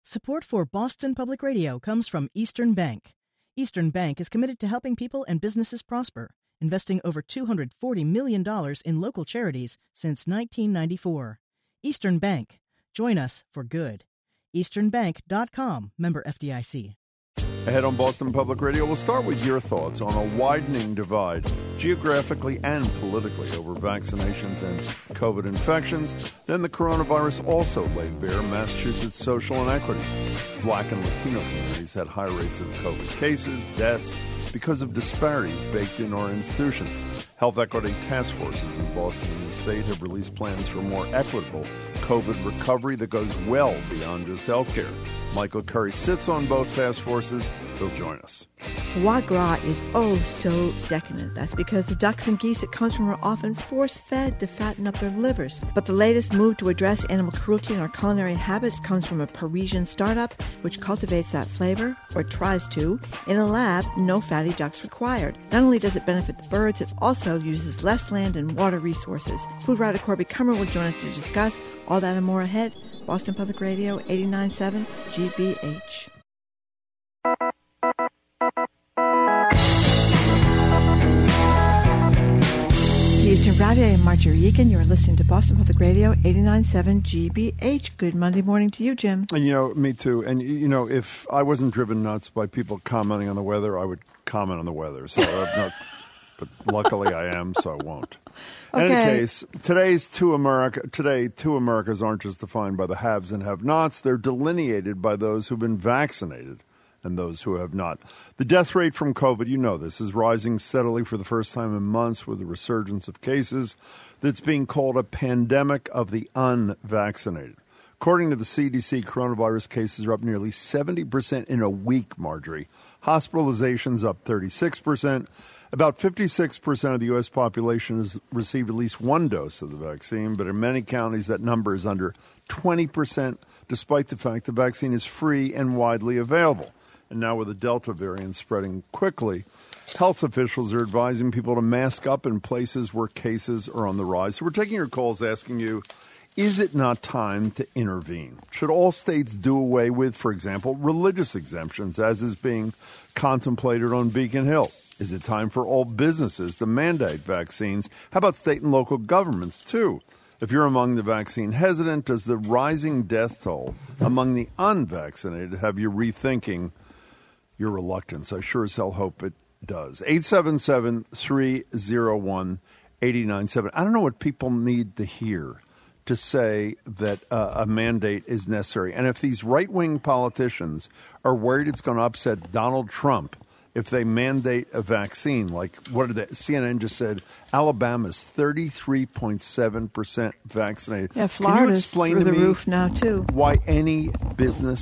Support for Boston Public Radio comes from Eastern Bank. Eastern Bank is committed to helping people and businesses prosper, investing over $240 million in local charities since 1994. Eastern Bank. Join us for good. EasternBank.com, member FDIC. Ahead on Boston Public Radio, we'll start with your thoughts on a widening divide, geographically and politically, over vaccinations and COVID infections. Then the coronavirus also laid bare Massachusetts' social inequities. Black and Latino communities had high rates of COVID cases, deaths, because of disparities baked in our institutions. Health equity task forces in Boston and the state have released plans for more equitable COVID recovery that goes well beyond just health care. Michael Curry sits on both task forces. He'll join us. Foie gras is oh so decadent. That's because the ducks and geese it comes from are often force-fed to fatten up their livers. But the latest move to address animal cruelty in our culinary habits comes from a Parisian startup which cultivates that flavor, or tries to, in a lab, no fatty ducks required. Not only does it benefit the birds, it also uses less land and water resources. Food writer Corby Kummer will join us to discuss all that and more ahead. Boston Public Radio, 89.7 GBH. Houston Radio, I'm Marjorie Egan. You're listening to Boston Public Radio, 89.7 GBH. Good Monday morning to you, Jim. And, me too. And, if I wasn't driven nuts by people commenting on the weather, I would comment on the weather. So, but luckily I am, so I won't. Okay. In any case, today, two Americas aren't just defined by the haves and have-nots. They're delineated by those who've been vaccinated and those who have not. The death rate from COVID, this, is rising steadily for the first time in months with a resurgence of cases that's being called a pandemic of the unvaccinated. According to the CDC, coronavirus cases are up nearly 70% in a week, Marjorie. Hospitalizations up 36%. About 56% of the U.S. population has received at least one dose of the vaccine, but in many counties that number is under 20%, despite the fact the vaccine is free and widely available. And now with the Delta variant spreading quickly, health officials are advising people to mask up in places where cases are on the rise. So we're taking your calls asking you, is it not time to intervene? Should all states do away with, for example, religious exemptions, as is being contemplated on Beacon Hill? Is it time for all businesses to mandate vaccines? How about state and local governments, too? If you're among the vaccine hesitant, does the rising death toll among the unvaccinated have you rethinking your reluctance? I sure as hell hope it does. 877-301-89.7. I don't know what people need to hear to say that a mandate is necessary. And if these right-wing politicians are worried it's going to upset Donald Trump if they mandate a vaccine, like what did CNN just said, Alabama's 33.7% vaccinated. Yeah, Florida's through the roof now, too. Why any business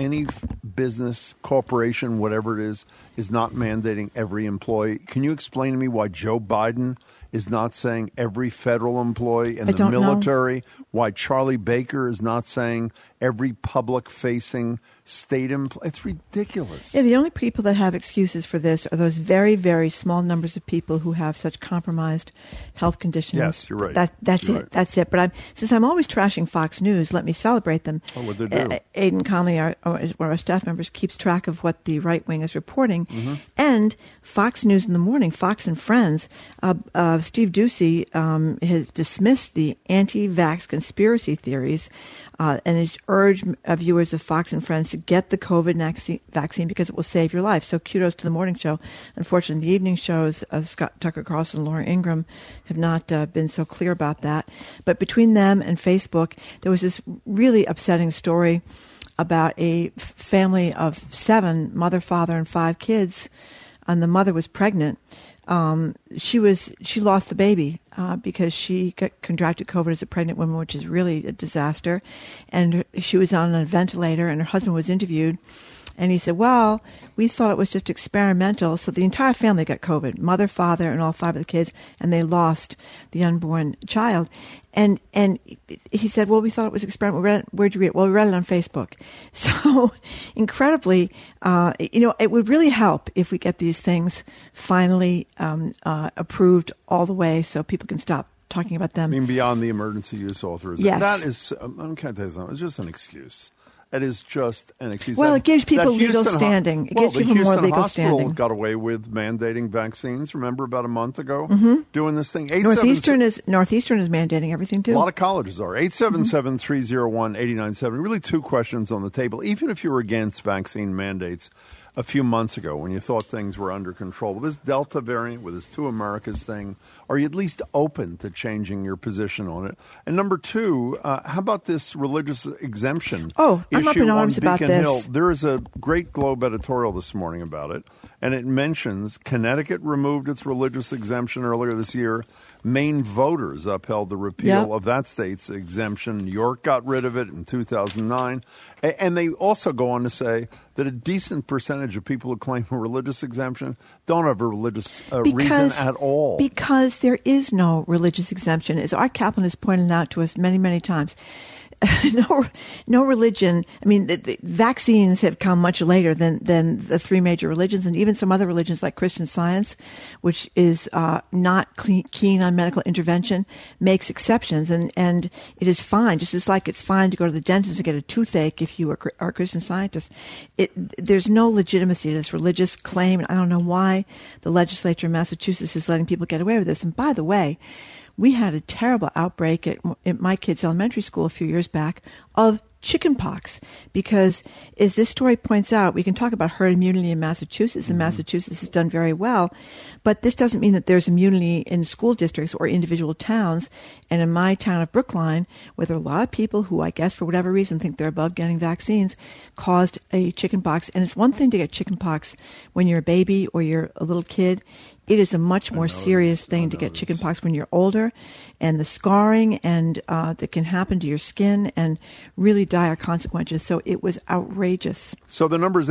corporation, whatever it is not mandating every employee? Can you explain to me why Joe Biden is not saying every federal employee in the military, why Charlie Baker is not saying every public-facing state employee? It's ridiculous. Yeah, the only people that have excuses for this are those very, very small numbers of people who have such compromised health conditions. Yes, you're right. That's it. Right. That's it. But since I'm always trashing Fox News, let me celebrate them. Oh, what they do? Aidan Conley, one of our staff members, keeps track of what the right wing is reporting. Mm-hmm. And Fox News in the morning, Fox and Friends, Steve Doocy has dismissed the anti-vax conspiracy theories and has urged viewers of Fox and Friends to get the COVID vaccine because it will save your life. So kudos to the morning show. Unfortunately, the evening shows, Scott Tucker Carlson and Laura Ingraham, have not been so clear about that. But between them and Facebook, there was this really upsetting story about a family of 7, mother, father, and 5 kids, and the mother was pregnant. She lost the baby because she contracted COVID as a pregnant woman, which is really a disaster. And she was on a ventilator, and her husband was interviewed. And he said, well, we thought it was just experimental. So the entire family got COVID, mother, father, and all 5 of the kids, and they lost the unborn child. And he said, well, we thought it was experimental. Where'd you read it? Well, we read it on Facebook. So incredibly, it would really help if we get these things finally approved all the way so people can stop talking about them. I mean, beyond the emergency use authorization. Yes. That is, I'm going to tell you something, it's just an excuse. It is just an excuse. Well, it gives people legal standing. It gives people more legal standing. Hospital got away with mandating vaccines. Remember about a month ago doing this thing? Northeastern is mandating everything too. A lot of colleges are. 877-301-8970. Really two questions on the table. Even if you were against vaccine mandates a few months ago when you thought things were under control, with this Delta variant, with this Two Americas thing, are you at least open to changing your position on it? And number two, how about this religious exemption I'm up in arms about this. Hill? There is a great Globe editorial this morning about it, and it mentions Connecticut removed its religious exemption earlier this year. Maine voters upheld the repeal of that state's exemption. New York got rid of it in 2009. And they also go on to say that a decent percentage of people who claim a religious exemption don't have a religious reason at all. Because there is no religious exemption. As Art Kaplan has pointed out to us many, many times, no religion. I mean, the vaccines have come much later than the three major religions, and even some other religions like Christian Science, which is not keen on medical intervention, makes exceptions, and it is fine. Just as like it's fine to go to the dentist to get a toothache if you are a Christian Scientist. There's no legitimacy to this religious claim, and I don't know why the legislature in Massachusetts is letting people get away with this. And by the way, we had a terrible outbreak at my kids' elementary school a few years back of chickenpox, because as this story points out, we can talk about herd immunity in Massachusetts, and Massachusetts has done very well, but this doesn't mean that there's immunity in school districts or individual towns. And in my town of Brookline, where there are a lot of people who, I guess for whatever reason, think they're above getting vaccines, caused a chickenpox. And it's one thing to get chickenpox when you're a baby or you're a little kid. It is a much more serious thing to get chickenpox when you're older, and the scarring and that can happen to your skin and really dire consequences. So it was outrageous. So the number is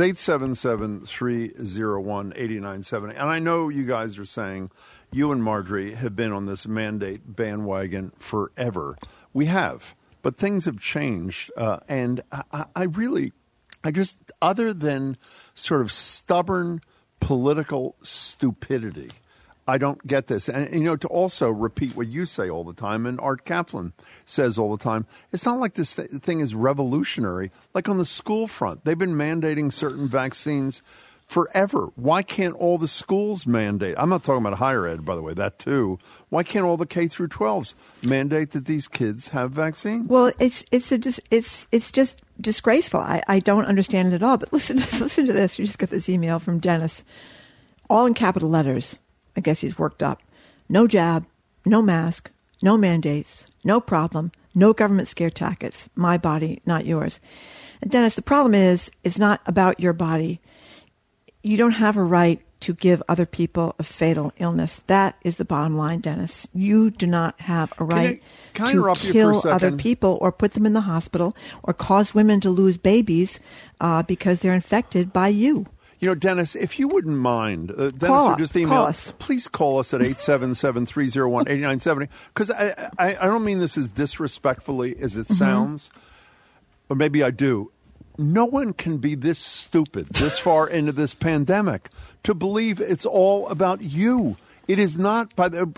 877-301-8970. And I know you guys are saying you and Marjorie have been on this mandate bandwagon forever. We have, but things have changed. And I just, other than sort of stubborn political stupidity, I don't get this. And, to also repeat what you say all the time, and Art Kaplan says all the time, it's not like this thing is revolutionary. Like on the school front, they've been mandating certain vaccines forever. Why can't all the schools mandate? I'm not talking about higher ed, by the way, that too. Why can't all the K through 12s mandate that these kids have vaccines? Well, it's just disgraceful. I don't understand it at all. But listen to this. You just got this email from Dennis, all in capital letters. I guess he's worked up. No jab, no mask, no mandates, no problem, no government scare tactics. My body, not yours. And Dennis, the problem is, it's not about your body. You don't have a right to give other people a fatal illness. That is the bottom line, Dennis. You do not have a right to kill other people or put them in the hospital or cause women to lose babies because they're infected by you. Dennis, if you wouldn't mind, Dennis, just email. Please call us at 877-301-8970, because I don't mean this as disrespectfully as it sounds, or maybe I do. No one can be this stupid this far into this pandemic to believe it's all about you. It is not.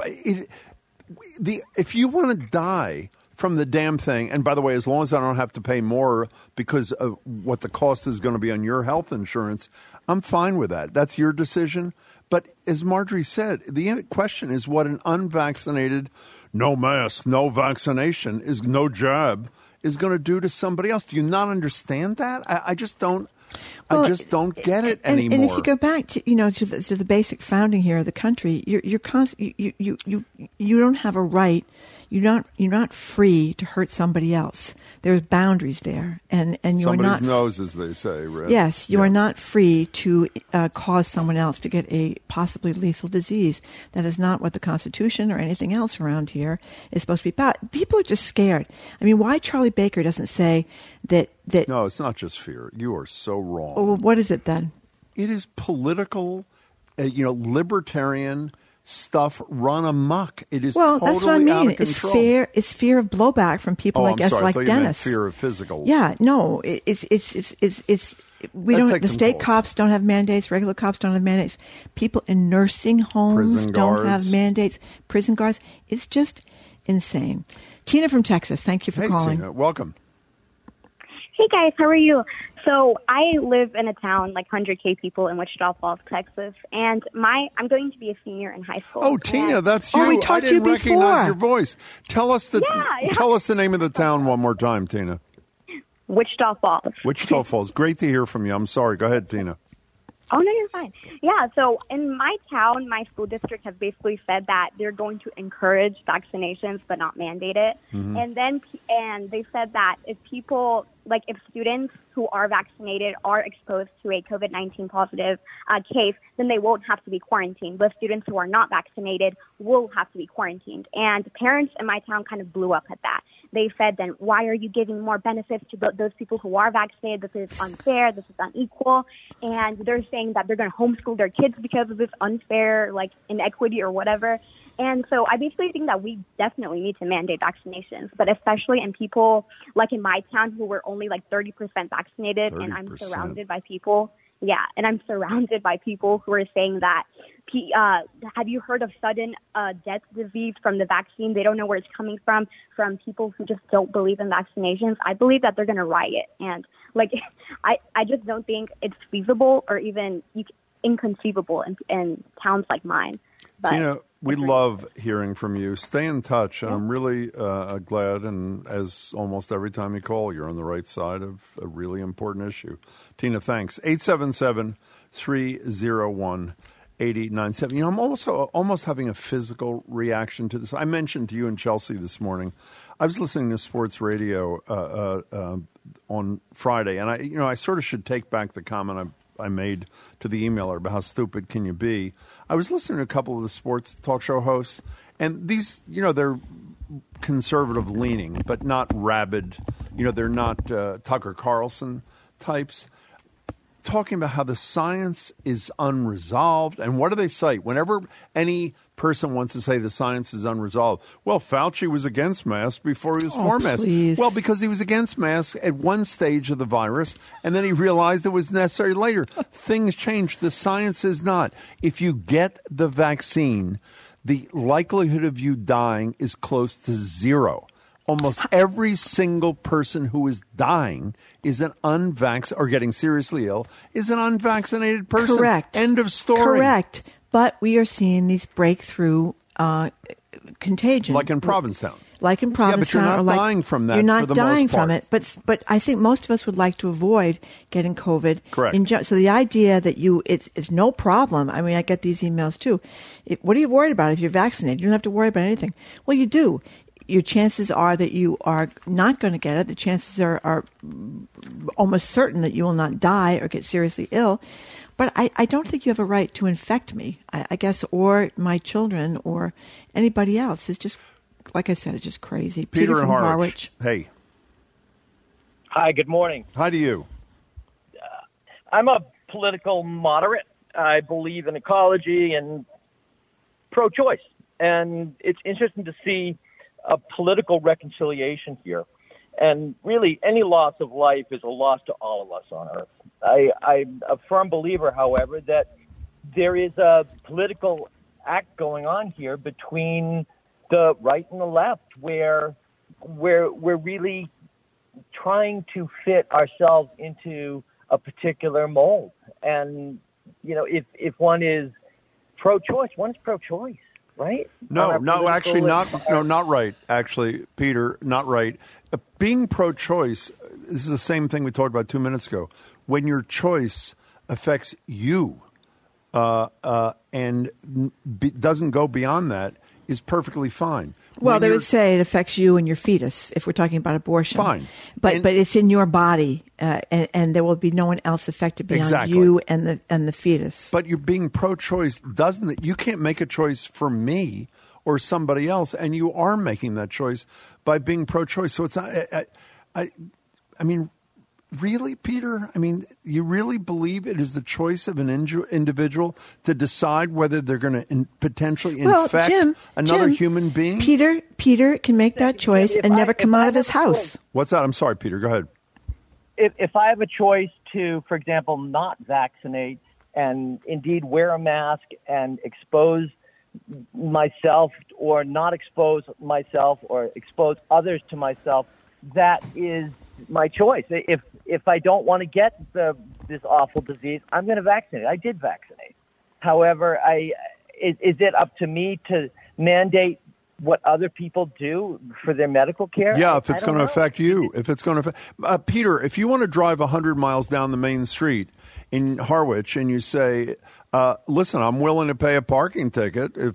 If you want to die from the damn thing, and by the way, as long as I don't have to pay more because of what the cost is going to be on your health insurance, I'm fine with that. That's your decision. But as Marjorie said, the question is what an unvaccinated, no mask, no vaccination, is no jab, is going to do to somebody else. Do you not understand that? I just don't. I just don't get it anymore. And if you go back to to the basic founding here of the country, you don't have a right. You're not free to hurt somebody else. There's boundaries there, and you are not. Somebody's nose, as they say, right? Yes, you are not free to cause someone else to get a possibly lethal disease. That is not what the Constitution or anything else around here is supposed to be about. People are just scared. I mean, why Charlie Baker doesn't say that? No, it's not just fear. You are so wrong. Well, what is it then? It is political, libertarian stuff run amok. It is totally that's what I mean. Out of control. It's fear of blowback from people, I guess, like Dennis. Fear of physical. Yeah, no, it's we don't. The state cops don't have mandates. Regular cops don't have mandates. People in nursing homes don't have mandates. Prison guards. It's just insane. Tina from Texas, thank you for calling. Tina, welcome. Hey guys, how are you? So I live in a town like 100K people in Wichita Falls, Texas, and I'm going to be a senior in high school. Oh, Tina, that's you. Oh, we talked I to you didn't recognize before. your voice. Tell us the name of the town one more time, Tina. Wichita Falls. Wichita Falls. Great to hear from you. I'm sorry. Go ahead, Tina. Oh, no, you're fine. Yeah, so in my town, my school district has basically said that they're going to encourage vaccinations but not mandate it. Mm-hmm. And they said that if students who are vaccinated are exposed to a COVID-19 positive case, then they won't have to be quarantined. But students who are not vaccinated will have to be quarantined. And parents in my town kind of blew up at that. They said, then why are you giving more benefits to those people who are vaccinated? This is unfair. This is unequal. And they're saying that they're going to homeschool their kids because of this unfair, inequity or whatever. And so I basically think that we definitely need to mandate vaccinations, but especially in people like in my town who were only 30% vaccinated, 30%. And I'm surrounded by people. Yeah, and I'm surrounded by people who are saying that, have you heard of sudden death disease from the vaccine? They don't know where it's coming from people who just don't believe in vaccinations. I believe that they're going to riot. And, I just don't think it's feasible or even inconceivable in towns like mine. But Tina, we love hearing from you. Stay in touch. And I'm really glad, and as almost every time you call, you're on the right side of a really important issue. Tina, thanks. 877-301-8897. I'm almost having a physical reaction to this. I mentioned to you and Chelsea this morning, I was listening to sports radio on Friday, and I sort of should take back the comment I made to the emailer about how stupid can you be. I was listening to a couple of the sports talk show hosts, and these, they're conservative leaning, but not rabid. They're not Tucker Carlson types, talking about how the science is unresolved. And what do they cite? Whenever any person wants to say the science is unresolved, well, Fauci was against masks before he was for masks. Please. Well, because he was against masks at one stage of the virus, and then he realized it was necessary later. Things change. The science is not. If you get the vaccine, the likelihood of you dying is close to zero. Almost every single person who is dying is an or getting seriously ill is an unvaccinated person. Correct. End of story. Correct. But we are seeing these breakthrough contagion. Like in Provincetown. Like in Provincetown. Yeah, but you're not dying from that. You're not for the dying most part. from it. But I think most of us would like to avoid getting COVID. Correct. So the idea that it's no problem. I mean, I get these emails too. What are you worried about if you're vaccinated? You don't have to worry about anything. Well, you do. Your chances are that you are not going to get it. The chances are almost certain that you will not die or get seriously ill. But I don't think you have a right to infect me, I guess, or my children or anybody else. It's just, like I said, it's just crazy. Peter from in Harwich. Hey. Hi, good morning. How do you? I'm a political moderate. I believe in ecology and pro-choice. And it's interesting to see a political reconciliation here. And really, any loss of life is a loss to all of us on Earth. I'm a firm believer, however, that there is a political act going on here between the right and the left where we're really trying to fit ourselves into a particular mold. And, if one is pro-choice, one's pro-choice. Right? No, actually not right. Actually, Peter, not right. Being pro-choice, this is the same thing we talked about 2 minutes ago. When your choice affects you and doesn't go beyond that, is perfectly fine. Well, they would say it affects you and your fetus if we're talking about abortion. Fine. But it's in your body, and there will be no one else affected beyond you and the fetus. But you're being pro-choice doesn't. You can't make a choice for me or somebody else, and you are making that choice by being pro-choice. So it's not. I mean, really, Peter? I mean, you really believe it is the choice of an individual to decide whether they're going to potentially infect another human being? Peter can make that choice and never come out of his house. What's that? I'm sorry, Peter. Go ahead. If I have a choice to, for example, not vaccinate and indeed wear a mask and expose myself or not expose myself or expose others to myself, that is my choice. If I don't want to get this awful disease, I'm going to vaccinate. I did vaccinate. However, is it up to me to mandate what other people do for their medical care? Yeah, if it's going to affect you. If it's going to affect Peter, if you want to drive 100 miles down the main street in Harwich and you say, listen, I'm willing to pay a parking ticket a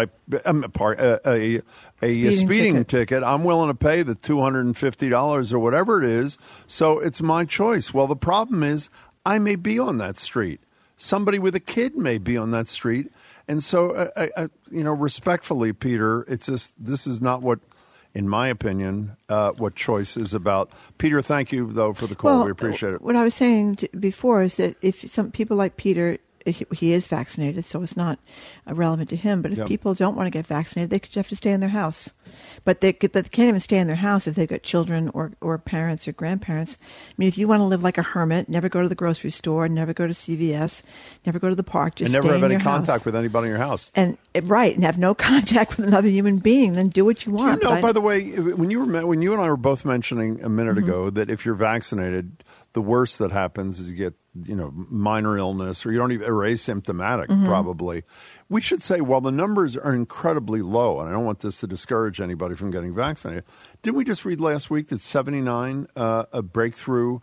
speeding ticket. I'm willing to pay the $250 or whatever it is. So it's my choice. Well, the problem is I may be on that street. Somebody with a kid may be on that street. And so, respectfully, Peter, it's just, this is not what, in my opinion, what choice is about. Peter, thank you, though, for the call. We appreciate it. What I was saying before is that if some people like Peter, he is vaccinated, so it's not relevant to him. But if people don't want to get vaccinated, they could just have to stay in their house. But they can't even stay in their house if they've got children or parents or grandparents. I mean, if you want to live like a hermit, never go to the grocery store, never go to CVS, never go to the park, just stay in your house. And never have any contact with anybody in your house. And have no contact with another human being. Then do what you want. By the way, when you and I were both mentioning a minute ago that if you're vaccinated, the worst that happens is you get minor illness, or you don't even, or asymptomatic, probably. We should say, while the numbers are incredibly low, and I don't want this to discourage anybody from getting vaccinated, didn't we just read last week that 79 breakthrough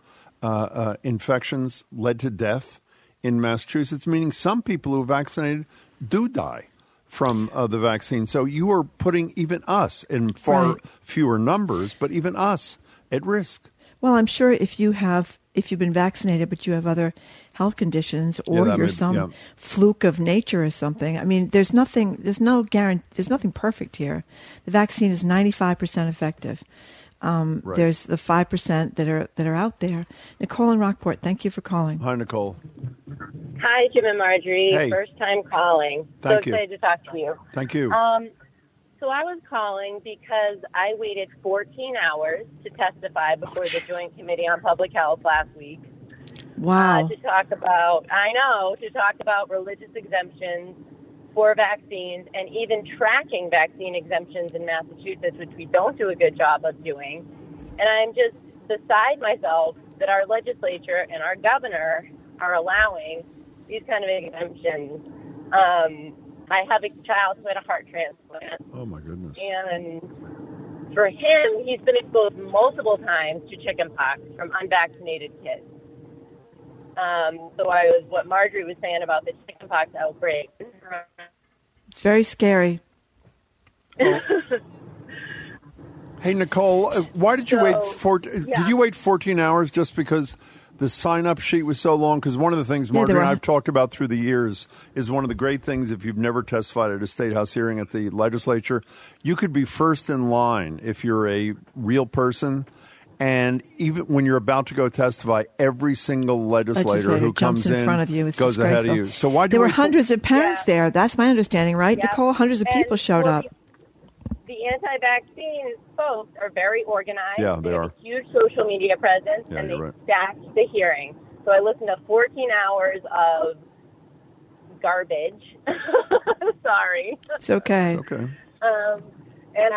infections led to death in Massachusetts, meaning some people who are vaccinated do die from the vaccine. So you are putting even us in far fewer numbers, but even us at risk. Well, I'm sure if you've been vaccinated, but you have other health conditions, or you're some fluke of nature or something. I mean, there's no guarantee. There's nothing perfect here. The vaccine is 95% effective. There's the 5% that are out there. Nicole in Rockport, thank you for calling. Hi, Nicole. Hi, Jim and Marjorie. Hey. First time calling. Thank you. So excited to talk to you. Thank you. So I was calling because I waited 14 hours to testify before the Joint Committee on Public Health last week. Wow. To talk about religious exemptions for vaccines and even tracking vaccine exemptions in Massachusetts, which we don't do a good job of doing. And I'm just beside myself that our legislature and our governor are allowing these kind of exemptions. I have a child who had a heart transplant. Oh, my goodness. And for him, he's been exposed multiple times to chickenpox from unvaccinated kids. What Marjorie was saying about the chickenpox outbreak. It's very scary. Oh. Hey, Nicole, why did you wait? Did you wait 14 hours just because the sign-up sheet was so long? Because one of the things Marjorie and I have talked about through the years is one of the great things, if you've never testified at a State House hearing at the legislature, you could be first in line if you're a real person. And even when you're about to go testify, every single legislator who comes in front of you goes ahead of you. So why? There were hundreds of parents there. That's my understanding, right, Nicole? Hundreds of people showed up. The anti-vaccine folks are very organized. Yeah, they are. Have a huge social media presence, and they stacked the hearing. So I listened to 14 hours of garbage. Sorry. It's okay. It's okay. And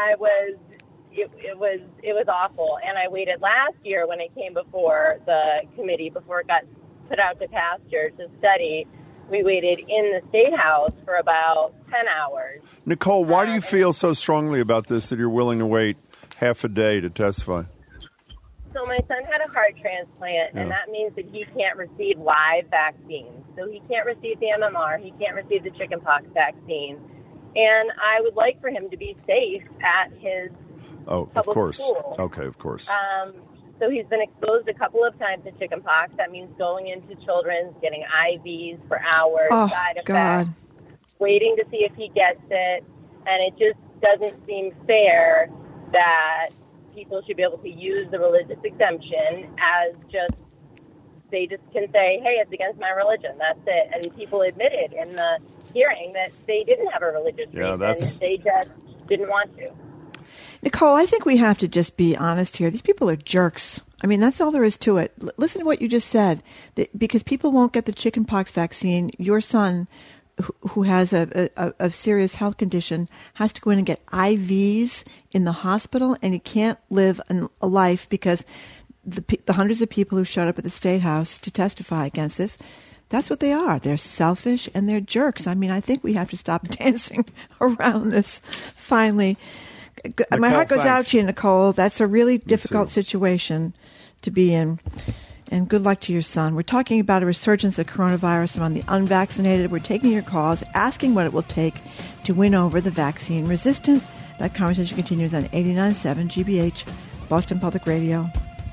it was awful. And I waited last year when it came before the committee, before it got put out to pasture to study. We waited in the State House for about 10 hours. Nicole, why do you feel so strongly about this that you're willing to wait half a day to testify? So my son had a heart transplant, and that means that he can't receive live vaccines. So he can't receive the MMR. He can't receive the chickenpox vaccine. And I would like for him to be safe at his public school. Okay, of course. So he's been exposed a couple of times to chickenpox. That means going into children's, getting IVs for hours, side effects, waiting to see if he gets it. And it just doesn't seem fair that people should be able to use the religious exemption as they just can say, hey, it's against my religion. That's it. And people admitted in the hearing that they didn't have a religious reason. They just didn't want to. Nicole, I think we have to just be honest here. These people are jerks. I mean, that's all there is to it. Listen to what you just said. Because people won't get the chickenpox vaccine, your son, who has a serious health condition, has to go in and get IVs in the hospital, and he can't live a life because the hundreds of people who showed up at the State House to testify against this, that's what they are. They're selfish and they're jerks. I mean, I think we have to stop dancing around this finally. Nicole, my heart goes thanks. out to you, Nicole. That's a really difficult situation to be in. And good luck to your son. We're talking about a resurgence of coronavirus among the unvaccinated. We're taking your calls, asking what it will take to win over the vaccine resistant. That conversation continues on 89.7 GBH, Boston Public Radio.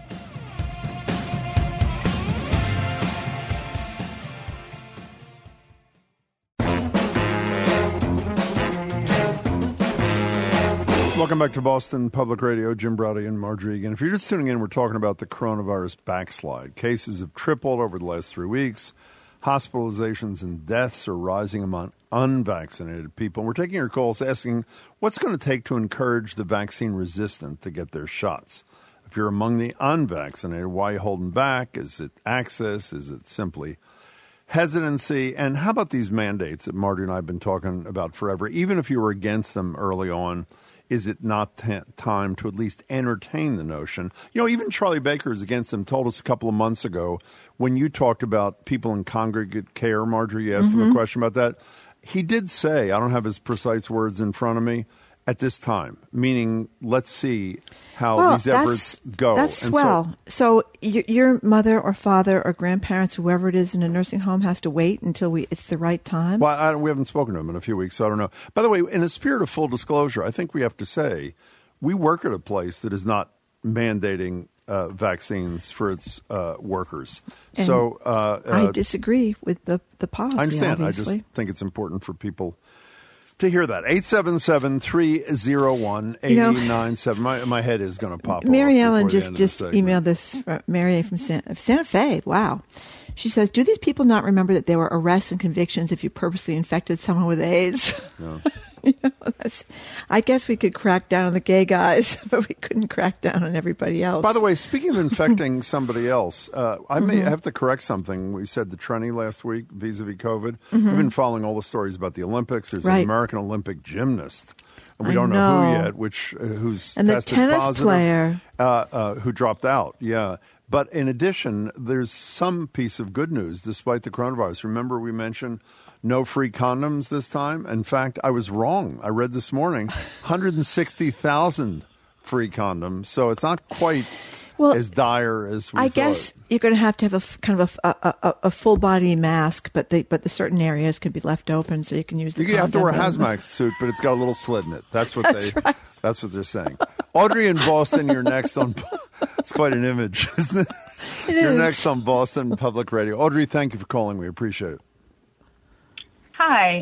Welcome back to Boston Public Radio. Jim Braude and Margery again. If you're just tuning in, we're talking about the coronavirus backslide. Cases have tripled over the last 3 weeks. Hospitalizations and deaths are rising among unvaccinated people. We're taking your calls asking what's going to take to encourage the vaccine resistant to get their shots. If you're among the unvaccinated, why are you holding back? Is it access? Is it simply hesitancy? And how about these mandates that Margery and I have been talking about forever? Even if you were against them early on, is it not time to at least entertain the notion? You know, even Charlie Baker is against them, told us a couple of months ago when you talked about people in congregate care, Margery, you asked him a question about that. He did say, I don't have his precise words in front of me, at this time, meaning let's see how these efforts go. That's swell. So your mother or father or grandparents, whoever it is in a nursing home, has to wait until it's the right time? Well, we haven't spoken to him in a few weeks, so I don't know. By the way, in a spirit of full disclosure, I think we have to say we work at a place that is not mandating vaccines for its workers. And so I disagree with the policy, I understand. obviously. I just think it's important for people to hear that. 877-301-8097. My head is going to pop off. Mary Ellen just emailed this. Mary from Santa Fe. Wow. She says, do these people not remember that there were arrests and convictions if you purposely infected someone with AIDS? No. I guess we could crack down on the gay guys, but we couldn't crack down on everybody else. By the way, speaking of infecting somebody else, I may have to correct something. We said the Trenny last week vis-a-vis COVID. We've been following all the stories about the Olympics. There's an American Olympic gymnast, and we don't know who yet, who's and tested the tennis positive, player who dropped out. Yeah. But in addition, there's some piece of good news despite the coronavirus. Remember we mentioned no free condoms this time? In fact, I was wrong. I read this morning 160,000 free condoms. So it's not quite as dire as we thought. I guess you're going to have a kind of a full body mask, but the certain areas could be left open so you can use the condom. You have to wear a hazmat suit, but it's got a little slit in it. That's what That's what they're saying. Audrey in Boston, you're next on. It's quite an image, isn't it? You're next on Boston Public Radio. Audrey, thank you for calling. We appreciate it. Hi.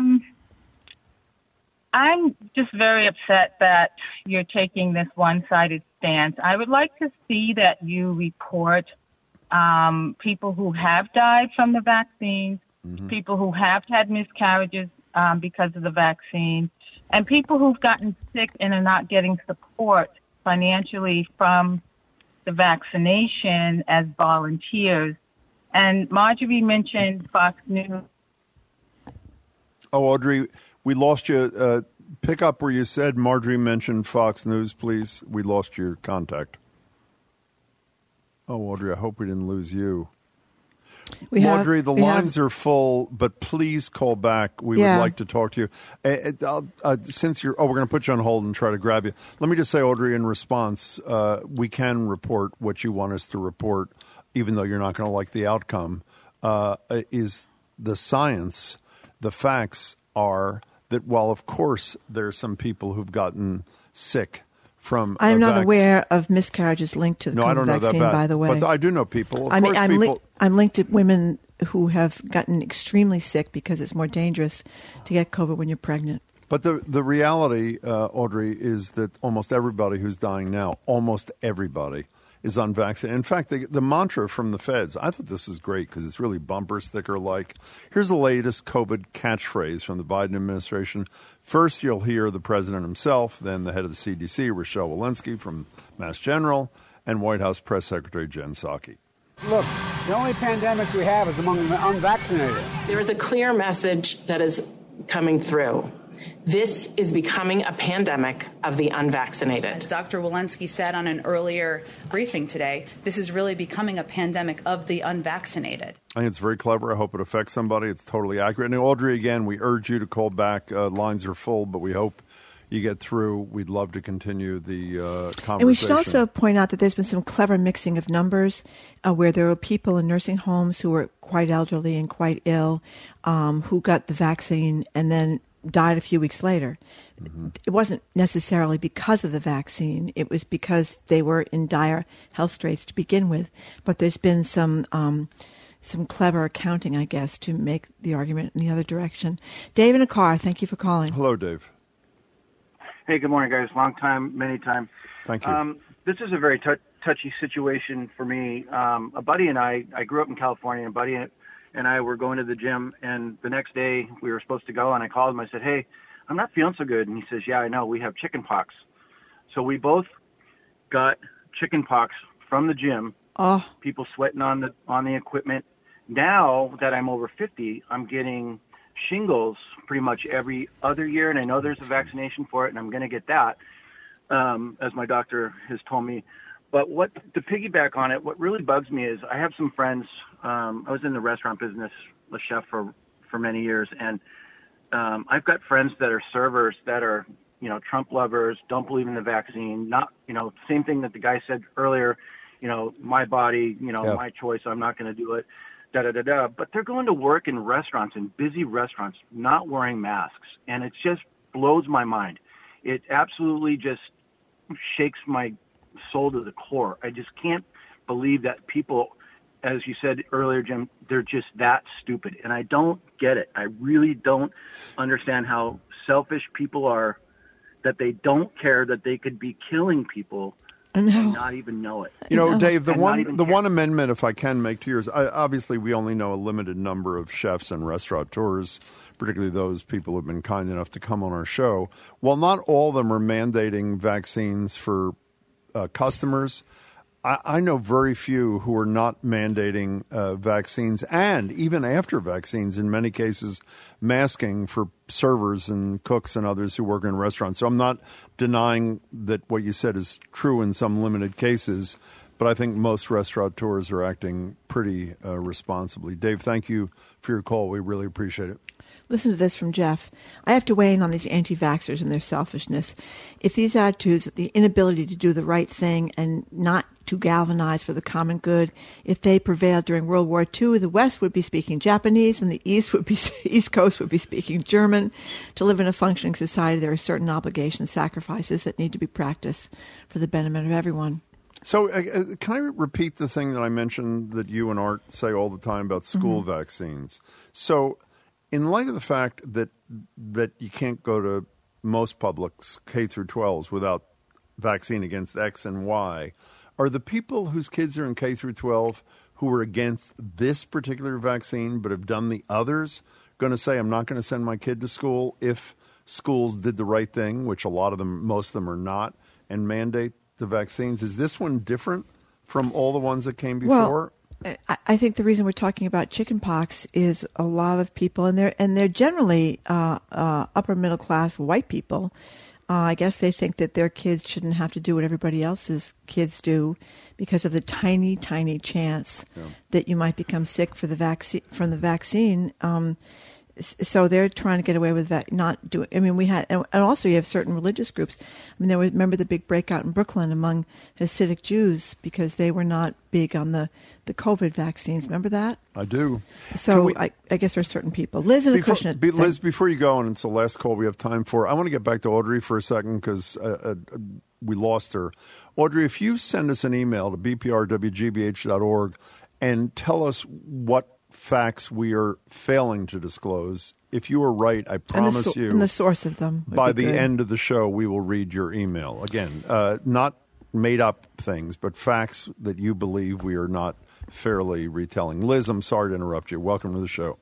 I'm just very upset that you're taking this one-sided stance. I would like to see that you report people who have died from the vaccine, people who have had miscarriages because of the vaccine, and people who've gotten sick and are not getting support financially from the vaccination as volunteers. And Margery mentioned Fox News. Oh, Audrey, we lost you. Pick up where you said Margery mentioned Fox News, please. We lost your contact. Oh, Audrey, I hope we didn't lose you. Margery, the lines are full, but please call back. We would like to talk to you. Since we're going to put you on hold and try to grab you. Let me just say, Audrey, in response, we can report what you want us to report, even though you're not going to like the outcome, is the science. The facts are that while, of course, there are some people who've gotten sick from I'm not aware of miscarriages linked to the COVID vaccine, by the way. But I do know people. I'm linked to women who have gotten extremely sick because it's more dangerous to get COVID when you're pregnant. But the reality, Audrey, is that almost everybody who's dying now, almost everybody, is unvaccinated. In fact, the mantra from the feds, I thought this was great because it's really bumper sticker-like. Here's the latest COVID catchphrase from the Biden administration. First, you'll hear the president himself, then the head of the CDC, Rochelle Walensky from Mass General, and White House Press Secretary Jen Psaki. Look, the only pandemic we have is among the unvaccinated. There is a clear message that is coming through. This is becoming a pandemic of the unvaccinated. As Dr. Walensky said on an earlier briefing today, this is really becoming a pandemic of the unvaccinated. I think it's very clever. I hope it affects somebody. It's totally accurate. And Audrey, again, we urge you to call back. Lines are full, but we hope you get through. We'd love to continue the conversation. And we should also point out that there's been some clever mixing of numbers where there were people in nursing homes who were quite elderly and quite ill who got the vaccine and then died a few weeks later. Mm-hmm. It wasn't necessarily because of the vaccine. It was because they were in dire health straits to begin with. But there's been some clever accounting, I guess, to make the argument in the other direction. Dave in a car, thank you for calling. Hello, Dave. Hey, good morning, guys. Long time, many time. Thank you. This is a very touchy situation for me. A buddy and I grew up in California, and a buddy and I were going to the gym, and the next day we were supposed to go, and I called him. I said, hey, I'm not feeling so good. And he says, yeah, I know. We have chicken pox. So we both got chicken pox from the gym. Oh. People sweating on the equipment. Now that I'm over 50, I'm getting shingles pretty much every other year, and I know there's a vaccination for it, and I'm going to get that, as my doctor has told me. But to piggyback on it, what really bugs me is I have some friends. I was in the restaurant business, a chef for many years, and I've got friends that are servers that are, Trump lovers, don't believe in the vaccine. Not, same thing that the guy said earlier. My body, my choice. I'm not going to do it. But they're going to work in restaurants, in busy restaurants, not wearing masks. And it just blows my mind. It absolutely just shakes my soul to the core. I just can't believe that people, as you said earlier, Jim, they're just that stupid. And I don't get it. I really don't understand how selfish people are, that they don't care that they could be killing people and not even know it. Dave, the one amendment, if I can make to yours, obviously we only know a limited number of chefs and restaurateurs, particularly those people who have been kind enough to come on our show. While not all of them are mandating vaccines for customers, I know very few who are not mandating vaccines, and even after vaccines, in many cases, masking for servers and cooks and others who work in restaurants. So I'm not denying that what you said is true in some limited cases, but I think most restaurateurs are acting pretty responsibly. Dave, thank you for your call. We really appreciate it. Listen to this from Jeff. I have to weigh in on these anti-vaxxers and their selfishness. If these attitudes, the inability to do the right thing and not to galvanize for the common good, if they prevailed during World War II, the West would be speaking Japanese and the East Coast would be speaking German. To live in a functioning society, there are certain obligations, sacrifices that need to be practiced for the benefit of everyone. So can I repeat the thing that I mentioned that you and Art say all the time about school vaccines? So in light of the fact that you can't go to most publics, K through 12s, without vaccine against X and Y, are the people whose kids are in K through 12 who are against this particular vaccine but have done the others going to say, I'm not going to send my kid to school if schools did the right thing, which a lot of them, most of them are not, and mandate the vaccines? Is this one different from all the ones that came before? Well, I think the reason we're talking about chickenpox is a lot of people, and they're generally upper middle class white people. I guess they think that their kids shouldn't have to do what everybody else's kids do because of the tiny, tiny chance that you might become sick from the vaccine. So they're trying to get away with that, not doing. I mean, we had, and also you have certain religious groups. I mean, remember the big breakout in Brooklyn among Hasidic Jews because they were not big on the COVID vaccines. Remember that? I do. So I guess there are certain people. Liz in the Cushnet. Liz, before you go, and it's the last call we have time for, I want to get back to Audrey for a second because we lost her. Audrey, if you send us an email to bprwgbh.org and tell us what facts we are failing to disclose. If you are right, I promise you. And the source of them. By the end of the show, we will read your email. Again, not made up things, but facts that you believe we are not fairly retelling. Liz, I'm sorry to interrupt you. Welcome to the show.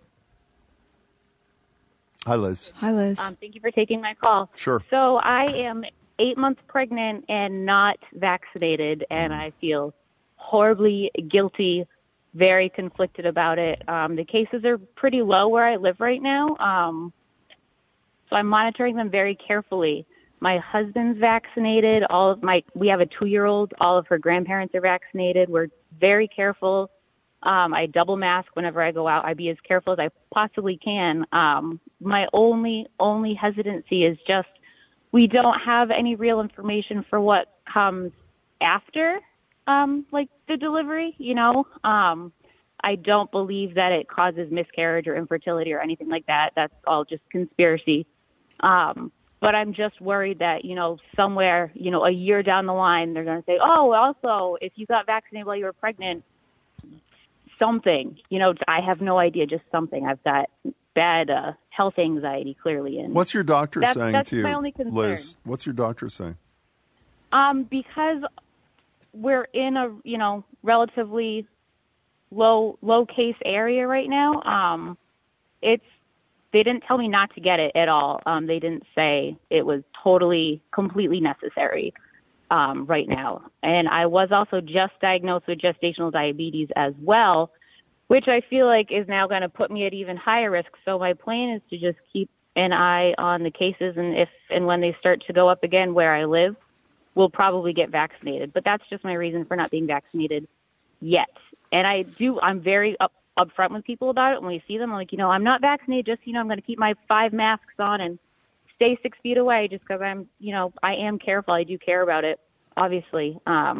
Hi, Liz. Hi, Liz. Thank you for taking my call. Sure. So I am 8 months pregnant and not vaccinated, and I feel horribly guilty, very conflicted about it. The cases are pretty low where I live right now. So I'm monitoring them very carefully. My husband's vaccinated. We have a 2-year-old. All of her grandparents are vaccinated. We're very careful. I double mask whenever I go out. I be as careful as I possibly can. My only hesitancy is just we don't have any real information for what comes after, like the delivery, I don't believe that it causes miscarriage or infertility or anything like that. That's all just conspiracy. But I'm just worried that, somewhere, a year down the line, they're going to say, oh, also, if you got vaccinated while you were pregnant, something, I have no idea, just something. I've got bad health anxiety, clearly. And what's your doctor saying to you, my only concern. Liz? What's your doctor saying? Because we're in a, relatively low case area right now. They didn't tell me not to get it at all. They didn't say it was completely necessary right now. And I was also just diagnosed with gestational diabetes as well, which I feel like is now going to put me at even higher risk. So my plan is to just keep an eye on the cases, and if and when they start to go up again where I live, we'll probably get vaccinated. But that's just my reason for not being vaccinated yet. And I'm very upfront with people about it. When we see them, I'm like, I'm not vaccinated, just, I'm going to keep my 5 masks on and stay 6 feet away just because I am careful. I do care about it, obviously.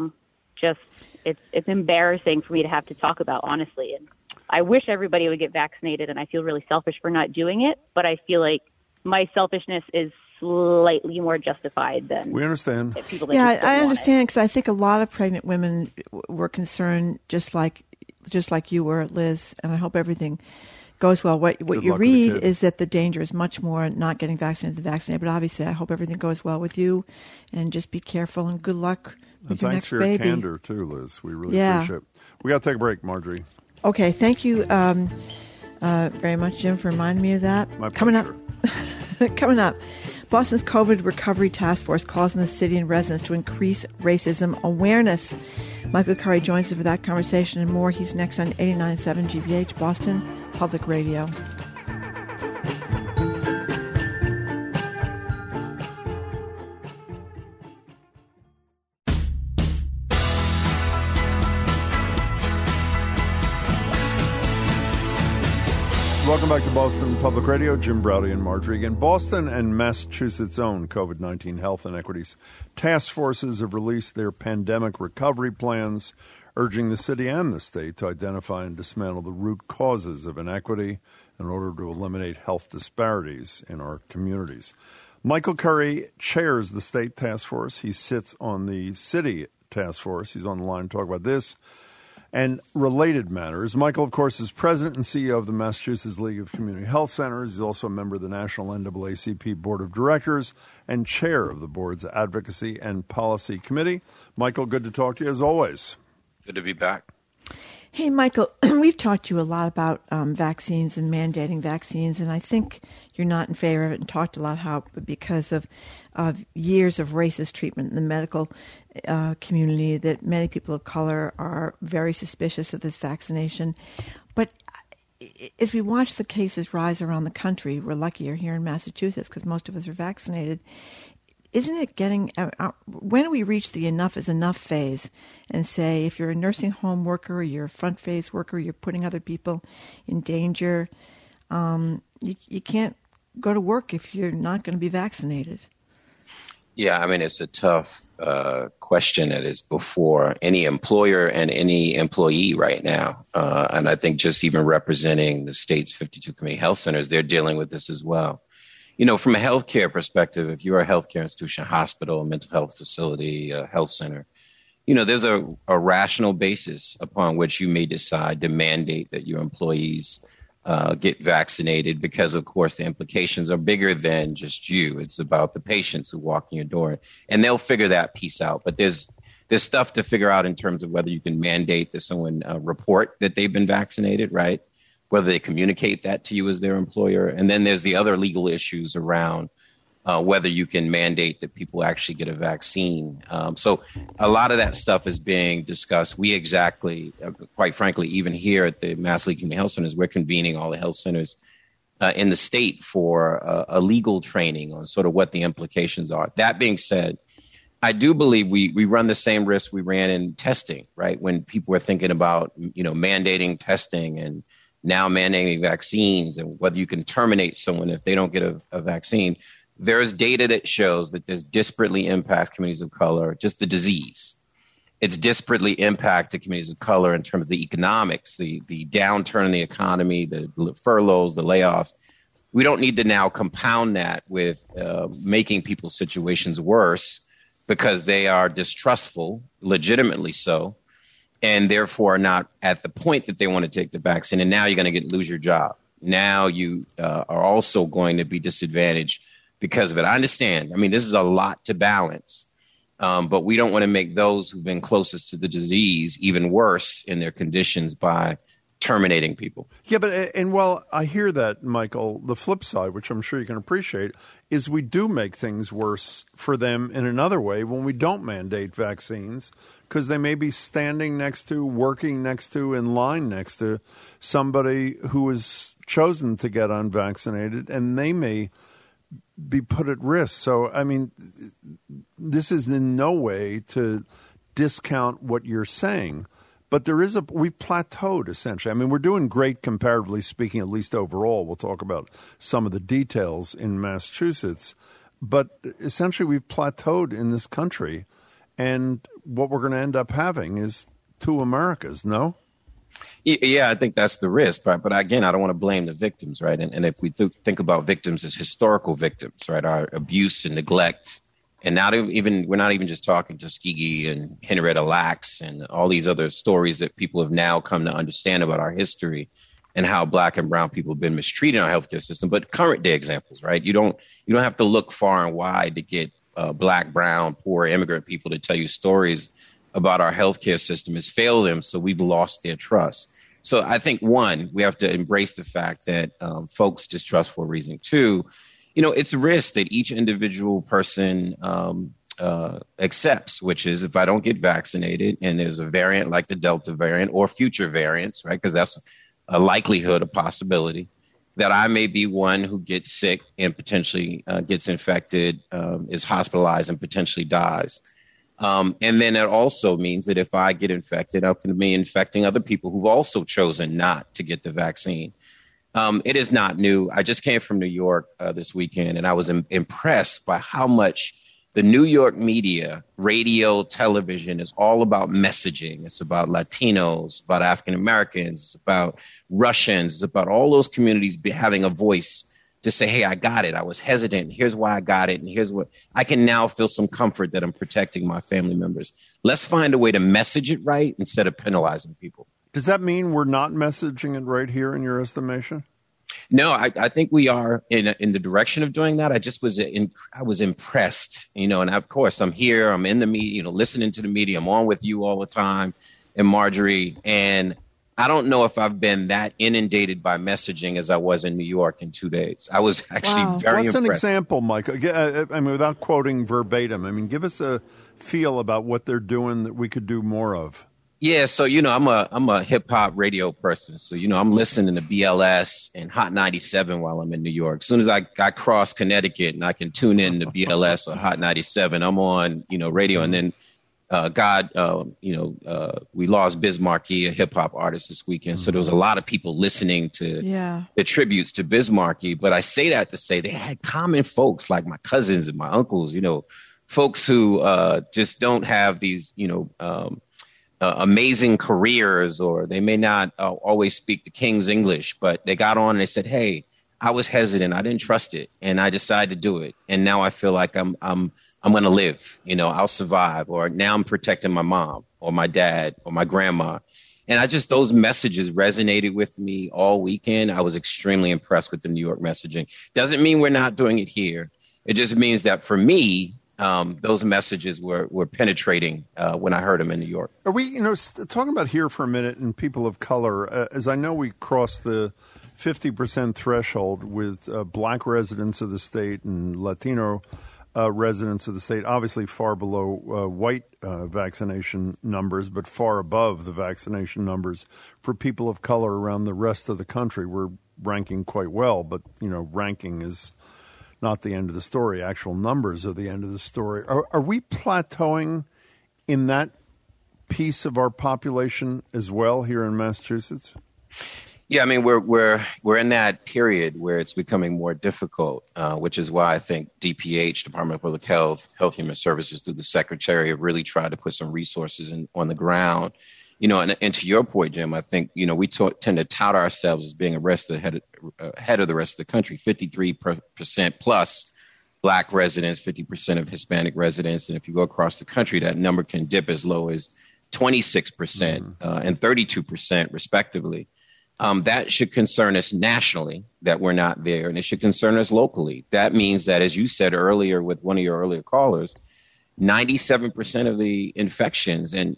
It's embarrassing for me to have to talk about, honestly. And I wish everybody would get vaccinated, and I feel really selfish for not doing it, but I feel like my selfishness is slightly more justified than we understand. People that I understand, because I think a lot of pregnant women were concerned, just like you were, Liz, and I hope everything goes well. What you read is that the danger is much more not getting vaccinated than vaccinated, but obviously I hope everything goes well with you, and just be careful, and good luck with your next baby. Thanks for your candor, too, Liz. We really appreciate it. We got to take a break, Marjorie. Okay, thank you very much, Jim, for reminding me of that. My pleasure. Coming up, Boston's COVID Recovery Task Force calls on the city and residents to increase racism awareness. Michael Curry joins us for that conversation and more. He's next on 89.7 GBH, Boston Public Radio. Welcome back to Boston Public Radio. Jim Braude and Marjorie again. Boston and Massachusetts' own COVID-19 Health Inequities task forces have released their pandemic recovery plans, urging the city and the state to identify and dismantle the root causes of inequity in order to eliminate health disparities in our communities. Michael Curry chairs the state task force. He sits on the city task force. He's on the line to talk about this and related matters. Michael, of course, is president and CEO of the Massachusetts League of Community Health Centers. He's also a member of the National NAACP Board of Directors and chair of the board's Advocacy and Policy Committee. Michael, good to talk to you as always. Good to be back. Hey, Michael, we've talked to you a lot about vaccines and mandating vaccines, and I think you're not in favor of it, and talked a lot how because of years of racist treatment in the medical community that many people of color are very suspicious of this vaccination. But as we watch the cases rise around the country, we're luckier here in Massachusetts because most of us are vaccinated. Isn't it getting, when do we reach the enough is enough phase and say if you're a nursing home worker or you're a front phase worker, you're putting other people in danger, you can't go to work if you're not going to be vaccinated? Yeah, I mean, it's a tough question that is before any employer and any employee right now. And I think just even representing the state's 52 community health centers, they're dealing with this as well. You know, from a healthcare perspective, if you're a healthcare institution, hospital, a mental health facility, a health center, you know, there's a rational basis upon which you may decide to mandate that your employees get vaccinated because, of course, the implications are bigger than just you. It's about the patients who walk in your door, and they'll figure that piece out. But there's stuff to figure out in terms of whether you can mandate that someone report that they've been vaccinated, right? Whether they communicate that to you as their employer. And then there's the other legal issues around whether you can mandate that people actually get a vaccine. So a lot of that stuff is being discussed. We quite frankly, even here at the Mass League Community Health Centers, we're convening all the health centers in the state for a legal training on sort of what the implications are. That being said, I do believe we run the same risk we ran in testing, right? When people were thinking about, mandating testing and now mandating vaccines and whether you can terminate someone if they don't get a vaccine. There's data that shows that this disparately impacts communities of color, just the disease. It's disparately impacted communities of color in terms of the economics, the downturn in the economy, the furloughs, the layoffs. We don't need to now compound that with making people's situations worse because they are distrustful, legitimately so, and therefore are not at the point that they want to take the vaccine. And now you're going to lose your job. Now you are also going to be disadvantaged because of it. I understand. I mean, this is a lot to balance. But we don't want to make those who've been closest to the disease even worse in their conditions by terminating people. Yeah, and while I hear that, Michael, the flip side, which I'm sure you can appreciate, is we do make things worse for them in another way when we don't mandate vaccines, because they may be standing next to, working next to, in line next to somebody who has chosen to get unvaccinated, and they may be put at risk. So, I mean, this is in no way to discount what you're saying, but we've plateaued essentially. I mean, we're doing great comparatively speaking, at least overall. We'll talk about some of the details in Massachusetts, but essentially we've plateaued in this country, and what we're going to end up having is two Americas, no? Yeah, I think that's the risk. But again, I don't want to blame the victims, right? And if we think about victims as historical victims, right, our abuse and neglect, and we're not even just talking Tuskegee and Henrietta Lacks and all these other stories that people have now come to understand about our history and how Black and brown people have been mistreated in our healthcare system. But current day examples, right? You don't have to look far and wide to get Black, brown, poor immigrant people to tell you stories about our healthcare system has failed them, so we've lost their trust. So I think, one, we have to embrace the fact that folks distrust for a reason. Two, it's a risk that each individual person accepts, which is if I don't get vaccinated and there's a variant like the Delta variant or future variants, right, because that's a likelihood, a possibility, that I may be one who gets sick and potentially gets infected, is hospitalized and potentially dies. And then it also means that if I get infected, I'm going to be infecting other people who've also chosen not to get the vaccine. It is not new. I just came from New York this weekend, and I was impressed by how much the New York media, radio, television is all about messaging. It's about Latinos, about African Americans, it's about Russians, it's about all those communities having a voice to say, hey, I got it. I was hesitant. Here's why I got it. And here's what I can now feel some comfort that I'm protecting my family members. Let's find a way to message it right instead of penalizing people. Does that mean we're not messaging it right here in your estimation? No, I think we are in the direction of doing that. I was impressed, and of course I'm here, I'm in the media, listening to the media. I'm on with you all the time and Marjorie. And I don't know if I've been that inundated by messaging as I was in New York in 2 days. I was actually very impressed. What's an example, Mike? I mean, without quoting verbatim, give us a feel about what they're doing that we could do more of. Yeah, so I'm a hip hop radio person, so I'm listening to BLS and Hot 97 while I'm in New York. As soon as I cross Connecticut and I can tune in to BLS or Hot 97, I'm on radio. And then we lost Biz Markie, a hip hop artist, this weekend. So there was a lot of people listening to the tributes to Biz Markie. But I say that to say they had common folks like my cousins and my uncles, folks who just don't have these, amazing careers, or they may not always speak the King's English, but they got on and they said, hey, I was hesitant. I didn't trust it. And I decided to do it. And now I feel like I'm going to live, I'll survive. Or now I'm protecting my mom or my dad or my grandma. And those messages resonated with me all weekend. I was extremely impressed with the New York messaging. Doesn't mean we're not doing it here. It just means that for me, those messages were penetrating when I heard them in New York. Are we, talking about here for a minute and people of color, as I know we crossed the 50% threshold with Black residents of the state and Latino residents of the state, obviously far below white vaccination numbers, but far above the vaccination numbers for people of color around the rest of the country. We're ranking quite well, but, ranking is not the end of the story. Actual numbers are the end of the story. Are we plateauing in that piece of our population as well here in Massachusetts? Yeah, I mean, we're in that period where it's becoming more difficult, which is why I think DPH, Department of Public Health, Health Human Services, through the Secretary, have really tried to put some resources on the ground. And to your point, Jim, I think, we tend to tout ourselves as being ahead of the rest of the country, 53% plus Black residents, 50% of Hispanic residents. And if you go across the country, that number can dip as low as 26% and 32% respectively. That should concern us nationally that we're not there, and it should concern us locally. That means that, as you said earlier with one of your earlier callers, 97% of the infections and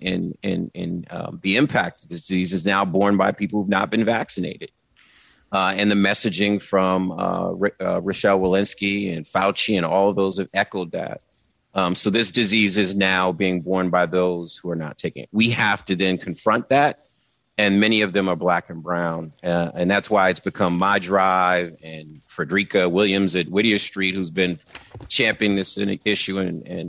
the impact of this disease is now borne by people who've not been vaccinated. And the messaging from Rochelle Walensky and Fauci and all of those have echoed that. So this disease is now being borne by those who are not taking it. We have to then confront that. And many of them are Black and brown. And that's why it's become my drive, and Frederica Williams at Whittier Street, who's been championing this issue,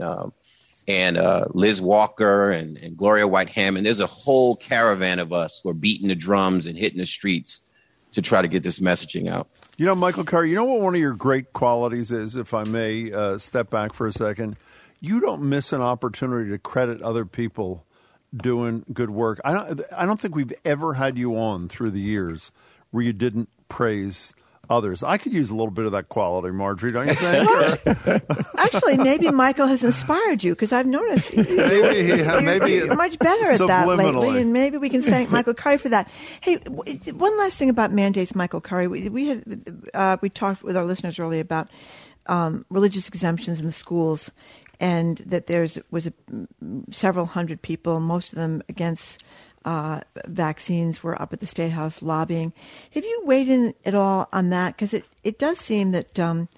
and Liz Walker and Gloria White-Hammond. There's a whole caravan of us who are beating the drums and hitting the streets to try to get this messaging out. Michael Carr, what one of your great qualities is, if I may step back for a second? You don't miss an opportunity to credit other people doing good work. I don't think we've ever had you on through the years where you didn't praise others. I could use a little bit of that quality, Marjorie, don't you think? Actually, maybe Michael has inspired you, because I've noticed you're much better at that lately, and maybe we can thank Michael Curry for that. Hey, one last thing about mandates, Michael Curry. We talked with our listeners earlier about religious exemptions in the schools, and that was several hundred people, most of them against vaccines, were up at the State House lobbying. Have you weighed in at all on that? Because it does seem that,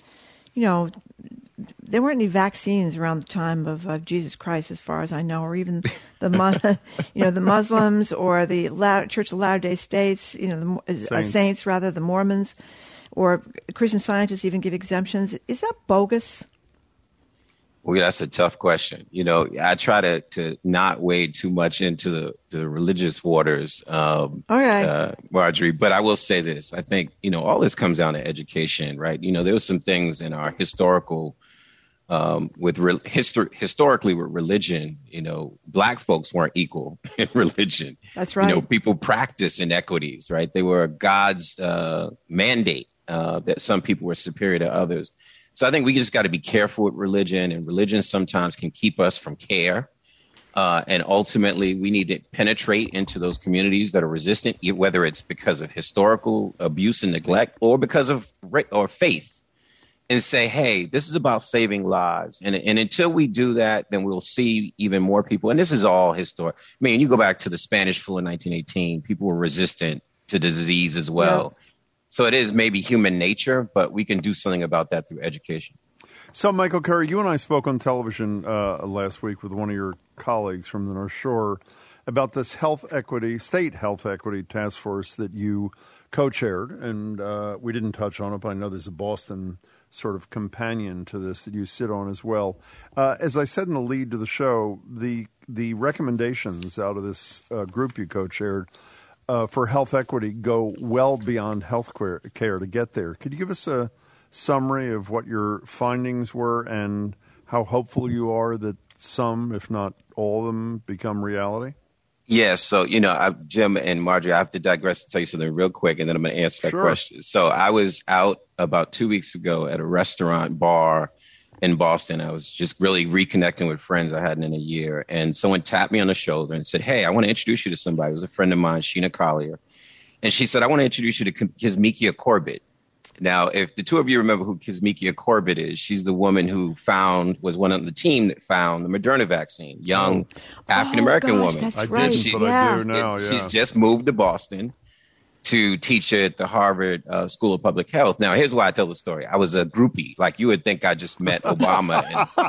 there weren't any vaccines around the time of Jesus Christ, as far as I know, or even the Muslims or the Church of Latter-day Saints, Saints, the Mormons, or Christian Scientists even give exemptions. Is that bogus? Well, that's a tough question. I try to not wade too much into the religious waters, Marjorie. But I will say this. I think, all this comes down to education, right? There were some things in our historically with religion, Black folks weren't equal in religion. That's right. People practice inequities, right? They were God's mandate that some people were superior to others. So I think we just got to be careful with religion, and religion sometimes can keep us from care. And ultimately, we need to penetrate into those communities that are resistant, whether it's because of historical abuse and neglect or because of faith, and say, hey, this is about saving lives. And until we do that, then we'll see even more people. And this is all historic. I mean, you go back to the Spanish flu in 1918, people were resistant to disease as well. Yeah. So it is maybe human nature, but we can do something about that through education. So, Michael Curry, you and I spoke on television last week with one of your colleagues from the North Shore about this state health equity task force that you co-chaired. And we didn't touch on it, but I know there's a Boston sort of companion to this that you sit on as well. As I said in the lead to the show, the recommendations out of this group you co-chaired for health equity go well beyond health care to get there. Could you give us a summary of what your findings were and how hopeful you are that some, if not all of them, become reality? Yes. So, Jim and Marjorie, I have to digress to tell you something real quick, and then I'm going to answer that question. So I was out about 2 weeks ago at a restaurant bar in Boston. I was just really reconnecting with friends I hadn't in a year. And someone tapped me on the shoulder and said, hey, I want to introduce you to somebody. It was a friend of mine, Sheena Collier. And she said, I want to introduce you to Kizzmekia Corbett. Now, if the two of you remember who Kizzmekia Corbett is, she's the woman who was one of the team that found the Moderna vaccine, young African-American woman. That's right. I do now. She's just moved to Boston to teach at the Harvard School of Public Health. Now, here's why I tell the story. I was a groupie. Like, you would think I just met Obama.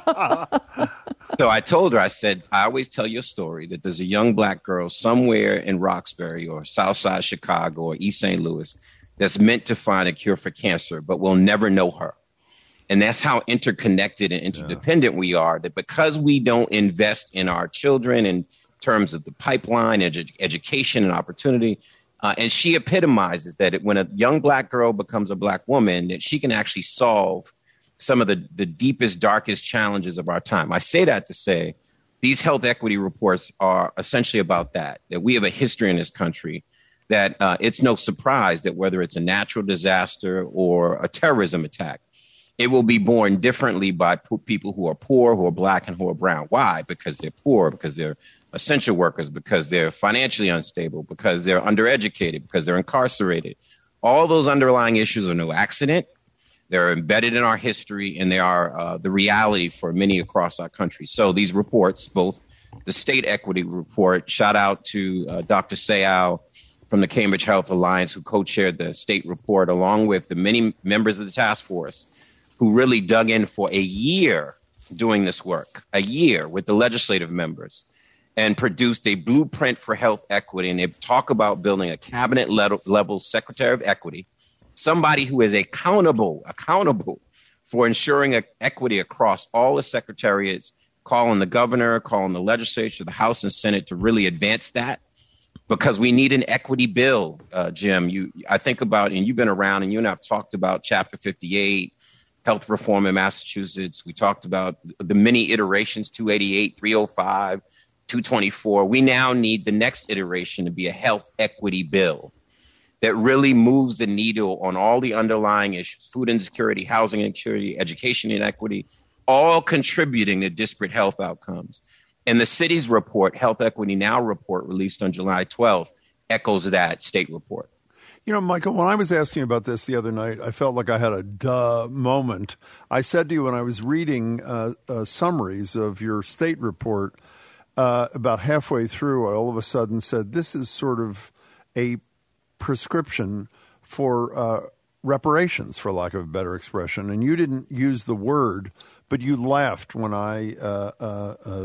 So I told her, I said, I always tell you a story that there's a young Black girl somewhere in Roxbury or Southside Chicago or East St. Louis that's meant to find a cure for cancer, but we'll never know her. And that's how interconnected and interdependent we are, that because we don't invest in our children in terms of the pipeline, education and opportunity, and she epitomizes that when a young Black girl becomes a Black woman, that she can actually solve some of the deepest, darkest challenges of our time. I say that to say these health equity reports are essentially about that we have a history in this country, that it's no surprise that whether it's a natural disaster or a terrorism attack, it will be borne differently by people who are poor, who are Black, and who are brown. Why? Because they're poor, because they're essential workers, because they're financially unstable, because they're undereducated, because they're incarcerated. All those underlying issues are no accident. They're embedded in our history, and they are the reality for many across our country. So these reports, both the state equity report, shout out to Dr. Sayal from the Cambridge Health Alliance, who co-chaired the state report, along with the many members of the task force who really dug in for a year doing this work, a year with the legislative members, and produced a blueprint for health equity. And they talk about building a cabinet level secretary of equity, somebody who is accountable for ensuring equity across all the secretariats, calling the governor, calling the legislature, the House and Senate to really advance that. Because we need an equity bill, Jim. I think about, and you've been around, and you and I have talked about Chapter 58, health reform in Massachusetts. We talked about the many iterations, 288, 305, 224. We now need the next iteration to be a health equity bill that really moves the needle on all the underlying issues: food insecurity, housing insecurity, education inequity, all contributing to disparate health outcomes. And the city's report, Health Equity Now report, released on July 12th, echoes that state report. You know, Michael, when I was asking about this the other night, I felt like I had a duh moment. I said to you when I was reading summaries of your state report, about halfway through, I all of a sudden said, this is sort of a prescription for reparations, for lack of a better expression. And you didn't use the word, but you laughed when I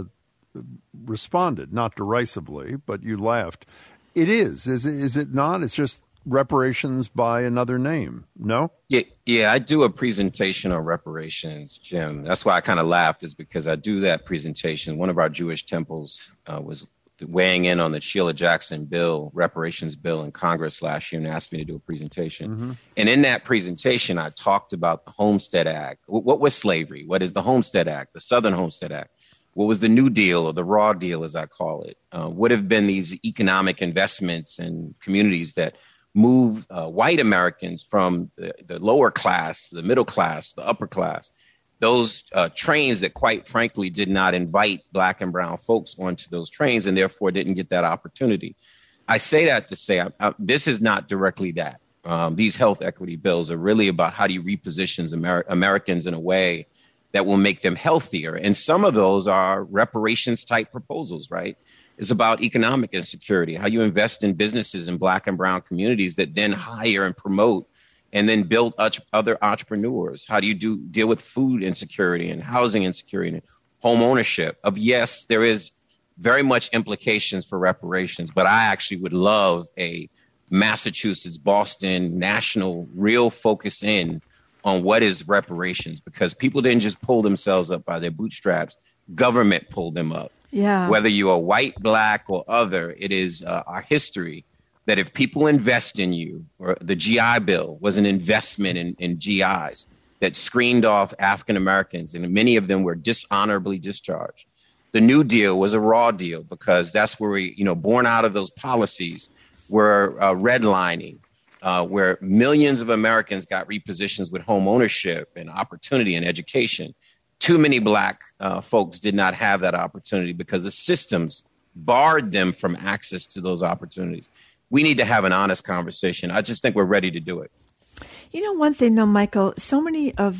responded, not derisively, but you laughed. It is it not? It's just reparations by another name, no? Yeah, I do a presentation on reparations, Jim. That's why I kind of laughed, is because I do that presentation. One of our Jewish temples was weighing in on the Sheila Jackson bill, reparations bill in Congress last year, and asked me to do a presentation. Mm-hmm. And in that presentation, I talked about the Homestead Act. What was slavery? What is the Homestead Act, the Southern Homestead Act? What was the New Deal, or the Raw Deal, as I call it? What have been these economic investments in communities that move white Americans from the lower class, the middle class, the upper class? Those trains that, quite frankly, did not invite Black and brown folks onto those trains, and therefore didn't get that opportunity. I say that to say this is not directly that. These health equity bills are really about how do you reposition Americans in a way that will make them healthier. And some of those are reparations type proposals, right? It's about economic insecurity, how you invest in businesses in Black and brown communities that then hire and promote and then build other entrepreneurs. How do you deal with food insecurity and housing insecurity and home ownership? Yes, there is very much implications for reparations, but I actually would love a Massachusetts, Boston, national, real focus in on what is reparations, because people didn't just pull themselves up by their bootstraps. Government pulled them up. Yeah. Whether you are white, Black, or other, it is our history that if people invest in you, or the GI Bill was an investment in GIs that screened off African Americans, and many of them were dishonorably discharged. The New Deal was a raw deal, because that's where we, born out of those policies were redlining, where millions of Americans got repositions with home ownership and opportunity and education. Too many Black folks did not have that opportunity because the systems barred them from access to those opportunities. We need to have an honest conversation. I just think we're ready to do it. You know, one thing though, Michael, so many of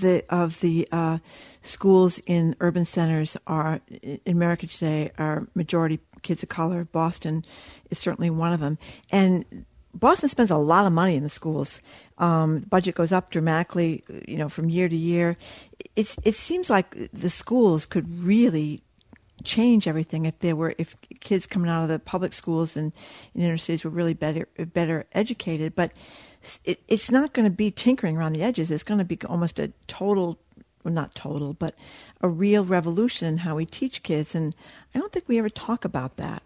the schools in urban centers in America today are majority kids of color. Boston is certainly one of them. And Boston spends a lot of money in the schools. Budget goes up dramatically, from year to year. It seems like the schools could really change everything if kids coming out of the public schools and in inner cities were really better educated. But it's not going to be tinkering around the edges. It's going to be almost a total, well, not total, but a real revolution in how we teach kids. And I don't think we ever talk about that.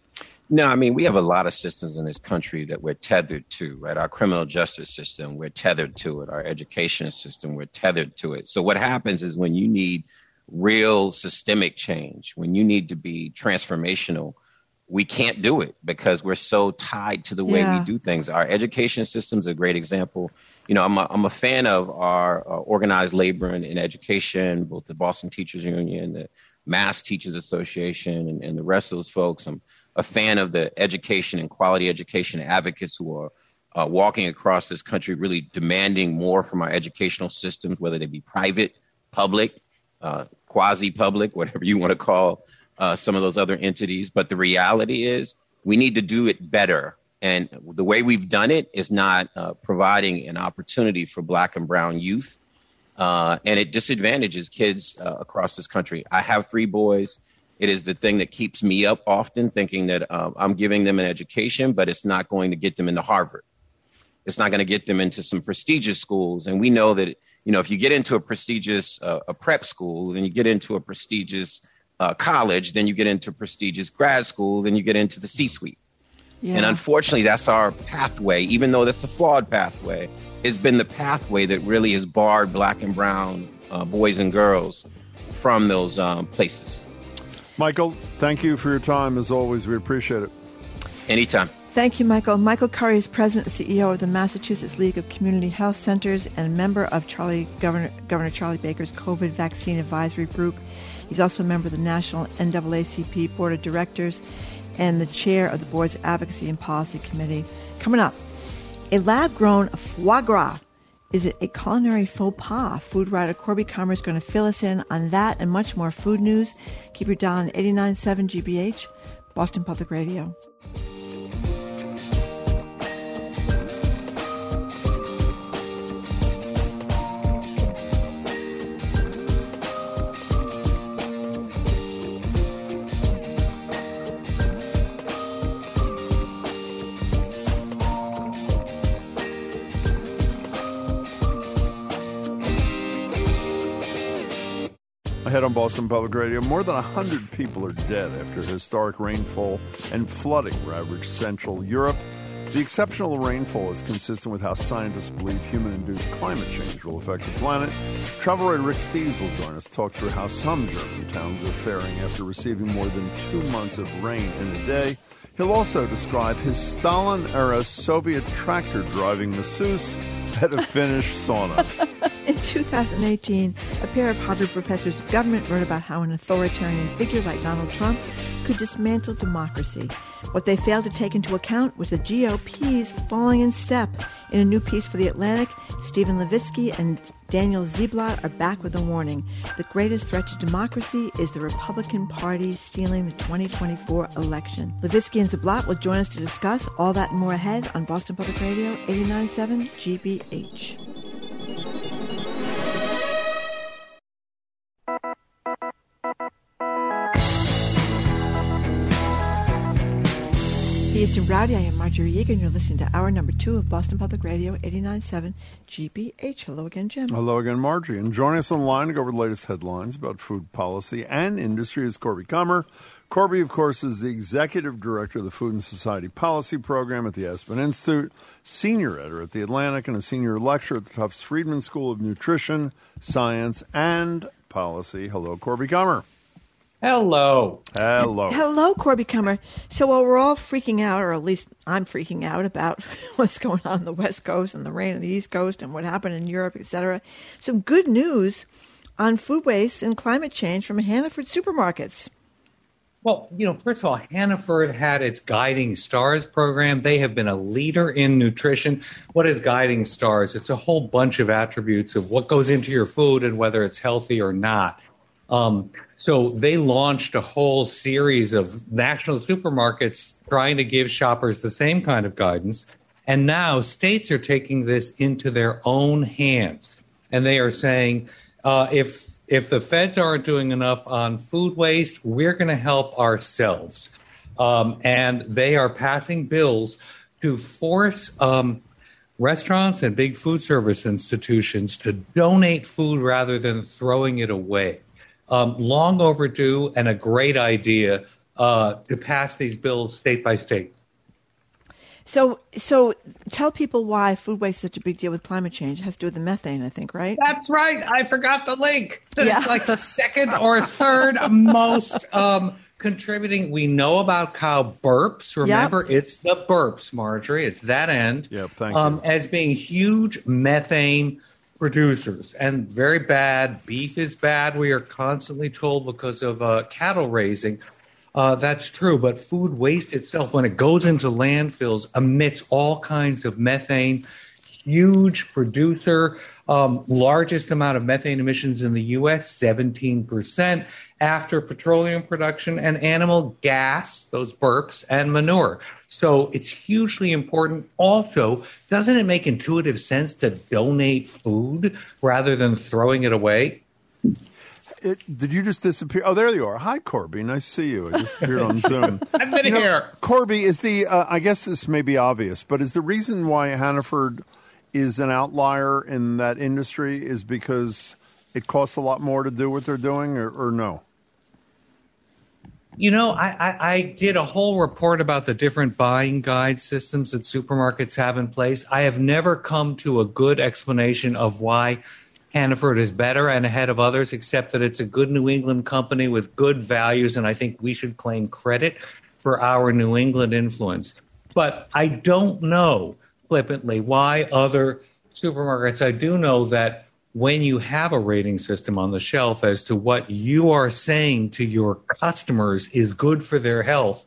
No, I mean, we have a lot of systems in this country that we're tethered to, right? Our criminal justice system, we're tethered to it. Our education system, we're tethered to it. So what happens is when you need real systemic change, when you need to be transformational, we can't do it because we're so tied to the way we do things. Our education system is a great example. You know, I'm a fan of our organized labor in education, both the Boston Teachers Union, the Mass Teachers Association, and the rest of those folks. I'm a fan of the education and quality education advocates who are walking across this country, really demanding more from our educational systems, whether they be private, public, quasi-public, whatever you want to call some of those other entities. But the reality is we need to do it better. And the way we've done it is not providing an opportunity for Black and brown youth. And it disadvantages kids across this country. I have 3 boys. It is the thing that keeps me up often, thinking that I'm giving them an education, but it's not going to get them into Harvard. It's not going to get them into some prestigious schools. And we know that, you know, if you get into a prestigious a prep school, then you get into a prestigious college, then you get into prestigious grad school, then you get into the C-suite. Yeah. And unfortunately, that's our pathway, even though that's a flawed pathway. It's been the pathway that really has barred Black and brown boys and girls from those places. Michael, thank you for your time. As always, we appreciate it. Anytime. Thank you, Michael. Michael Curry is president and CEO of the Massachusetts League of Community Health Centers and member of Governor Charlie Baker's COVID Vaccine Advisory Group. He's also a member of the National NAACP Board of Directors and the chair of the board's Advocacy and Policy Committee. Coming up, a lab-grown foie gras. Is it a culinary faux pas? Food writer Corby Kummer is going to fill us in on that and much more food news. Keep your dial on 89.7 GBH, Boston Public Radio. Ahead on Boston Public Radio, more than 100 people are dead after historic rainfall and flooding ravaged Central Europe. The exceptional rainfall is consistent with how scientists believe human-induced climate change will affect the planet. Travel writer Rick Steves will join us to talk through how some German towns are faring after receiving more than 2 months of rain in a day. He'll also describe his Stalin-era Soviet tractor-driving masseuse at a Finnish sauna. In 2018, a pair of Harvard professors of government wrote about how an authoritarian figure like Donald Trump could dismantle democracy. What they failed to take into account was the GOP's falling in step. In a new piece for The Atlantic, Stephen Levitsky and Daniel Ziblatt are back with a warning. The greatest threat to democracy is the Republican Party stealing the 2024 election. Levitsky and Ziblatt will join us to discuss all that and more ahead on Boston Public Radio 89.7 GBH. Eastern Rowdy, I am Marjorie Egan. You're listening to hour number 2 of Boston Public Radio 89.7 GBH. Hello again, Jim. Hello again, Marjorie. And joining us online to go over the latest headlines about food policy and industry is Corby Kummer. Corby, of course, is the executive director of the Food and Society Policy Program at the Aspen Institute, senior editor at The Atlantic, and a senior lecturer at the Tufts Friedman School of Nutrition, Science, and Policy. Hello, Corby Kummer. Hello. Hello. Hello, Corby Kummer. So while we're all freaking out, or at least I'm freaking out about what's going on the West Coast and the rain on the East Coast and what happened in Europe, etc., some good news on food waste and climate change from Hannaford Supermarkets. Well, first of all, Hannaford had its Guiding Stars program. They have been a leader in nutrition. What is Guiding Stars? It's a whole bunch of attributes of what goes into your food and whether it's healthy or not. So they launched a whole series of national supermarkets trying to give shoppers the same kind of guidance. And now states are taking this into their own hands. And they are saying, if the feds aren't doing enough on food waste, we're going to help ourselves. And they are passing bills to force restaurants and big food service institutions to donate food rather than throwing it away. Long overdue and a great idea to pass these bills state by state. So tell people why food waste is such a big deal with climate change. It has to do with the methane, I think, right? That's right. I forgot the link. It's like the second or third most contributing. We know about cow burps. Remember, it's the burps, Marjorie. It's that end. Yep, thank you. As being huge methane producers and very bad. Beef is bad. We are constantly told because of cattle raising. That's true, but food waste itself, when it goes into landfills, emits all kinds of methane. Huge producer, largest amount of methane emissions in the U.S., 17%, after petroleum production and animal gas, those burps, and manure. So it's hugely important. Also, doesn't it make intuitive sense to donate food rather than throwing it away? Did you just disappear? Oh, there you are. Hi, Corby. Nice to see you. I just appeared on Zoom. I've been here. Corby, is I guess this may be obvious, but is the reason why Hannaford is an outlier in that industry is because it costs a lot more to do what they're doing, or no? You know, I did a whole report about the different buying guide systems that supermarkets have in place. I have never come to a good explanation of why Hannaford is better and ahead of others, except that it's a good New England company with good values, and I think we should claim credit for our New England influence. But I don't know, flippantly, why other supermarkets. I do know that when you have a rating system on the shelf as to what you are saying to your customers is good for their health,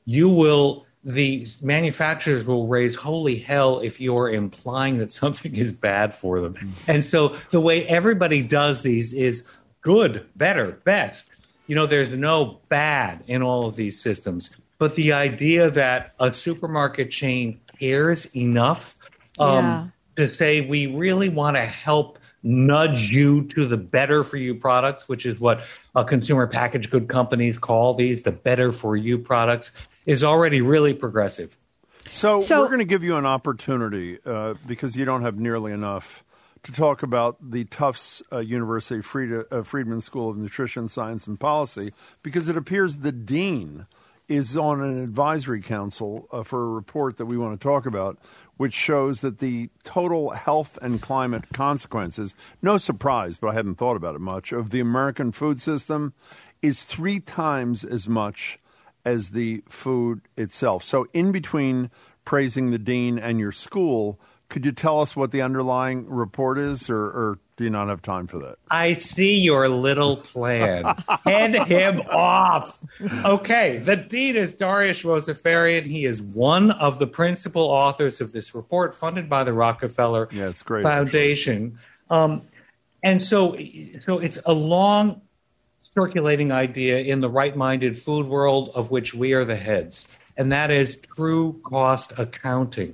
the manufacturers will raise holy hell if you're implying that something is bad for them. And so the way everybody does these is good, better, best. You know, there's no bad in all of these systems. But the idea that a supermarket chain cares enough to say we really want to help nudge you to the better for you products, which is what consumer packaged good companies call these, the better for you products, is already really progressive. So we're going to give you an opportunity, because you don't have nearly enough, to talk about the Tufts University Friedman School of Nutrition, Science, and Policy, because it appears the dean is on an advisory council for a report that we want to talk about, which shows that the total health and climate consequences, no surprise, but I hadn't thought about it much, of the American food system is 3 times as much as the food itself. So in between praising the dean and your school, could you tell us what the underlying report is, or do you not have time for that? I see your little plan. Head him off. Okay, the dean is Dariush Rosafarian. He is one of the principal authors of this report funded by the Rockefeller Foundation. And so it's a long circulating idea in the right-minded food world of which we are the heads, and that is true cost accounting.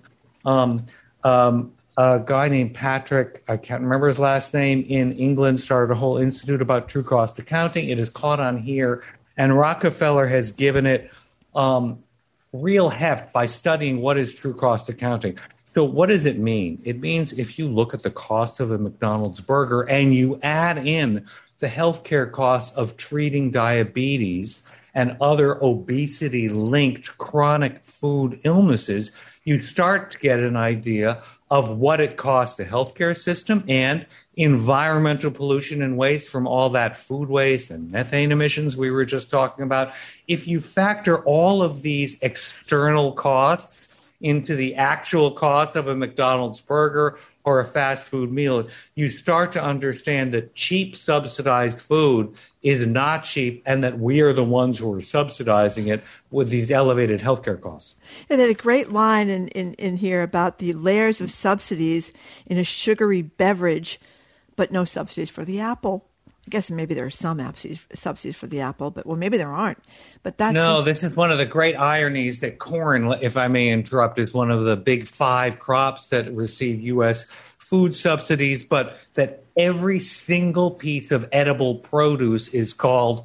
A guy named Patrick, I can't remember his last name, in England started a whole institute about true cost accounting. It is caught on here, and Rockefeller has given it real heft by studying what is true cost accounting. So what does it mean? It means if you look at the cost of a McDonald's burger and you add in the healthcare costs of treating diabetes and other obesity-linked chronic food illnesses, you start to get an idea of what it costs the healthcare system and environmental pollution and waste from all that food waste and methane emissions we were just talking about. If you factor all of these external costs into the actual cost of a McDonald's burger or a fast food meal, you start to understand that cheap subsidized food is not cheap and that we are the ones who are subsidizing it with these elevated healthcare costs. And there's a great line in here about the layers of subsidies in a sugary beverage, but no subsidies for the apple. I guess maybe there are some subsidies for the apple, but maybe there aren't. But this is one of the great ironies that corn, if I may interrupt, is one of the big 5 crops that receive U.S. food subsidies, but that every single piece of edible produce is called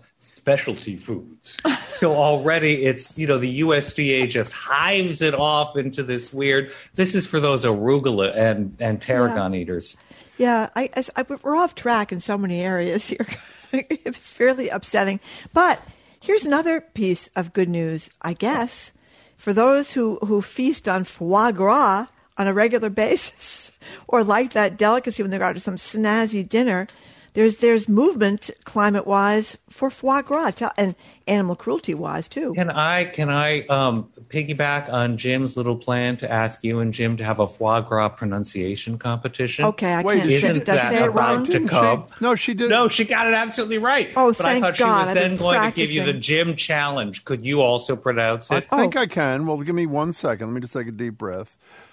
specialty foods. So already it's, the USDA just hives it off into this weird, this is for those arugula and tarragon eaters. Yeah, we're off track in so many areas here. It's fairly upsetting. But here's another piece of good news, I guess, for those who feast on foie gras on a regular basis or like that delicacy when they go to some snazzy dinner. There's movement climate-wise for foie gras and animal cruelty-wise too. Can I piggyback on Jim's little plan to ask you and Jim to have a foie gras pronunciation competition? Okay, I can't. Isn't that about to come? No, she didn't. No, she got it absolutely right. Oh, but I thought she was then going to give you the Jim challenge. Could you also pronounce it? I think I can. Well, give me 1 second. Let me just take a deep breath.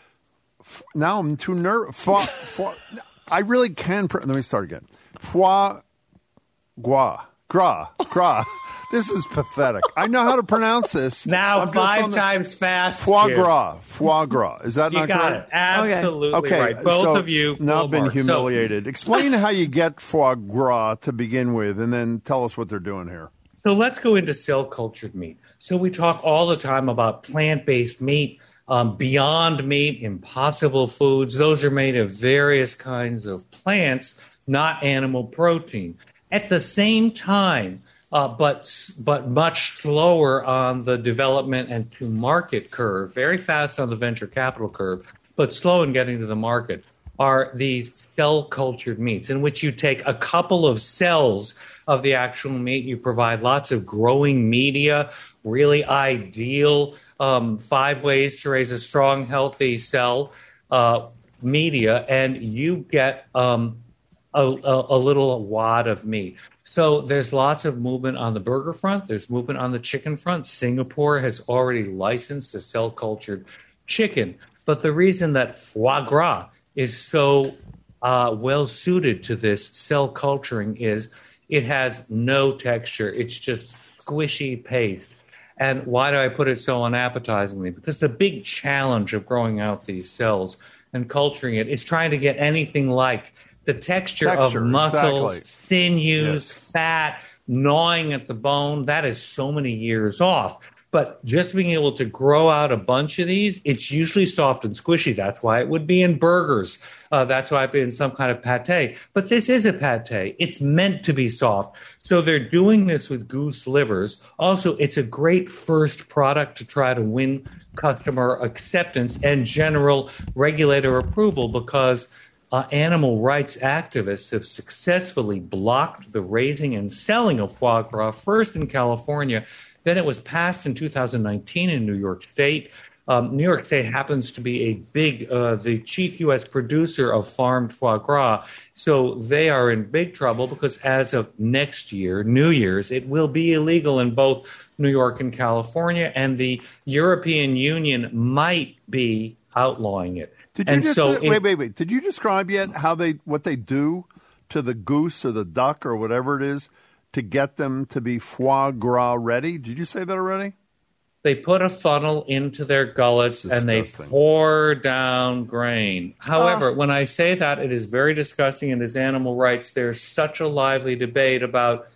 Now I'm too nervous. I really can. Let me start again. Foie gras. This is pathetic. I know how to pronounce this. Now 5 times fast. Foie gras. Is that not correct? You got it. Absolutely right. Both of you. Now I've been humiliated. Explain how you get foie gras to begin with, and then tell us what they're doing here. So let's go into cell-cultured meat. So we talk all the time about plant-based meat, Beyond Meat, Impossible Foods. Those are made of various kinds of plants, not animal protein. At the same time, but much slower on the development and to market curve, very fast on the venture capital curve, but slow in getting to the market, are these cell-cultured meats in which you take a couple of cells of the actual meat, you provide lots of growing media, really ideal 5 ways to raise a strong, healthy cell media, and you get a little wad of meat. So there's lots of movement on the burger front. There's movement on the chicken front. Singapore has already licensed the cell-cultured chicken. But the reason that foie gras is so well-suited to this cell culturing is it has no texture. It's just squishy paste. And why do I put it so unappetizingly? Because the big challenge of growing out these cells and culturing it is trying to get anything like the texture of muscles, sinews, fat, gnawing at the bone. That is so many years off. But just being able to grow out a bunch of these, it's usually soft and squishy. That's why it would be in burgers. That's why it'd be in some kind of pate. But this is a pate. It's meant to be soft. So they're doing this with goose livers. Also, it's a great first product to try to win customer acceptance and general regulator approval because animal rights activists have successfully blocked the raising and selling of foie gras, first in California. Then it was passed in 2019 in New York State. New York State happens to be a big, the chief U.S. producer of farmed foie gras. So they are in big trouble because as of next year, New Year's, it will be illegal in both New York and California, and the European Union might be outlawing it. Did you wait. Did you describe yet what they do to the goose or the duck or whatever it is to get them to be foie gras ready? Did you say that already? They put a funnel into their gullets and they pour down grain. However, when I say that, it is very disgusting and as animal rights, there's such a lively debate about,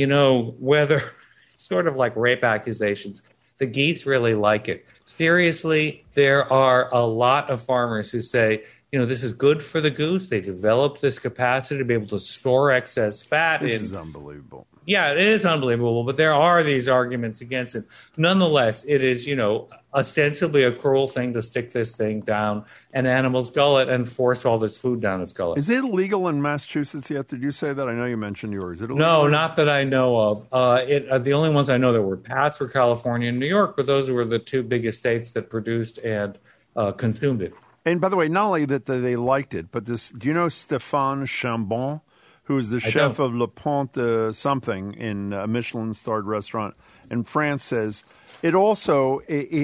whether sort of like rape accusations. The geese really like it. Seriously, there are a lot of farmers who say, this is good for the goose. They developed this capacity to be able to store excess fat. This is unbelievable. Yeah, it is unbelievable, but there are these arguments against it. Nonetheless, it is, ostensibly a cruel thing to stick this thing down an animal's gullet and force all this food down its gullet. Is it illegal in Massachusetts yet? Did you say that? I know you mentioned yours. Is it illegal? No, not that I know of. The only ones I know that were passed were California and New York, but those were the 2 biggest states that produced and consumed it. And by the way, not only that they liked it, but do you know Stéphane Chambon, who is the chef of Le Pont something in a Michelin-starred restaurant in France, says it also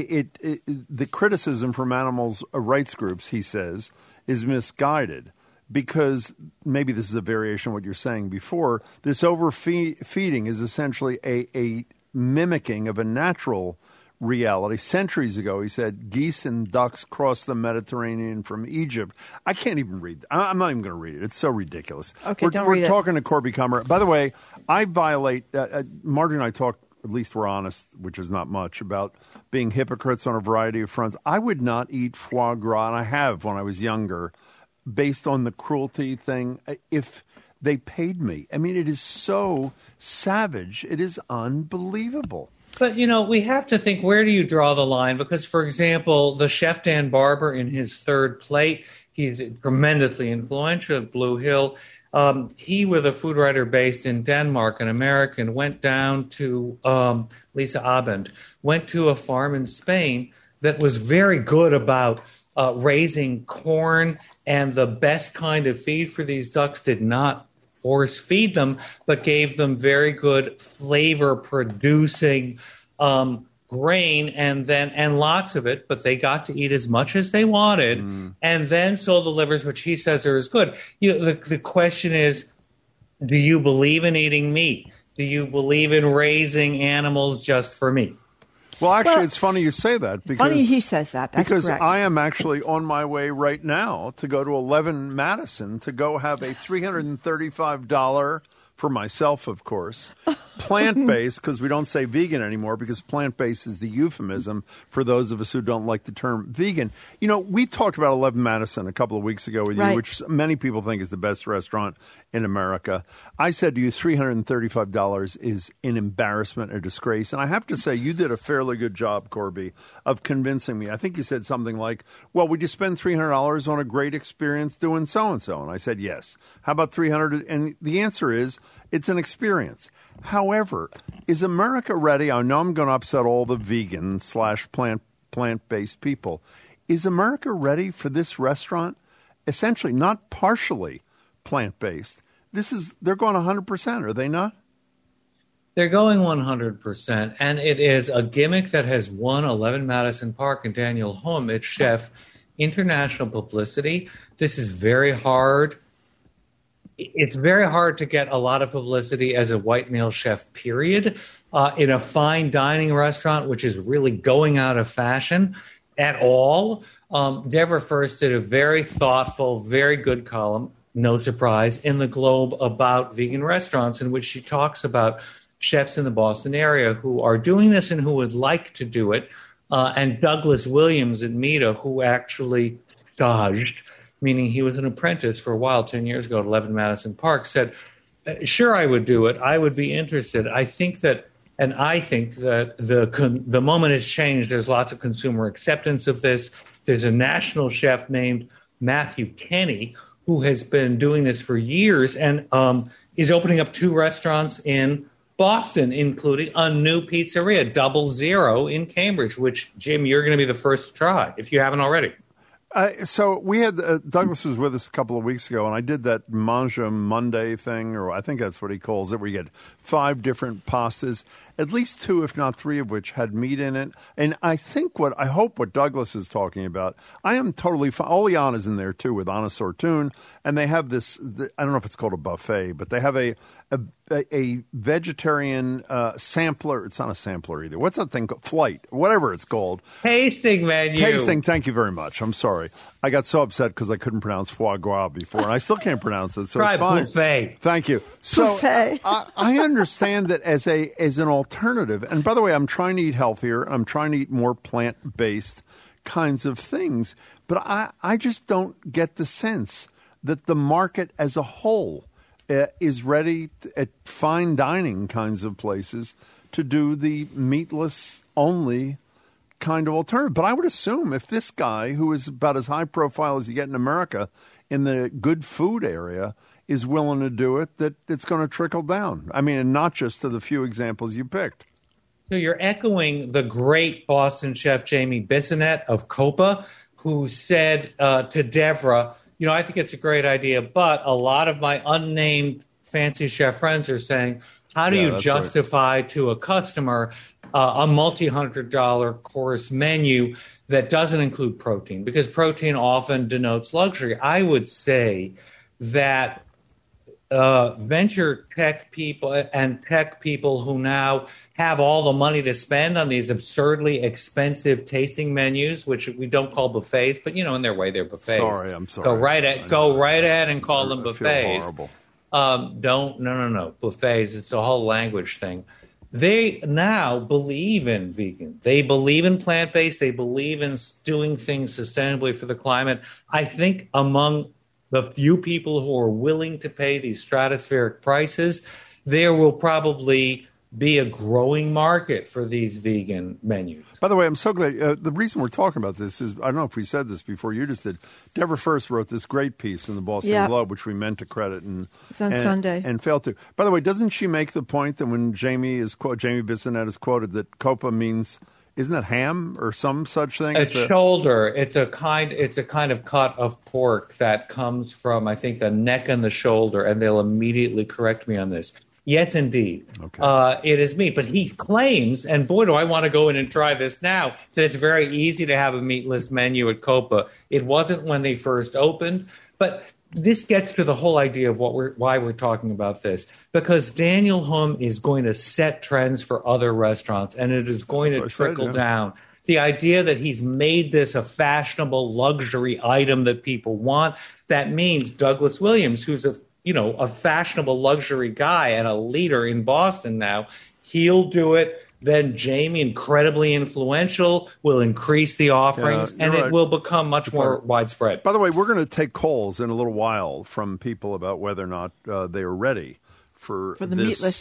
the criticism from animals rights groups, he says, is misguided because maybe this is a variation of what you're saying before. This overfeeding is essentially a mimicking of a natural reality. Centuries ago, he said, geese and ducks crossed the Mediterranean from Egypt. I can't even read. I'm not even going to read it. It's so ridiculous. Okay, we're talking to Corby Kummer. By the way, I violate, Marjorie and I talk, at least we're honest, which is not much, about being hypocrites on a variety of fronts. I would not eat foie gras, and I have when I was younger, based on the cruelty thing, if they paid me. I mean, it is so savage. It is unbelievable. But, we have to think, where do you draw the line? Because, for example, the chef Dan Barber in his third plate, he's tremendously influential at Blue Hill. He, with a food writer based in Denmark, an American, went down to Lisa Abend, went to a farm in Spain that was very good about raising corn, and the best kind of feed for these ducks did not force feed them, but gave them very good flavor producing grain and lots of it, but they got to eat as much as they wanted, and then sold the livers, which he says are as good. The question is, do you believe in eating meat? Do you believe in raising animals just for meat? Well, actually, it's funny you say that. Because, funny he says that. That's because correct. I am actually on my way right now to go to 11 Madison to go have a $335, for myself, of course, plant-based, because we don't say vegan anymore, because plant-based is the euphemism for those of us who don't like the term vegan. We talked about 11 Madison a couple of weeks ago with you, which many people think is the best restaurant in America. I said to you, $335 is an embarrassment, a disgrace. And I have to say, you did a fairly good job, Corby, of convincing me. I think you said something like, well, would you spend $300 on a great experience doing so-and-so? And I said, yes. How about $300? And the answer is, it's an experience. However, is America ready? I know I'm going to upset all the vegan / plant-based people. Is America ready for this restaurant? Essentially, not partially plant-based. They're going 100%, are they not? They're going 100%, and it is a gimmick that has won 11 Madison Park and Daniel Humm, its chef, international publicity. This is very hard. It's very hard to get a lot of publicity as a white male chef, period, in a fine dining restaurant, which is really going out of fashion at all. Deborah First did a very thoughtful, very good column, no surprise, in the Globe about vegan restaurants, in which she talks about chefs in the Boston area who are doing this and who would like to do it. And Douglas Williams at META, who actually staged, meaning he was an apprentice for a while, 10 years ago at 11 Madison Park, said, sure, I would do it. I would be interested. I think that the moment has changed. There's lots of consumer acceptance of this. There's a national chef named Matthew Kenny who has been doing this for years and is opening up 2 restaurants in Boston, including a new pizzeria, Double Zero, in Cambridge, which, Jim, you're going to be the first to try if you haven't already. So we had Douglas was with us a couple of weeks ago, and I did that Manja Monday thing, or I think that's what he calls it, where you get 5 different pastas, at least 2, if not 3 of which had meat in it. And I hope what Douglas is talking about, I am totally fine. Oleana's in there too with Anna Sortun, and they have this, I don't know if it's called a buffet, but they have a vegetarian sampler. It's not a sampler either. What's that thing called? Flight, whatever it's called. Tasting menu. Tasting. Thank you very much. I'm sorry. I got so upset because I couldn't pronounce foie gras before, and I still can't pronounce it. So try it's fine. Buffet. Thank you. So buffet. I understand that as an alternative. And by the way, I'm trying to eat healthier. I'm trying to eat more plant-based kinds of things. But I just don't get the sense that the market as a whole is ready at fine dining kinds of places to do the meatless only kind of alternative. But I would assume if this guy, who is about as high profile as you get in America in the good food area, is willing to do it, that it's going to trickle down. I mean, and not just to the few examples you picked. So you're echoing the great Boston chef Jamie Bissonette of Copa, who said to Deborah, I think it's a great idea, but a lot of my unnamed fancy chef friends are saying, how do you justify to a customer a multi-$100 course menu that doesn't include protein? Because protein often denotes luxury. I would say that venture tech people and tech people who now have all the money to spend on these absurdly expensive tasting menus, which we don't call buffets, but in their way they're buffets. I'm sorry. Go right ahead and call them buffets. I feel horrible. No. Buffets. It's a whole language thing. They now believe in vegan. They believe in plant-based. They believe in doing things sustainably for the climate. I think among the few people who are willing to pay these stratospheric prices, there will probably be a growing market for these vegan menus. By the way, I'm so glad. The reason we're talking about this is, I don't know if we said this before, you just did. Deborah First wrote this great piece in the Boston Globe, which we meant to credit. It's on Sunday. And failed to. By the way, doesn't she make the point that when Jamie Bissonette is quoted that copa means, isn't that ham or some such thing? It's shoulder. It's a kind of cut of pork that comes from, I think, the neck and the shoulder, and they'll immediately correct me on this. Yes, indeed. Okay. It is meat. But he claims, and boy, do I want to go in and try this now, that it's very easy to have a meatless menu at Copa. It wasn't when they first opened. But this gets to the whole idea of why we're talking about this. Because Daniel Humm is going to set trends for other restaurants, and it is going to trickle down. The idea that he's made this a fashionable luxury item that people want, that means Douglas Williams, who's a fashionable luxury guy and a leader in Boston now, he'll do it. Then Jamie, incredibly influential, will increase the offerings, and it will become much more widespread. By the way, we're going to take calls in a little while from people about whether or not they are ready for the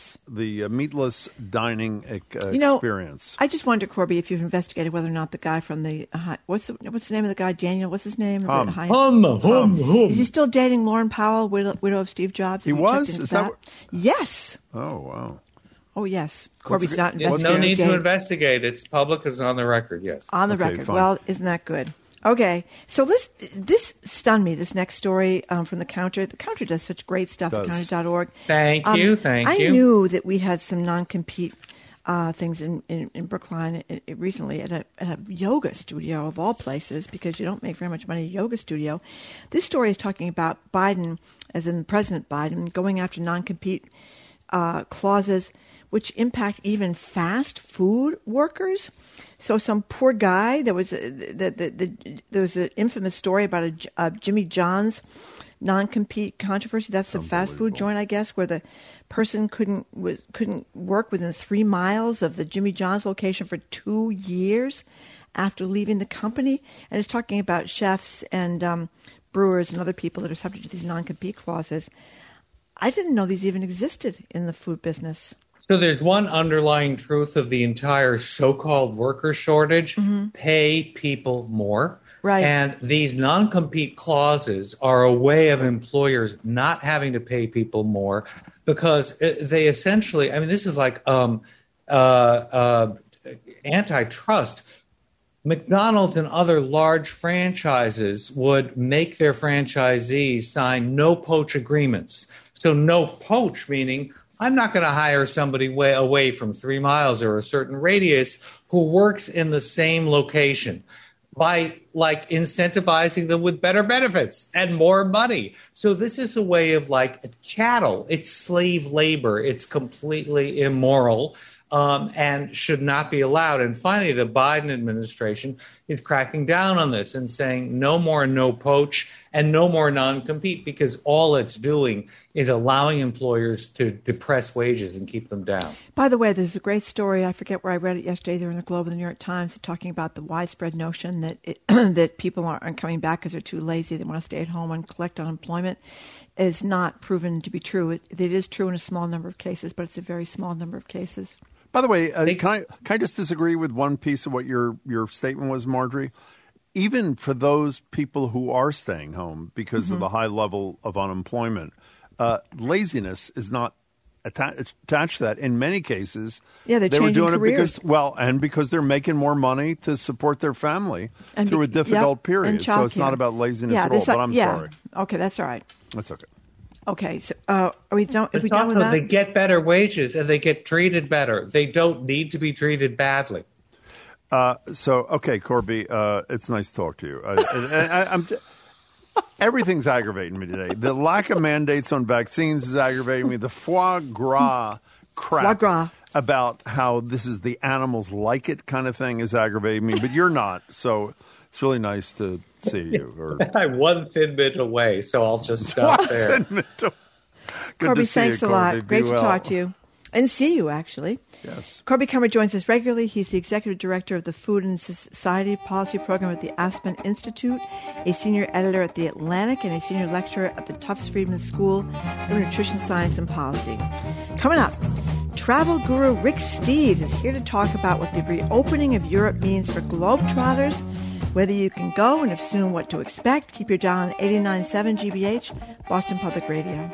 meatless dining experience. I just wonder, Corby, if you've investigated whether or not the guy from the what's the name of the guy? Daniel, what's his name? Hum. Is he still dating Lauren Powell, widow of Steve Jobs? He was? Is that? Yes. Oh wow. Oh yes. Corby's not investigating. There's no need to investigate. It's public. It's on the record. Yes. On the record. Fine. Well, isn't that good? Okay, so this stunned me, this next story from The Counter. The Counter does such great stuff, thecounter.org. Thank you. I knew that we had some non-compete things in Brookline recently at a yoga studio, of all places, because you don't make very much money at a yoga studio. This story is talking about Biden, as in President Biden, going after non-compete clauses which impact even fast food workers. So some poor guy, there was an infamous story about a Jimmy John's non-compete controversy. That's the fast food joint, I guess, where the person couldn't work within 3 miles of the Jimmy John's location for 2 years after leaving the company. And it's talking about chefs and brewers and other people that are subject to these non-compete clauses. I didn't know these even existed in the food business. So there's one underlying truth of the entire so-called worker shortage: pay people more. Right. And these non-compete clauses are a way of employers not having to pay people more, because they essentially, this is like antitrust. McDonald's and other large franchises would make their franchisees sign no poach agreements. So no poach, meaning I'm not going to hire somebody way away from 3 miles or a certain radius who works in the same location, by incentivizing them with better benefits and more money. So this is a way of chattel. It's slave labor. It's completely immoral and should not be allowed. And finally, the Biden administration is cracking down on this and saying no more no poach and no more non-compete, because all it's doing is allowing employers to depress wages and keep them down. By the way, there's a great story. I forget where I read it yesterday. They're in the Globe and the New York Times, talking about the widespread notion that that people aren't coming back because they're too lazy. They want to stay at home and collect unemployment. Is not proven to be true. It is true in a small number of cases, but it's a very small number of cases. By the way, can I just disagree with one piece of what your statement was, Marjorie? Even for those people who are staying home because of the high level of unemployment, laziness is not attached to that. In many cases, they were doing careers. it because they're making more money to support their family through a difficult period. So it's not about laziness at all. But I'm sorry. Okay, that's all right. That's okay. Okay, so are we done with that? They get better wages and they get treated better. They don't need to be treated badly. Okay, Corby, it's nice to talk to you. Everything's aggravating me today. The lack of mandates on vaccines is aggravating me. The foie gras crap about how this is the animals like it kind of thing is aggravating me. But you're not, so it's really nice to see you. I'm one thin bit away, so I'll just stop there. Corby, thanks a lot. Great to talk to you. And see you, actually. Yes. Corby Kummer joins us regularly. He's the executive director of the Food and Society Policy Program at the Aspen Institute, a senior editor at The Atlantic, and a senior lecturer at the Tufts Friedman School of Nutrition Science and Policy. Coming up, travel guru Rick Steves is here to talk about what the reopening of Europe means for Globetrotters, whether you can go, and if soon, what to expect. Keep your dial on 89.7 GBH, Boston Public Radio.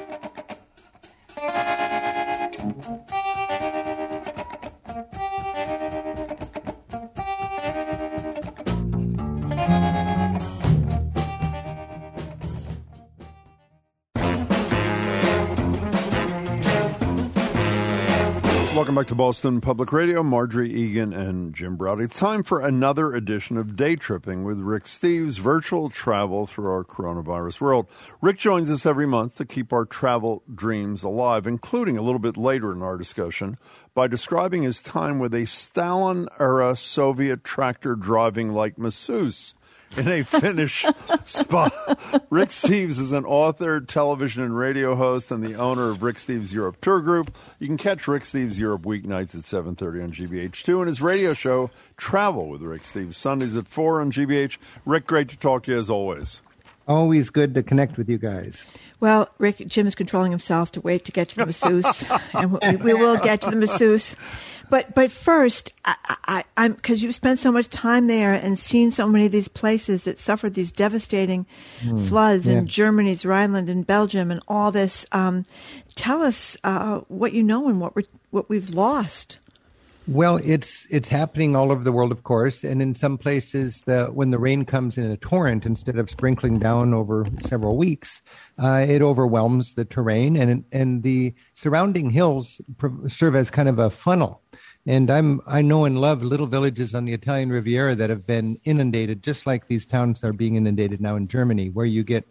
Welcome back to Boston Public Radio. Marjorie Egan and Jim Braude. It's time for another edition of Day Tripping with Rick Steves, virtual travel through our coronavirus world. Rick joins us every month to keep our travel dreams alive, including a little bit later in our discussion, by describing his time with a Stalin-era Soviet tractor driving like masseuse in a Finnish spa. Rick Steves is an author, television and radio host, and the owner of Rick Steves Europe Tour Group. You can catch Rick Steves Europe weeknights at 7:30 on GBH2 and his radio show, Travel with Rick Steves, Sundays at 4 on GBH. Rick, great to talk to you as always. Always good to connect with you guys. Well, Rick, Jim is controlling himself to wait to get to the masseuse, and we will get to the masseuse. But first, I'm because you've spent so much time there and seen so many of these places that suffered these devastating floods in Germany's Rhineland and Belgium and all this. Tell us what you know and what we've lost. Well, it's happening all over the world, of course, and in some places, when the rain comes in a torrent instead of sprinkling down over several weeks, it overwhelms the terrain, and the surrounding hills serve as kind of a funnel. And I know and love little villages on the Italian Riviera that have been inundated, just like these towns are being inundated now in Germany, where you get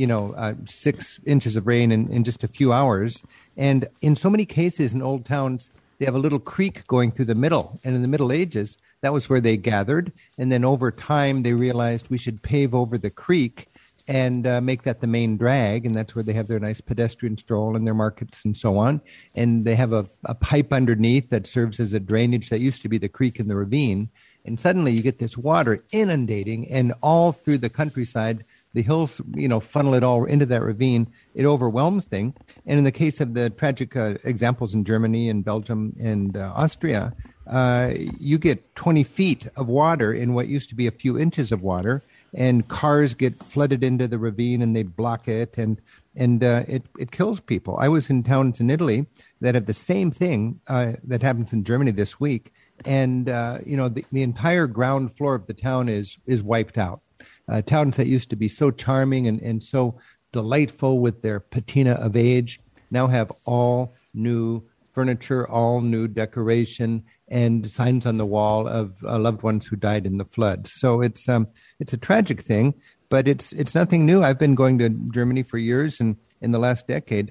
6 inches of rain in just a few hours. And in so many cases in old towns, they have a little creek going through the middle. And in the Middle Ages, that was where they gathered. And then over time, they realized we should pave over the creek and make that the main drag. And that's where they have their nice pedestrian stroll and their markets and so on. And they have a pipe underneath that serves as a drainage that used to be the creek in the ravine. And suddenly you get this water inundating, and all through the countryside, the hills, funnel it all into that ravine. It overwhelms things. And in the case of the tragic examples in Germany and Belgium and Austria, you get 20 feet of water in what used to be a few inches of water, and cars get flooded into the ravine and they block it, and it kills people. I was in towns in Italy that have the same thing that happens in Germany this week, and the entire ground floor of the town is wiped out. Towns that used to be so charming and so delightful with their patina of age now have all new furniture, all new decoration, and signs on the wall of loved ones who died in the flood. So it's a tragic thing, but it's nothing new. I've been going to Germany for years, and in the last decade,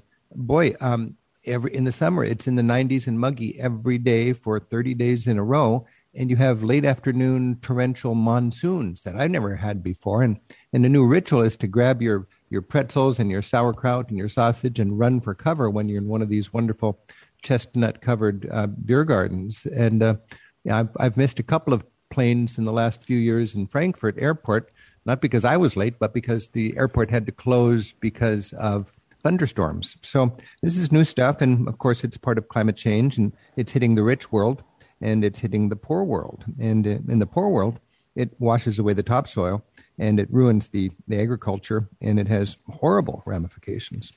in the summer it's in the 90s and muggy every day for 30 days in a row. And you have late afternoon torrential monsoons that I've never had before. And the new ritual is to grab your pretzels and your sauerkraut and your sausage and run for cover when you're in one of these wonderful chestnut-covered beer gardens. And I've missed a couple of planes in the last few years in Frankfurt Airport, not because I was late, but because the airport had to close because of thunderstorms. So this is new stuff. And, of course, it's part of climate change, and it's hitting the rich world. And it's hitting the poor world. And in the poor world, it washes away the topsoil, and it ruins the agriculture, and it has horrible ramifications.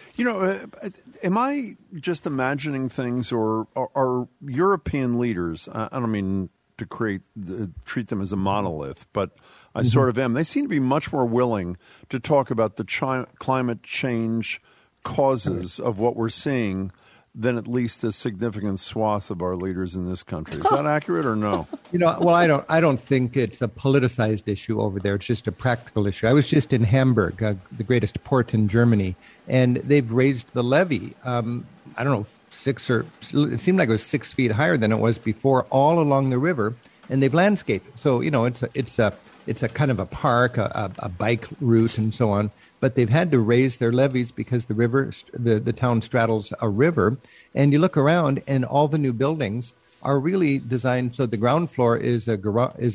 Am I just imagining things, or are European leaders, I don't mean to treat them as a monolith, but I sort of am. They seem to be much more willing to talk about the climate change causes of what we're seeing than at least a significant swath of our leaders in this country. Is that accurate or no? Well, I don't think it's a politicized issue over there. It's just a practical issue. I was just in Hamburg, the greatest port in Germany, and they've raised the levee. I don't know, it seemed like it was 6 feet higher than it was before, all along the river, and they've landscaped. So it's a kind of a park, a bike route, and so on. But they've had to raise their levees because the river, the town straddles a river. And you look around, and all the new buildings are really designed so the ground floor is an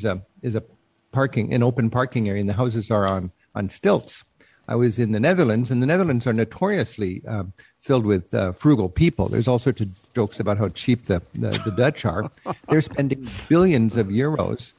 open parking area, and the houses are on stilts. I was in the Netherlands, and the Netherlands are notoriously filled with frugal people. There's all sorts of jokes about how cheap the Dutch are. They're spending billions of euros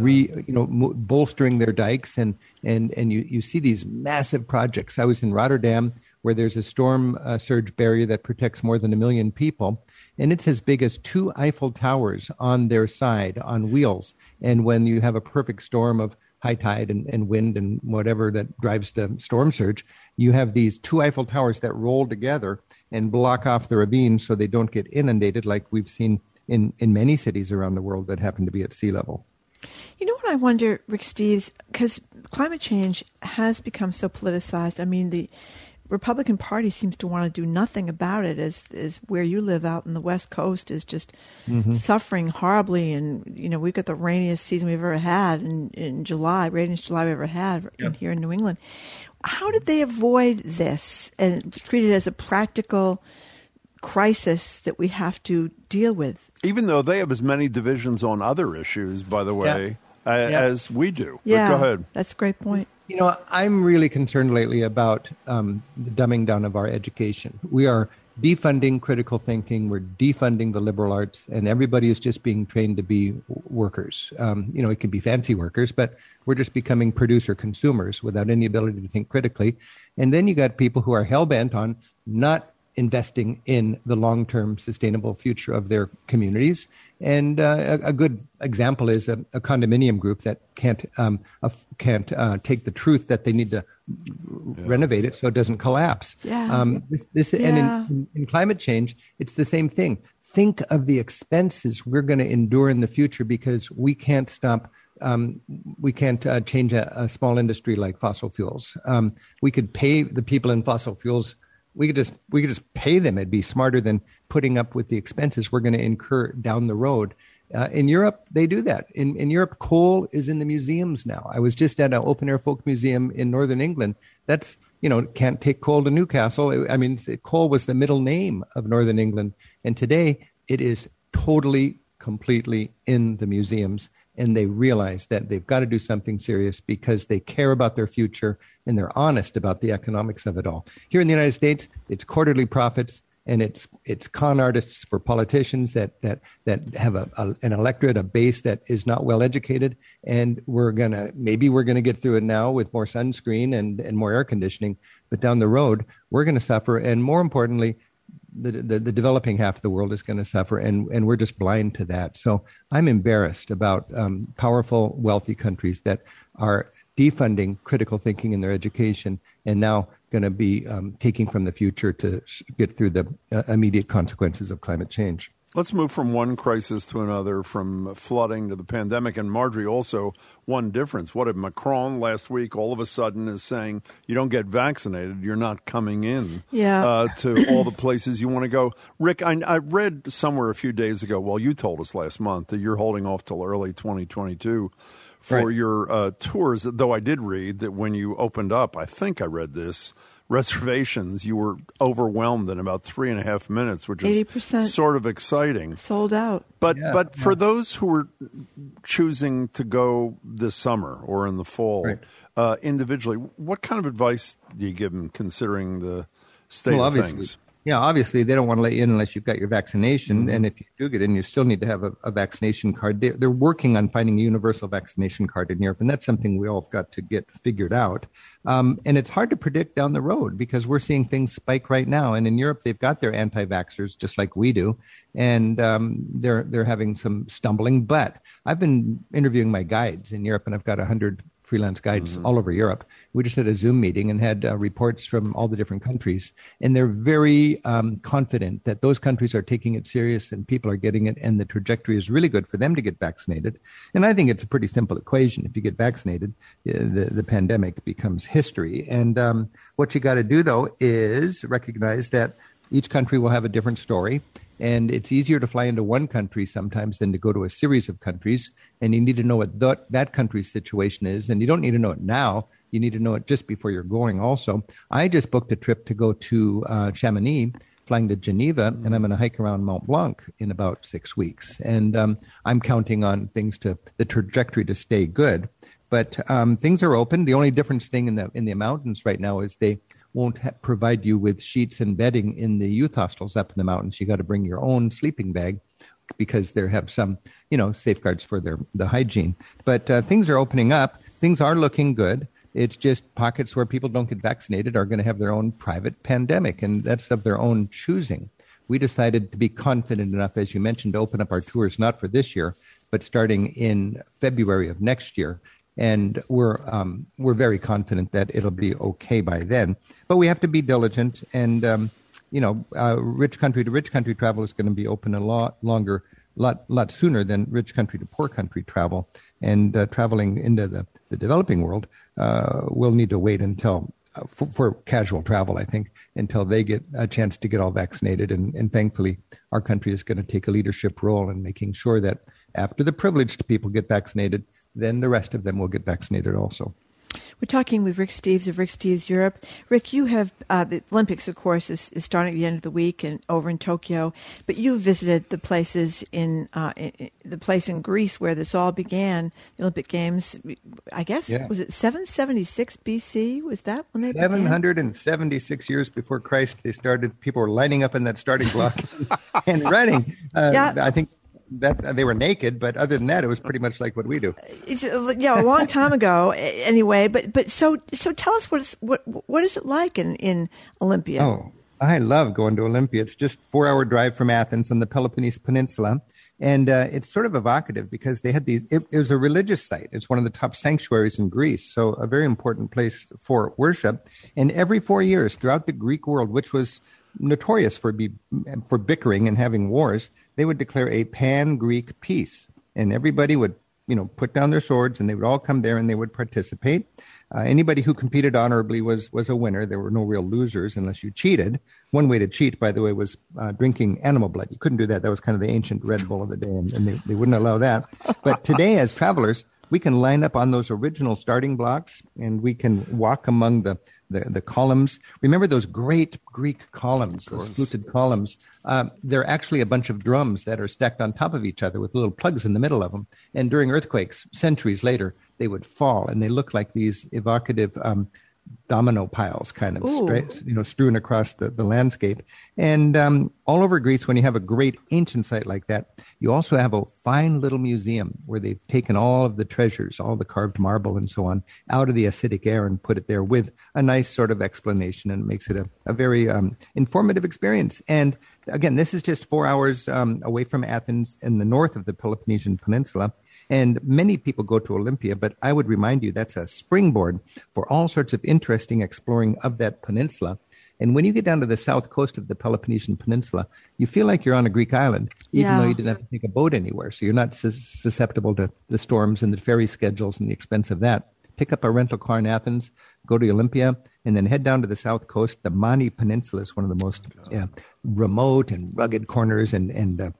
bolstering their dikes, and you see these massive projects. I was in Rotterdam, where there's a storm surge barrier that protects more than 1 million people, and it's as big as 2 Eiffel Towers on their side on wheels. And when you have a perfect storm of high tide and wind and whatever that drives the storm surge, you have these 2 Eiffel Towers that roll together and block off the ravines so they don't get inundated, like we've seen in many cities around the world that happen to be at sea level. You know what I wonder, Rick Steves, because climate change has become so politicized. I mean, the Republican Party seems to want to do nothing about it, as where you live out in the West Coast is just suffering horribly. And, we've got the rainiest season we've ever had in July, rainiest July we've ever had here in New England. How did they avoid this and treat it as a practical crisis that we have to deal with? Even though they have as many divisions on other issues, by the way, as we do. Yeah, but go ahead. That's a great point. I'm really concerned lately about the dumbing down of our education. We are defunding critical thinking. We're defunding the liberal arts, and everybody is just being trained to be workers. It can be fancy workers, but we're just becoming producer consumers without any ability to think critically. And then you got people who are hell-bent on not investing in the long-term sustainable future of their communities. And a good example is a condominium group that can't take the truth that they need to renovate it so it doesn't collapse. Yeah. And in climate change, it's the same thing. Think of the expenses we're going to endure in the future because we can't stop. We can't change a small industry like fossil fuels. We could pay the people in fossil fuels. We could just pay them. It'd be smarter than putting up with the expenses we're going to incur down the road. In Europe, they do that. In Europe, coal is in the museums now. I was just at an open-air folk museum in Northern England. That's, can't take coal to Newcastle. I mean, coal was the middle name of Northern England. And today, it is totally, completely in the museums. And they realize that they've got to do something serious because they care about their future and they're honest about the economics of it all. Here in the United States, it's quarterly profits and it's con artists for politicians that have an electorate, a base that is not well educated. And maybe we're gonna get through it now with more sunscreen and more air conditioning, but down the road we're gonna suffer. And more importantly, the developing half of the world is going to suffer, and we're just blind to that. So I'm embarrassed about powerful, wealthy countries that are defunding critical thinking in their education and now going to be taking from the future to get through the immediate consequences of climate change. Let's move from one crisis to another, from flooding to the pandemic. And Marjorie, also one difference. What if Macron last week all of a sudden is saying, you don't get vaccinated, you're not coming in to all the places you want to go. Rick, I read somewhere a few days ago, well, you told us last month that you're holding off till early 2022 for your tours, though I did read that when you opened up, I think I read this, reservations, you were overwhelmed in about 3.5 minutes, which is 80% sort of exciting. Sold out. But for those who are choosing to go this summer or in the fall, individually, what kind of advice do you give them considering the state of things? Yeah, obviously they don't want to let you in unless you've got your vaccination. And if you do get in, you still need to have a vaccination card. They're working on finding a universal vaccination card in Europe, and that's something we all have got to get figured out. And it's hard to predict down the road because we're seeing things spike right now. And in Europe, they've got their anti-vaxxers just like we do, and they're having some stumbling. But I've been interviewing my guides in Europe, and I've got 100 freelance guides all over Europe. We just had a Zoom meeting and had reports from all the different countries. And they're very confident that those countries are taking it serious and people are getting it. And the trajectory is really good for them to get vaccinated. And I think it's a pretty simple equation. If you get vaccinated, the pandemic becomes history. And what you got to do, though, is recognize that each country will have a different story. And it's easier to fly into one country sometimes than to go to a series of countries. And you need to know what that country's situation is. And you don't need to know it now. You need to know it just before you're going also. I just booked a trip to go to Chamonix, flying to Geneva, and I'm going to hike around Mont Blanc in about 6 weeks. And I'm counting on the trajectory to stay good. But things are open. The only difference thing in the mountains right now is they won't provide you with sheets and bedding in the youth hostels up in the mountains. You got to bring your own sleeping bag because they have some, safeguards for the hygiene. But things are opening up. Things are looking good. It's just pockets where people don't get vaccinated are going to have their own private pandemic, and that's of their own choosing. We decided to be confident enough, as you mentioned, to open up our tours, not for this year, but starting in February of next year. And we're very confident that it'll be okay by then. But we have to be diligent. And, rich country to rich country travel is going to be open a lot sooner than rich country to poor country travel. And traveling into the developing world, we'll need to wait until, for casual travel, I think, until they get a chance to get all vaccinated. And thankfully, our country is going to take a leadership role in making sure that after the privileged people get vaccinated, then the rest of them will get vaccinated also. We're talking with Rick Steves of Rick Steves Europe. Rick, you have the Olympics, of course, is starting at the end of the week and over in Tokyo. But you visited the places in the place in Greece where this all began, the Olympic Games. I guess Was it 776 BC? Was that when they began? 776 years before Christ, they started. People were lining up in that starting block and running. I think that they were naked, but other than that, it was pretty much like what we do. A long time ago, anyway. But so tell us what is it like in Olympia? Oh, I love going to Olympia. It's just 4-hour drive from Athens on the Peloponnese Peninsula, and it's sort of evocative because they had these. It was a religious site. It's one of the top sanctuaries in Greece, so a very important place for worship. And every 4 years, throughout the Greek world, which was notorious for bickering and having wars, they would declare a pan-Greek peace, and everybody would, put down their swords, and they would all come there and they would participate. Anybody who competed honorably was a winner. There were no real losers unless you cheated. One way to cheat, by the way, was drinking animal blood. You couldn't do that. That was kind of the ancient Red Bull of the day, and they wouldn't allow that. But today, as travelers, we can line up on those original starting blocks, and we can walk among the columns. Remember those great Greek columns, those fluted columns? They're actually a bunch of drums that are stacked on top of each other with little plugs in the middle of them. And during earthquakes, centuries later, they would fall, and they look like these evocative domino piles kind of strewn across the landscape. And all over Greece, when you have a great ancient site like that, you also have a fine little museum where they've taken all of the treasures, all the carved marble and so on, out of the acidic air and put it there with a nice sort of explanation, and it makes it a very informative experience. And again, this is just 4 hours away from Athens in the north of the Peloponnesian Peninsula. And many people go to Olympia, but I would remind you that's a springboard for all sorts of interesting exploring of that peninsula. And when you get down to the south coast of the Peloponnesian Peninsula, you feel like you're on a Greek island, even though you didn't have to take a boat anywhere. So you're not susceptible to the storms and the ferry schedules and the expense of that. Pick up a rental car in Athens, go to Olympia, and then head down to the south coast. The Mani Peninsula is one of the most remote and rugged corners, and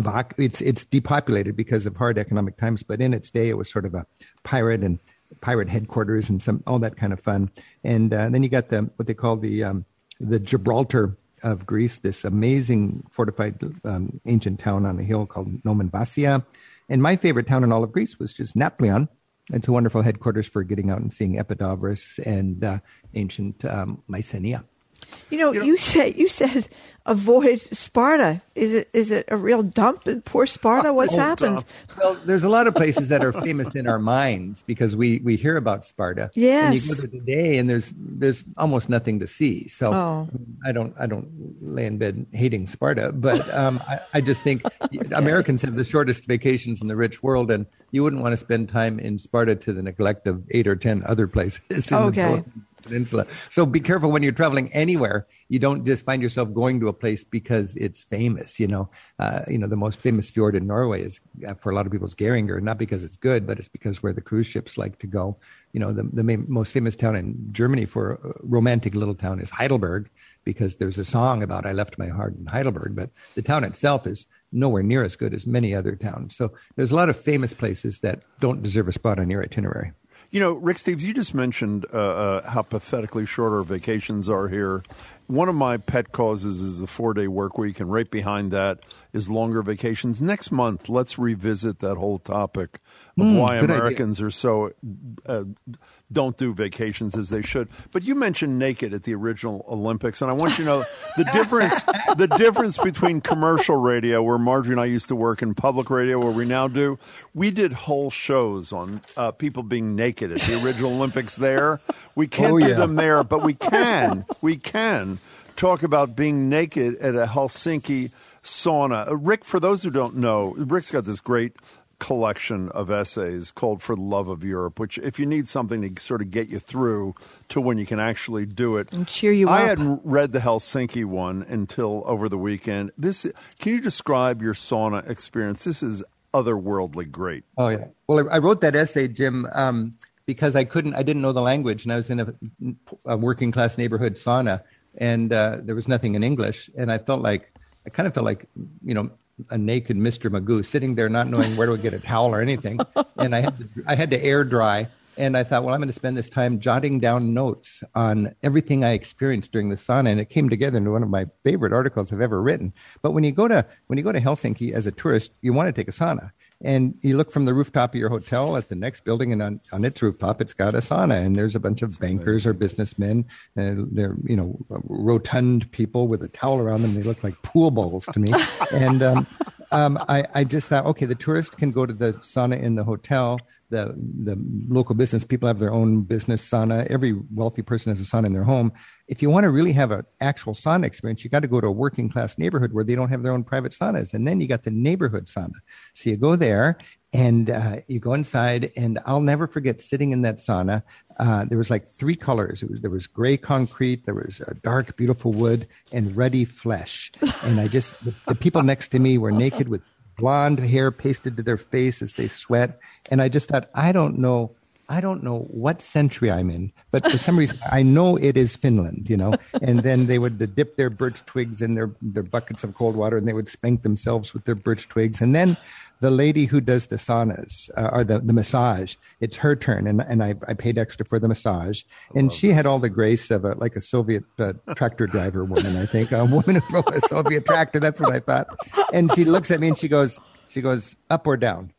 it's depopulated because of hard economic times, but in its day it was sort of a pirate headquarters and all that kind of fun. And then you got what they call the Gibraltar of Greece, this amazing fortified ancient town on a hill called Nomenvasia. And my favorite town in all of Greece was just Naplion. It's a wonderful headquarters for getting out and seeing Epidavros and ancient Mycenae. You said avoid Sparta. Is it a real dump in poor Sparta? What's happened? Well, there's a lot of places that are famous in our minds because we hear about Sparta. Yes. And you go there today and there's almost nothing to see. So I don't lay in bed hating Sparta, but I just think Americans have the shortest vacations in the rich world, and you wouldn't want to spend time in Sparta to the neglect of 8 or 10 other places in the peninsula. So be careful when you're traveling anywhere. You don't just find yourself going to a place because it's famous. The most famous fjord in Norway is, for a lot of people, is Geringer, not because it's good, but it's because where the cruise ships like to go. The most famous town in Germany for a romantic little town is Heidelberg, because there's a song about I left my heart in Heidelberg, but the town itself is nowhere near as good as many other towns. So there's a lot of famous places that don't deserve a spot on your itinerary. Rick Steves, you just mentioned how pathetically short our vacations are here. One of my pet causes is the 4-day work week, and right behind that is longer vacations. Next month, let's revisit that whole topic of why Americans are so don't do vacations as they should. But you mentioned naked at the original Olympics, and I want you to know the difference between commercial radio, where Marjorie and I used to work, and public radio, where we now do. We did whole shows on people being naked at the original Olympics there. We can't do them there, but we can talk about being naked at a Helsinki sauna. Rick, for those who don't know, Rick's got this great collection of essays called For the Love of Europe, which if you need something to sort of get you through to when you can actually do it. And cheer you up. I hadn't read the Helsinki one until over the weekend. Can you describe your sauna experience? This is otherworldly great. Oh, yeah. Well, I wrote that essay, Jim, because I didn't know the language, and I was in a working class neighborhood sauna, and there was nothing in English, and I kind of felt like, a naked Mr. Magoo sitting there not knowing where to get a towel or anything. And I had to air dry. And I thought, well, I'm going to spend this time jotting down notes on everything I experienced during the sauna. And it came together into one of my favorite articles I've ever written. But when you go to Helsinki as a tourist, you want to take a sauna. And you look from the rooftop of your hotel at the next building, and on its rooftop, it's got a sauna. And there's a bunch of bankers or businessmen. They're, rotund people with a towel around them. They look like pool balls to me. And I just thought, okay, the tourist can go to the sauna in the hotel. The local business people have their own business sauna. Every wealthy person has a sauna in their home. If you want to really have an actual sauna experience, you got to go to a working class neighborhood where they don't have their own private saunas. And then you got the neighborhood sauna. So you go there and you go inside, and I'll never forget sitting in that sauna. There was like 3 colors. There was gray concrete, there was dark, beautiful wood, and ruddy flesh. And the people next to me were naked with blonde hair pasted to their face as they sweat. And I just thought, I don't know what century I'm in, but for some reason, I know it is Finland, And then they would dip their birch twigs in their buckets of cold water, and they would spank themselves with their birch twigs. And then the lady who does the saunas, or the massage, it's her turn, and I paid extra for the massage. And she had all the grace of a Soviet tractor driver woman, I think, a woman who drove a Soviet tractor. That's what I thought. And she looks at me and she goes, up or down?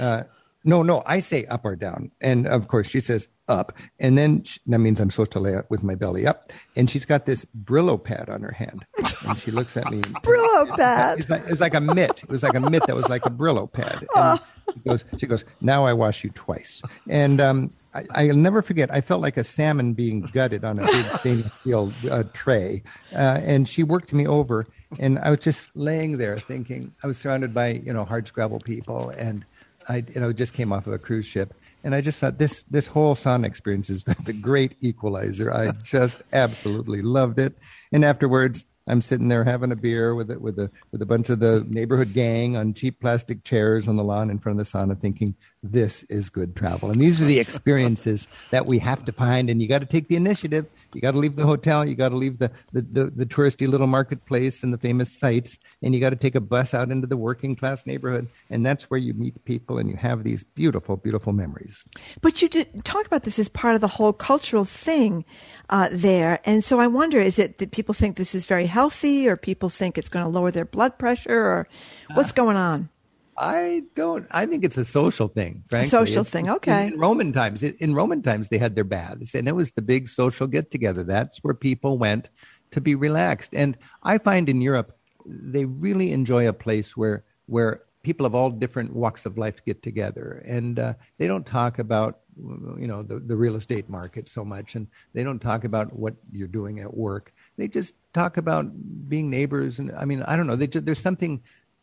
No, I say up or down. And of course she says up. And then that means I'm supposed to lay out with my belly up. And she's got this Brillo pad on her hand. And she looks at me. Brillo pad. It's like a mitt. It was like a mitt that was like a Brillo pad. And she goes, now I wash you twice. And I'll never forget, I felt like a salmon being gutted on a big stainless steel tray. And she worked me over. And I was just laying there thinking, I was surrounded by, hardscrabble people. And I just came off of a cruise ship, and I just thought this whole sauna experience is the great equalizer. I just absolutely loved it. And afterwards, I'm sitting there having a beer with a bunch of the neighborhood gang on cheap plastic chairs on the lawn in front of the sauna, thinking this is good travel. And these are the experiences that we have to find, and you got to take the initiative. You got to leave the hotel. You got to leave the touristy little marketplace and the famous sites, and you got to take a bus out into the working class neighborhood, and that's where you meet people and you have these beautiful, beautiful memories. But you did talk about this as part of the whole cultural thing there, and so I wonder: is it that people think this is very healthy, or people think it's going to lower their blood pressure, or what's going on? I think it's a social thing, frankly. A social thing, okay. In Roman times, they had their baths, and it was the big social get-together. That's where people went to be relaxed. And I find in Europe, they really enjoy a place where people of all different walks of life get together. And they don't talk about, the real estate market so much, and they don't talk about what you're doing at work. They just talk about being neighbors. And I mean, I don't know, there's something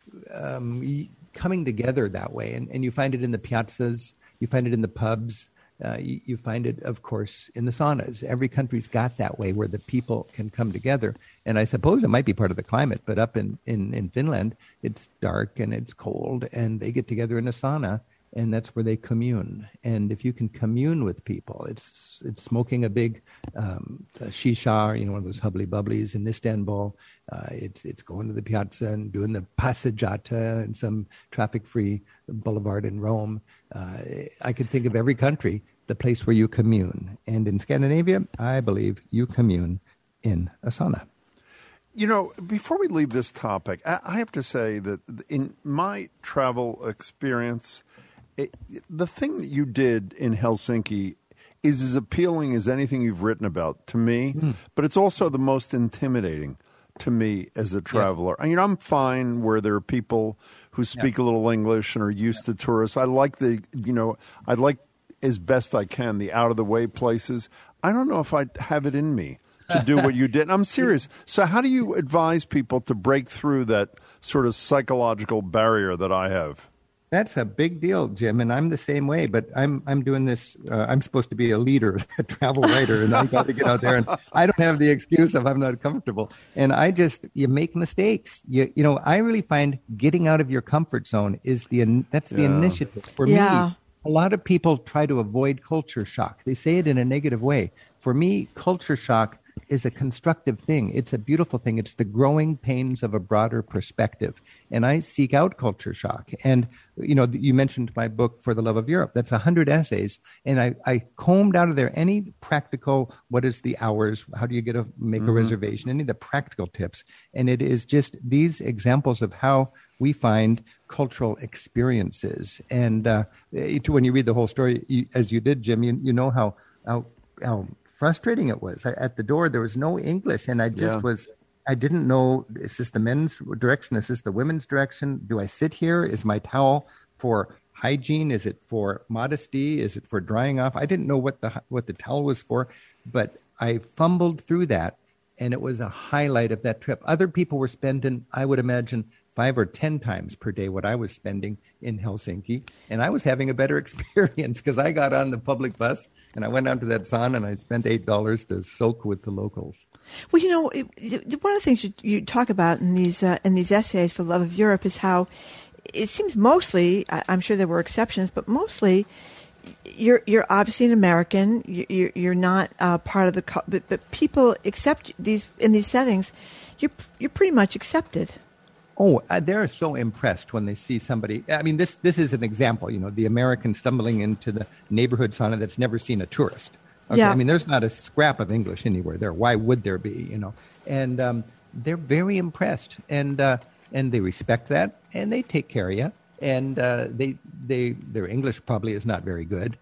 coming together that way. And you find it in the piazzas, you find it in the pubs, you find it, of course, in the saunas. Every country's got that way where the people can come together. And I suppose it might be part of the climate, but up in Finland, it's dark and it's cold, and they get together in a sauna, and that's where they commune. And if you can commune with people, it's smoking a big shisha, one of those hubbly bubblies in Istanbul. It's going to the piazza and doing the passeggiata in some traffic-free boulevard in Rome. I could think of every country, the place where you commune. And in Scandinavia, I believe you commune in a sauna. Before we leave this topic, I have to say that in my travel experience, the thing that you did in Helsinki is as appealing as anything you've written about to me, but it's also the most intimidating to me as a traveler. Yeah. I'm fine where there are people who speak a little English and are used to tourists. I like I like as best I can the out-of-the-way places. I don't know if I have it in me to do what you did. And I'm serious. So how do you advise people to break through that sort of psychological barrier that I have? That's a big deal, Jim, and I'm the same way. But I'm doing this. I'm supposed to be a leader, a travel writer, and I've got to get out there. And I don't have the excuse of I'm not comfortable. And you make mistakes. I really find getting out of your comfort zone is the initiative for me. A lot of people try to avoid culture shock. They say it in a negative way. For me, culture shock is a constructive thing. It's a beautiful thing. It's the growing pains of a broader perspective. And I seek out culture shock. And, you mentioned my book, For the Love of Europe. That's 100 essays. And I combed out of there any practical, what is the hours? How do you make a reservation? Any of the practical tips. And it is just these examples of how we find cultural experiences. And when you read the whole story, as you did, Jim, you know how frustrating it was. At the door, there was no English, and I didn't know, is this the men's direction? Is this the women's direction? Do I sit here? Is my towel for hygiene? Is it for modesty? Is it for drying off? I didn't know what the towel was for, but I fumbled through that, and it was a highlight of that trip. Other people were spending, I would imagine, 5 or 10 times per day what I was spending in Helsinki. And I was having a better experience because I got on the public bus and I went down to that sauna and I spent $8 to soak with the locals. Well, one of the things you talk about in these essays for Love of Europe is how it seems mostly, I'm sure there were exceptions, but mostly you're obviously an American. You're not part of the, but people accept these in these settings. You're pretty much accepted. Oh, they're so impressed when they see somebody. I mean, this is an example, the American stumbling into the neighborhood sauna that's never seen a tourist. Okay? Yeah. I mean, there's not a scrap of English anywhere there. Why would there be, And they're very impressed, and they respect that, and they take care of you. And their English probably is not very good.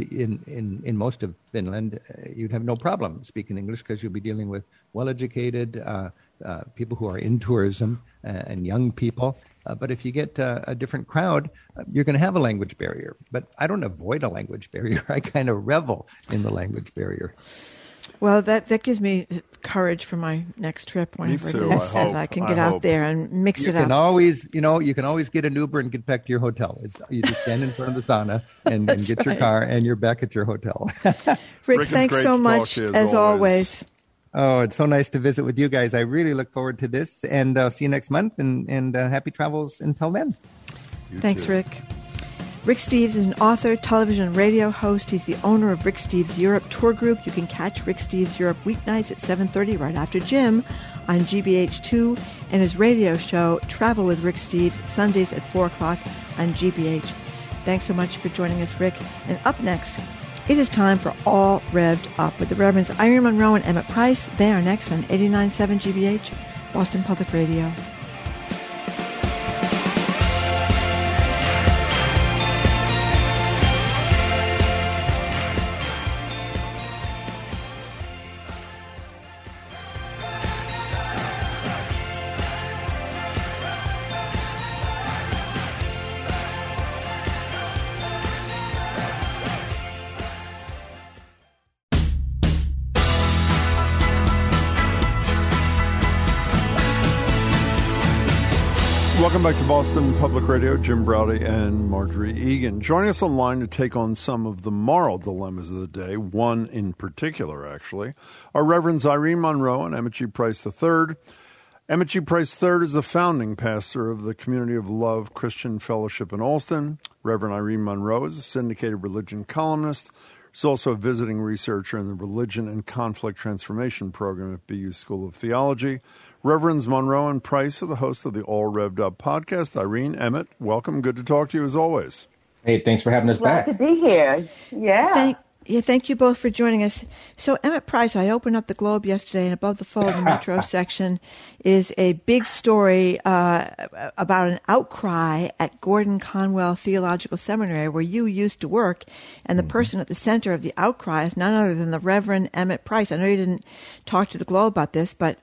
In most of Finland, you'd have no problem speaking English because you'll be dealing with well-educated people who are in tourism and young people. But if you get a different crowd, you're going to have a language barrier. But I don't avoid a language barrier. I kind of revel in the language barrier. Well, that gives me courage for my next trip whenever it is. I can get out there and mix it up. You can always get an Uber and get back to your hotel. You just stand in front of the sauna and get your car, and you're back at your hotel. Rick, thanks so much, as always. Oh, it's so nice to visit with you guys. I really look forward to this, and see you next month, and happy travels until then. Thanks, Rick. Rick Steves is an author, television and radio host. He's the owner of Rick Steves Europe Tour Group. You can catch Rick Steves Europe weeknights at 7:30 right after Jim on GBH2, and his radio show, Travel with Rick Steves, Sundays at 4 o'clock on GBH. Thanks so much for joining us, Rick. And up next, it is time for All Revved Up with the Reverends Irene Monroe and Emmett Price. They are next on 89.7 GBH, Boston Public Radio. Welcome back to Boston Public Radio. Jim Braude and Margery Eagan. Joining us online to take on some of the moral dilemmas of the day, one in particular, actually, are Reverends Irene Monroe and Emmett G. Price III. Emmett G. Price III is the founding pastor of the Community of Love Christian Fellowship in Allston. Reverend Irene Monroe is a syndicated religion columnist. She's also a visiting researcher in the Religion and Conflict Transformation Program at BU School of Theology. Reverends Monroe and Price are the hosts of the All Revved Up podcast. Irene, Emmett, welcome. Good to talk to you as always. Hey, thanks for having us back. Glad to be here. Yeah. Thank you both for joining us. So, Emmett Price, I opened up the Globe yesterday, and above the fold, the Metro section is a big story about an outcry at Gordon Conwell Theological Seminary, where you used to work, and the person at the center of the outcry is none other than the Reverend Emmett Price. I know you didn't talk to the Globe about this, but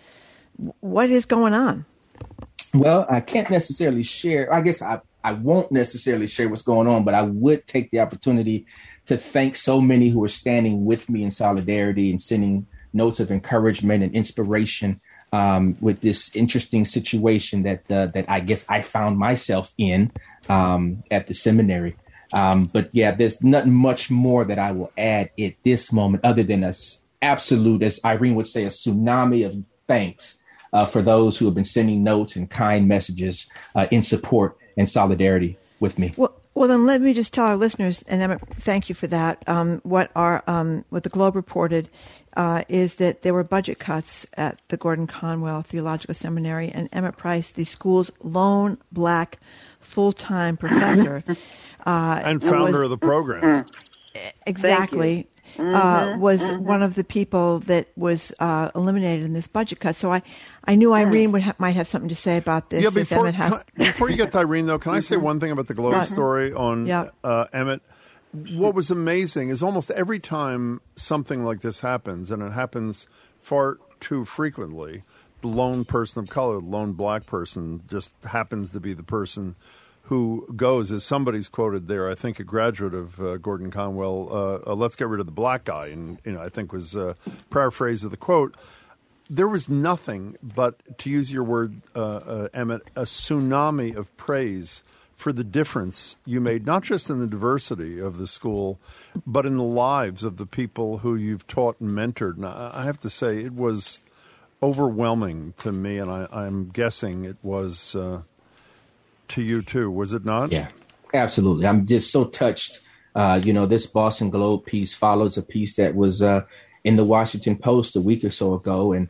what is going on? Well, I can't necessarily share. I guess I won't necessarily share what's going on, but I would take the opportunity to thank so many who are standing with me in solidarity and sending notes of encouragement and inspiration with this interesting situation that I guess I found myself in at the seminary. But yeah, there's not much more that I will add at this moment other than a absolute, as Irene would say, a tsunami of thanks for those who have been sending notes and kind messages in support and solidarity with me. Well, then let me just tell our listeners, and Emmett, thank you for that. What the Globe reported is that there were budget cuts at the Gordon Conwell Theological Seminary, and Emmett Price, the school's lone black full-time professor, and founder of the program, exactly, was one of the people that was eliminated in this budget cut. So I knew Irene might have something to say about this. Yeah, before you get to Irene, though, can I say one thing about the Globe story on Emmett? What was amazing is almost every time something like this happens, and it happens far too frequently, the lone person of color, the lone black person, just happens to be the person who goes, as somebody's quoted there, I think a graduate of Gordon Conwell, let's get rid of the black guy, and I think was a paraphrase of the quote. There was nothing but, to use your word, Emmett, a tsunami of praise for the difference you made, not just in the diversity of the school, but in the lives of the people who you've taught and mentored. And I have to say, it was overwhelming to me, and I'm guessing it was to you too, was it not? Yeah, absolutely. I'm just so touched. This Boston Globe piece follows a piece that was in the Washington Post a week or so ago, and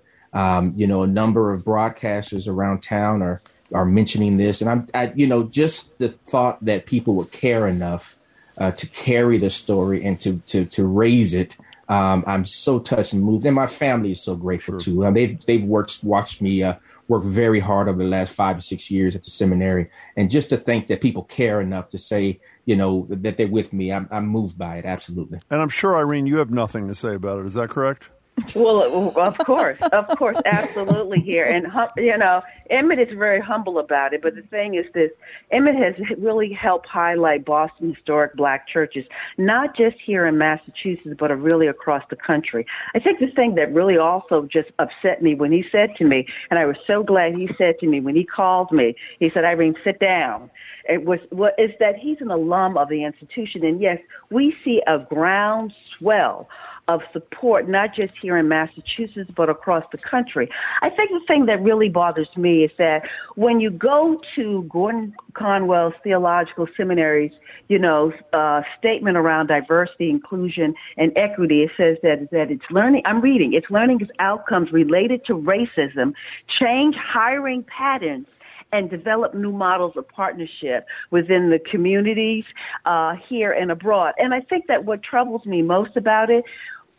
a number of broadcasters around town are mentioning this, and I just the thought that people would care enough to carry the story and to raise it. I'm so touched and moved, and my family is so grateful too. They've watched me work very hard over the last 5 to 6 years at the seminary, and just to think that people care enough to say, that they're with me, I'm moved by it. Absolutely. And I'm sure, Irene, you have nothing to say about it. Is that correct? Well, of course, absolutely here. And, Emmett is very humble about it. But the thing is this, Emmett has really helped highlight Boston historic black churches, not just here in Massachusetts, but really across the country. I think the thing that really also just upset me when he said to me, and I was so glad he said to me when he called me, he said, Irene, sit down. Is that he's an alum of the institution. And yes, we see a groundswell of support, not just here in Massachusetts, but across the country. I think the thing that really bothers me is that when you go to Gordon Conwell's Theological Seminary's, statement around diversity, inclusion, and equity, it says that it's learning, I'm reading, it's learning its outcomes related to racism, change hiring patterns, and develop new models of partnership within the communities here and abroad. And I think that what troubles me most about it,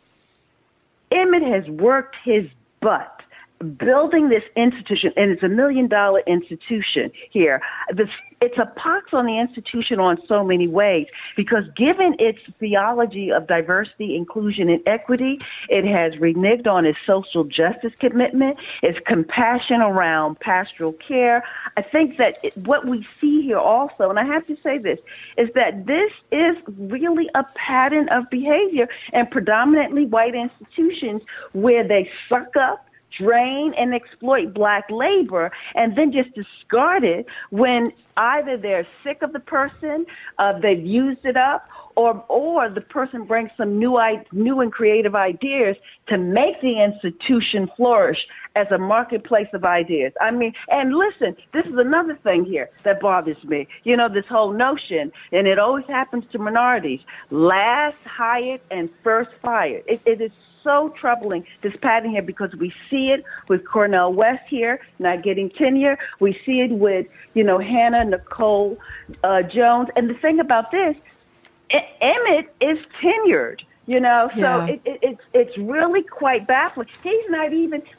Emmett has worked his butt building this institution, and it's $1 million institution here. It's a pox on the institution on so many ways, because given its theology of diversity, inclusion, and equity, it has reneged on its social justice commitment, its compassion around pastoral care. I think that what we see here also, and I have to say this, is that this is really a pattern of behavior in predominantly white institutions where they suck up drain and exploit black labor and then just discard it when either they're sick of the person, they've used it up, or the person brings some new and creative ideas to make the institution flourish as a marketplace of ideas. I mean, and listen, this is another thing here that bothers me. You know, this whole notion, and it always happens to minorities, last hired and first fired. It is so troubling, this pattern here, because we see it with Cornel West here not getting tenure. We see it with, Hannah Nicole Jones. And the thing about this, Emmett is tenured, so it's really quite baffling. He's not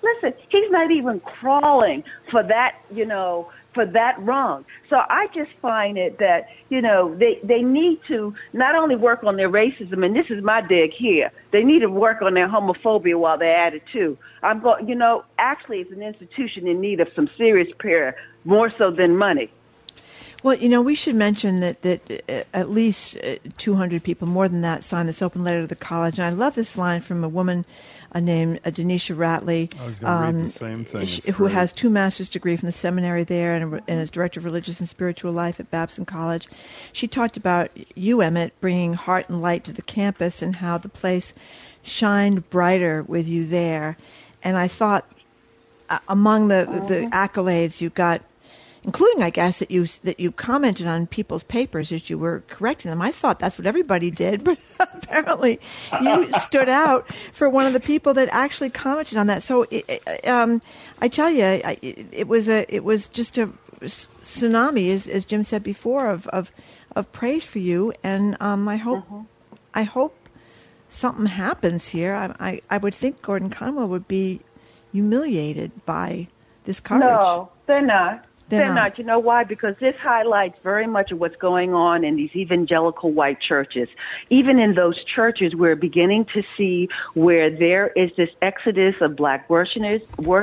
even crawling for that, for that rung. So I just find it that, they need to not only work on their racism, and this is my dig here, they need to work on their homophobia while they're at it too. Actually it's an institution in need of some serious prayer, more so than money. Well, we should mention that at least 200 people, more than that, signed this open letter to the college. And I love this line from a woman named Denisha Ratley. I was going to read the same thing. Who has 2 master's degrees from the seminary there and is director of religious and spiritual life at Babson College. She talked about you, Emmett, bringing heart and light to the campus and how the place shined brighter with you there. And I thought among the accolades you got, including, I guess, that you commented on people's papers as you were correcting them. I thought that's what everybody did, but apparently you stood out for one of the people that actually commented on that. So I tell you, it was just a tsunami, as Jim said before, of praise for you. And I hope something happens here. I would think Gordon Conwell would be humiliated by this coverage. No, they're not. They're not. You know why? Because this highlights very much of what's going on in these evangelical white churches. Even in those churches, we're beginning to see where there is this exodus of black worshipers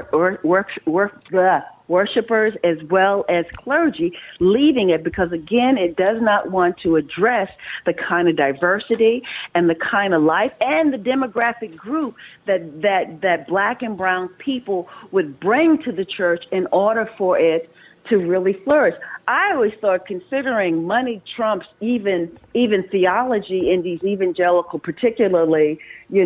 as well as clergy leaving it because, again, it does not want to address the kind of diversity and the kind of life and the demographic group that black and brown people would bring to the church in order for it to really flourish. I always thought, considering money trumps even theology in these evangelical, particularly,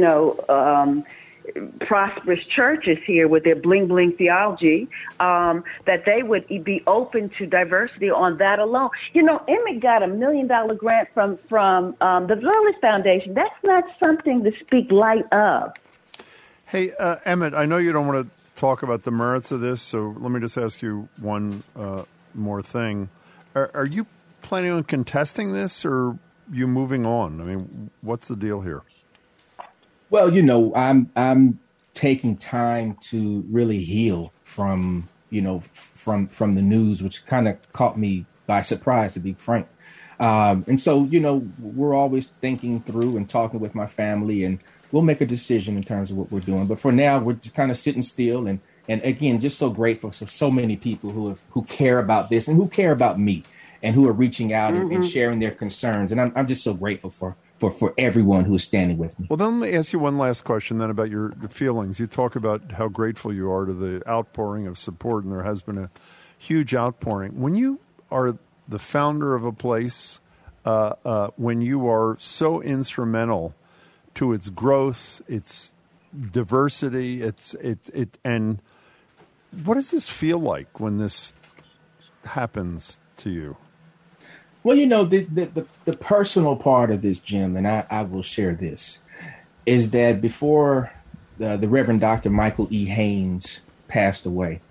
prosperous churches here with their bling bling theology, that they would be open to diversity on that alone. Emmett got $1 million grant from the Lillis Foundation. That's not something to speak light of. Hey, Emmett, I know you don't want to talk about the merits of this, so let me just ask you one more thing. Are you planning on contesting this, or you moving on? I mean, what's the deal here? Well, I'm taking time to really heal from the news, which kind of caught me by surprise, to be frank. And so, we're always thinking through and talking with my family, and we'll make a decision in terms of what we're doing. But for now, we're just kind of sitting still. And again, just so grateful for so many people who care about this and who care about me and who are reaching out and sharing their concerns. And I'm just so grateful for everyone who is standing with me. Well, then let me ask you one last question then about your feelings. You talk about how grateful you are to the outpouring of support, and there has been a huge outpouring. When you are the founder of a place, when you are so instrumental to its growth, its diversity, and what does this feel like when this happens to you? Well, the personal part of this, Jim, and I will share this, is that before the Reverend Dr. Michael E. Haynes passed away,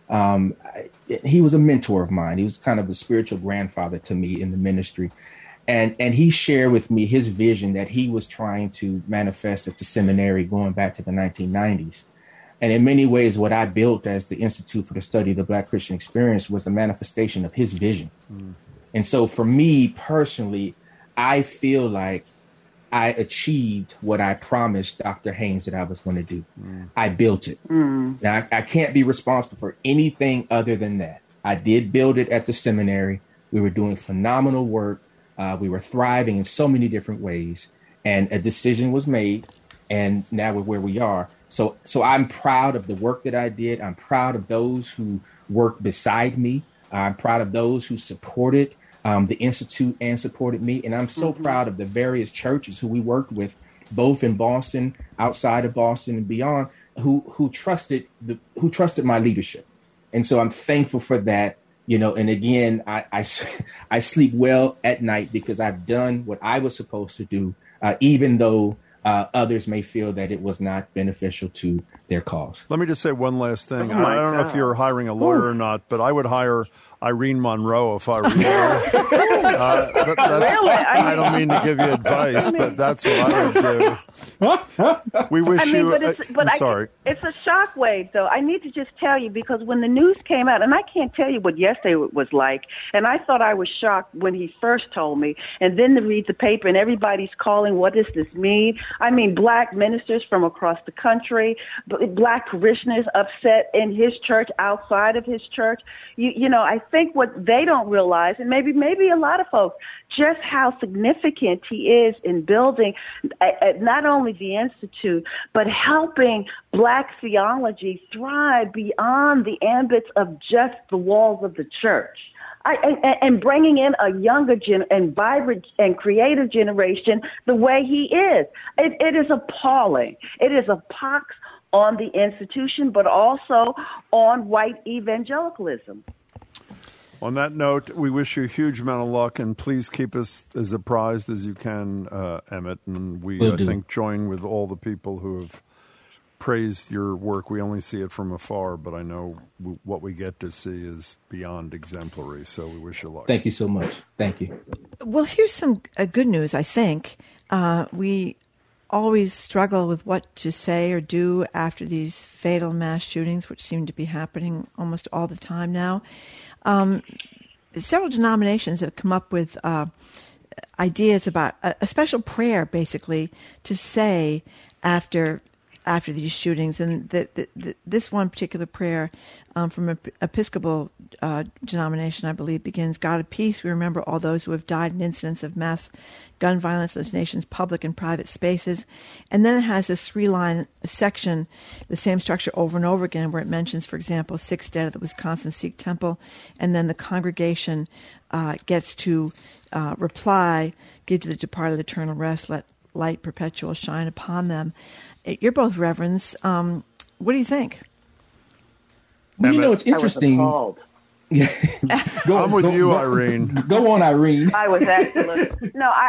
he was a mentor of mine. He was kind of a spiritual grandfather to me in the ministry. And he shared with me his vision that he was trying to manifest at the seminary going back to the 1990s. And in many ways, what I built as the Institute for the Study of the Black Christian Experience was the manifestation of his vision. And so for me personally, I feel like I achieved what I promised Dr. Haynes that I was going to do. I built it. Now, I can't be responsible for anything other than that. I did build it at the seminary. We were doing phenomenal work. We were thriving in so many different ways, and a decision was made, and now we're where we are. So I'm proud of the work that I did. I'm proud of those who worked beside me. I'm proud of those who supported the Institute and supported me. And I'm so proud of the various churches who we worked with, both in Boston, outside of Boston and beyond, who trusted my leadership. And so I'm thankful for that, and again, I sleep well at night because I've done what I was supposed to do, even though others may feel that it was not beneficial to their cause. Let me just say one last thing. I don't know if you're hiring a lawyer or not, but I would hire Irene Monroe if I were you. Really? I don't mean to give you advice, but that's what I would do. We wish I'm sorry. It's a shockwave, though. I need to just tell you, because when the news came out, and I can't tell you what yesterday was like, and I thought I was shocked when he first told me, and then to read the paper, and everybody's calling, what does this mean? I mean, black ministers from across the country, black parishioners upset in his church, outside of his church. I think what they don't realize, and maybe a lot of folks, just how significant he is in building not only the Institute, but helping black theology thrive beyond the ambits of just the walls of the church. And bringing in a younger and vibrant and creative generation the way he is. It is appalling. It is a pox on the institution, but also on white evangelicalism. On that note, we wish you a huge amount of luck, and please keep us as apprised as you can, Emmett. And we, I think, join with all the people who have praised your work. We only see it from afar, but I know what we get to see is beyond exemplary. So we wish you luck. Thank you so much. Thank you. Well, here's some good news, I think. We always struggle with what to say or do after these fatal mass shootings, which seem to be happening almost all the time now. Several denominations have come up with ideas about a special prayer, basically, to say after these shootings. And this one particular prayer from an Episcopal denomination, I believe, begins, God of peace, we remember all those who have died in incidents of mass gun violence in this nation's public and private spaces. And then it has this 3-line section, the same structure over and over again, where it mentions, for example, 6 dead at the Wisconsin Sikh temple. And then the congregation gets to reply, give to the departed eternal rest, let light perpetual shine upon them. You're both reverends. What do you think? Well, it's interesting. I'm with you, Irene. Go on, Irene. I was absolutely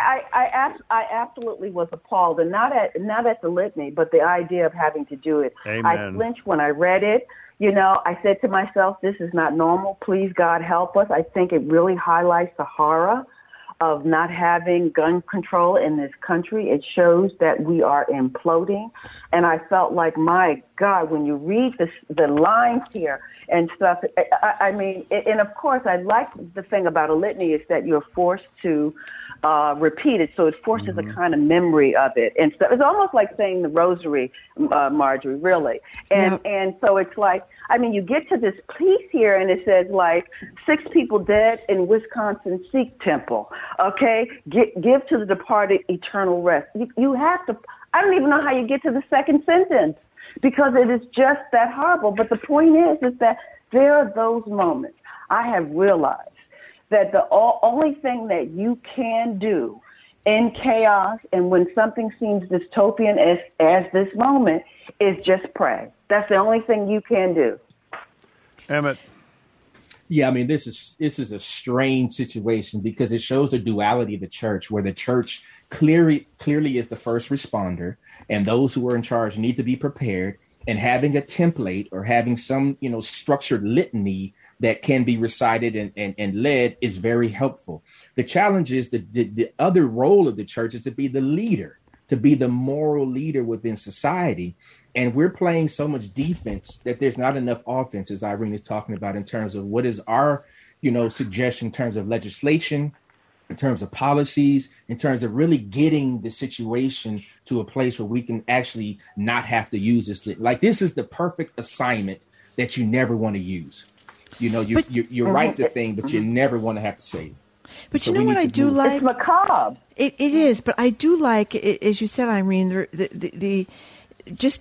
I absolutely was appalled, and not at the litany, but the idea of having to do it. Amen. I flinched when I read it. I said to myself, "This is not normal. Please, God, help us." I think it really highlights the horror of not having gun control in this country. It shows that we are imploding. And I felt like, my God, when you read the lines here and stuff, I mean, and of course, I like the thing about a litany is that you're forced to repeat it, so it forces a kind of memory of it. And so it's almost like saying the rosary, Marjorie, really. And so it's like, I mean, you get to this piece here, and it says, like, 6 people dead in Wisconsin Sikh temple, okay? Give to the departed eternal rest. You have to, I don't even know how you get to the second sentence, because it is just that horrible. But the point is that there are those moments I have realized that the only thing that you can do in chaos and when something seems dystopian as this moment is just pray. That's the only thing you can do. Emmett. Yeah, I mean, this is a strange situation because it shows the duality of the church, where the church clearly is the first responder, and those who are in charge need to be prepared, and having a template or having some, structured litany that can be recited and led is very helpful. The challenge is the other role of the church is to be the leader, to be the moral leader within society. And we're playing so much defense that there's not enough offense, as Irene is talking about, in terms of what is our, suggestion in terms of legislation, in terms of policies, in terms of really getting the situation to a place where we can actually not have to use this. Like, this is the perfect assignment that you never want to use. You write the thing, but you never want to have to say it. But so what I do like? It's macabre. It is, but I do like, as you said, Irene, the just to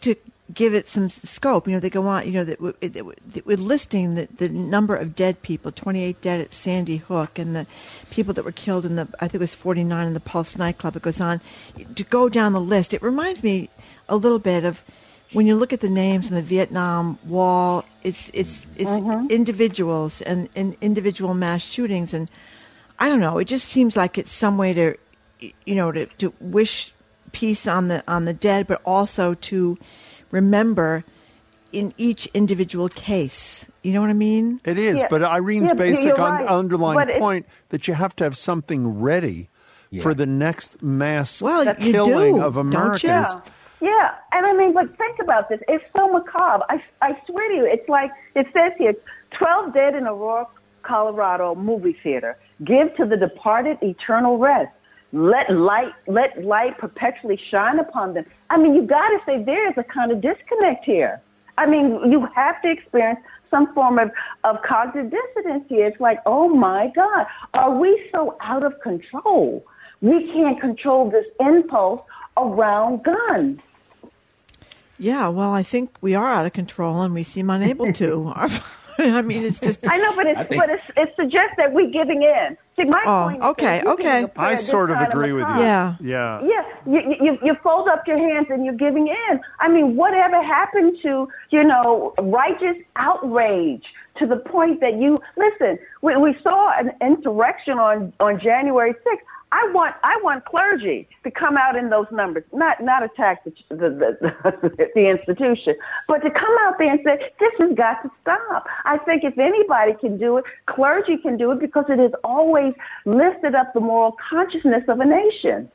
give it some scope. They go on, with listing the number of dead people, 28 dead at Sandy Hook, and the people that were killed I think it was 49 in the Pulse nightclub. It goes on to go down the list. It reminds me a little bit of when you look at the names in the Vietnam Wall. It's individuals and individual mass shootings, and I don't know. It just seems like it's some way to wish peace on the dead, but also to remember in each individual case. You know what I mean? It is, but Irene's basic underlying point that you have to have something ready for the next mass killing of Americans. Yeah, and I mean, but think about this. It's so macabre. I swear to you, it's like it says here, 12 dead in Aurora, Colorado movie theater. Give to the departed eternal rest. Let light perpetually shine upon them. I mean, you got to say there is a kind of disconnect here. I mean, you have to experience some form of cognitive dissonance here. It's like, oh my God, are we so out of control? We can't control this impulse around guns. Yeah, well, I think we are out of control, and we seem unable to. I mean, it's just. I know, but it suggests that we're giving in. See, my point is okay. I sort of agree with you. Yeah. You fold up your hands and you're giving in. I mean, whatever happened to righteous outrage to the point that you listen? We saw an insurrection on January 6th. I want clergy to come out in those numbers, not attack the institution, but to come out there and say, this has got to stop. I think if anybody can do it, clergy can do it, because it has always lifted up the moral consciousness of a nation.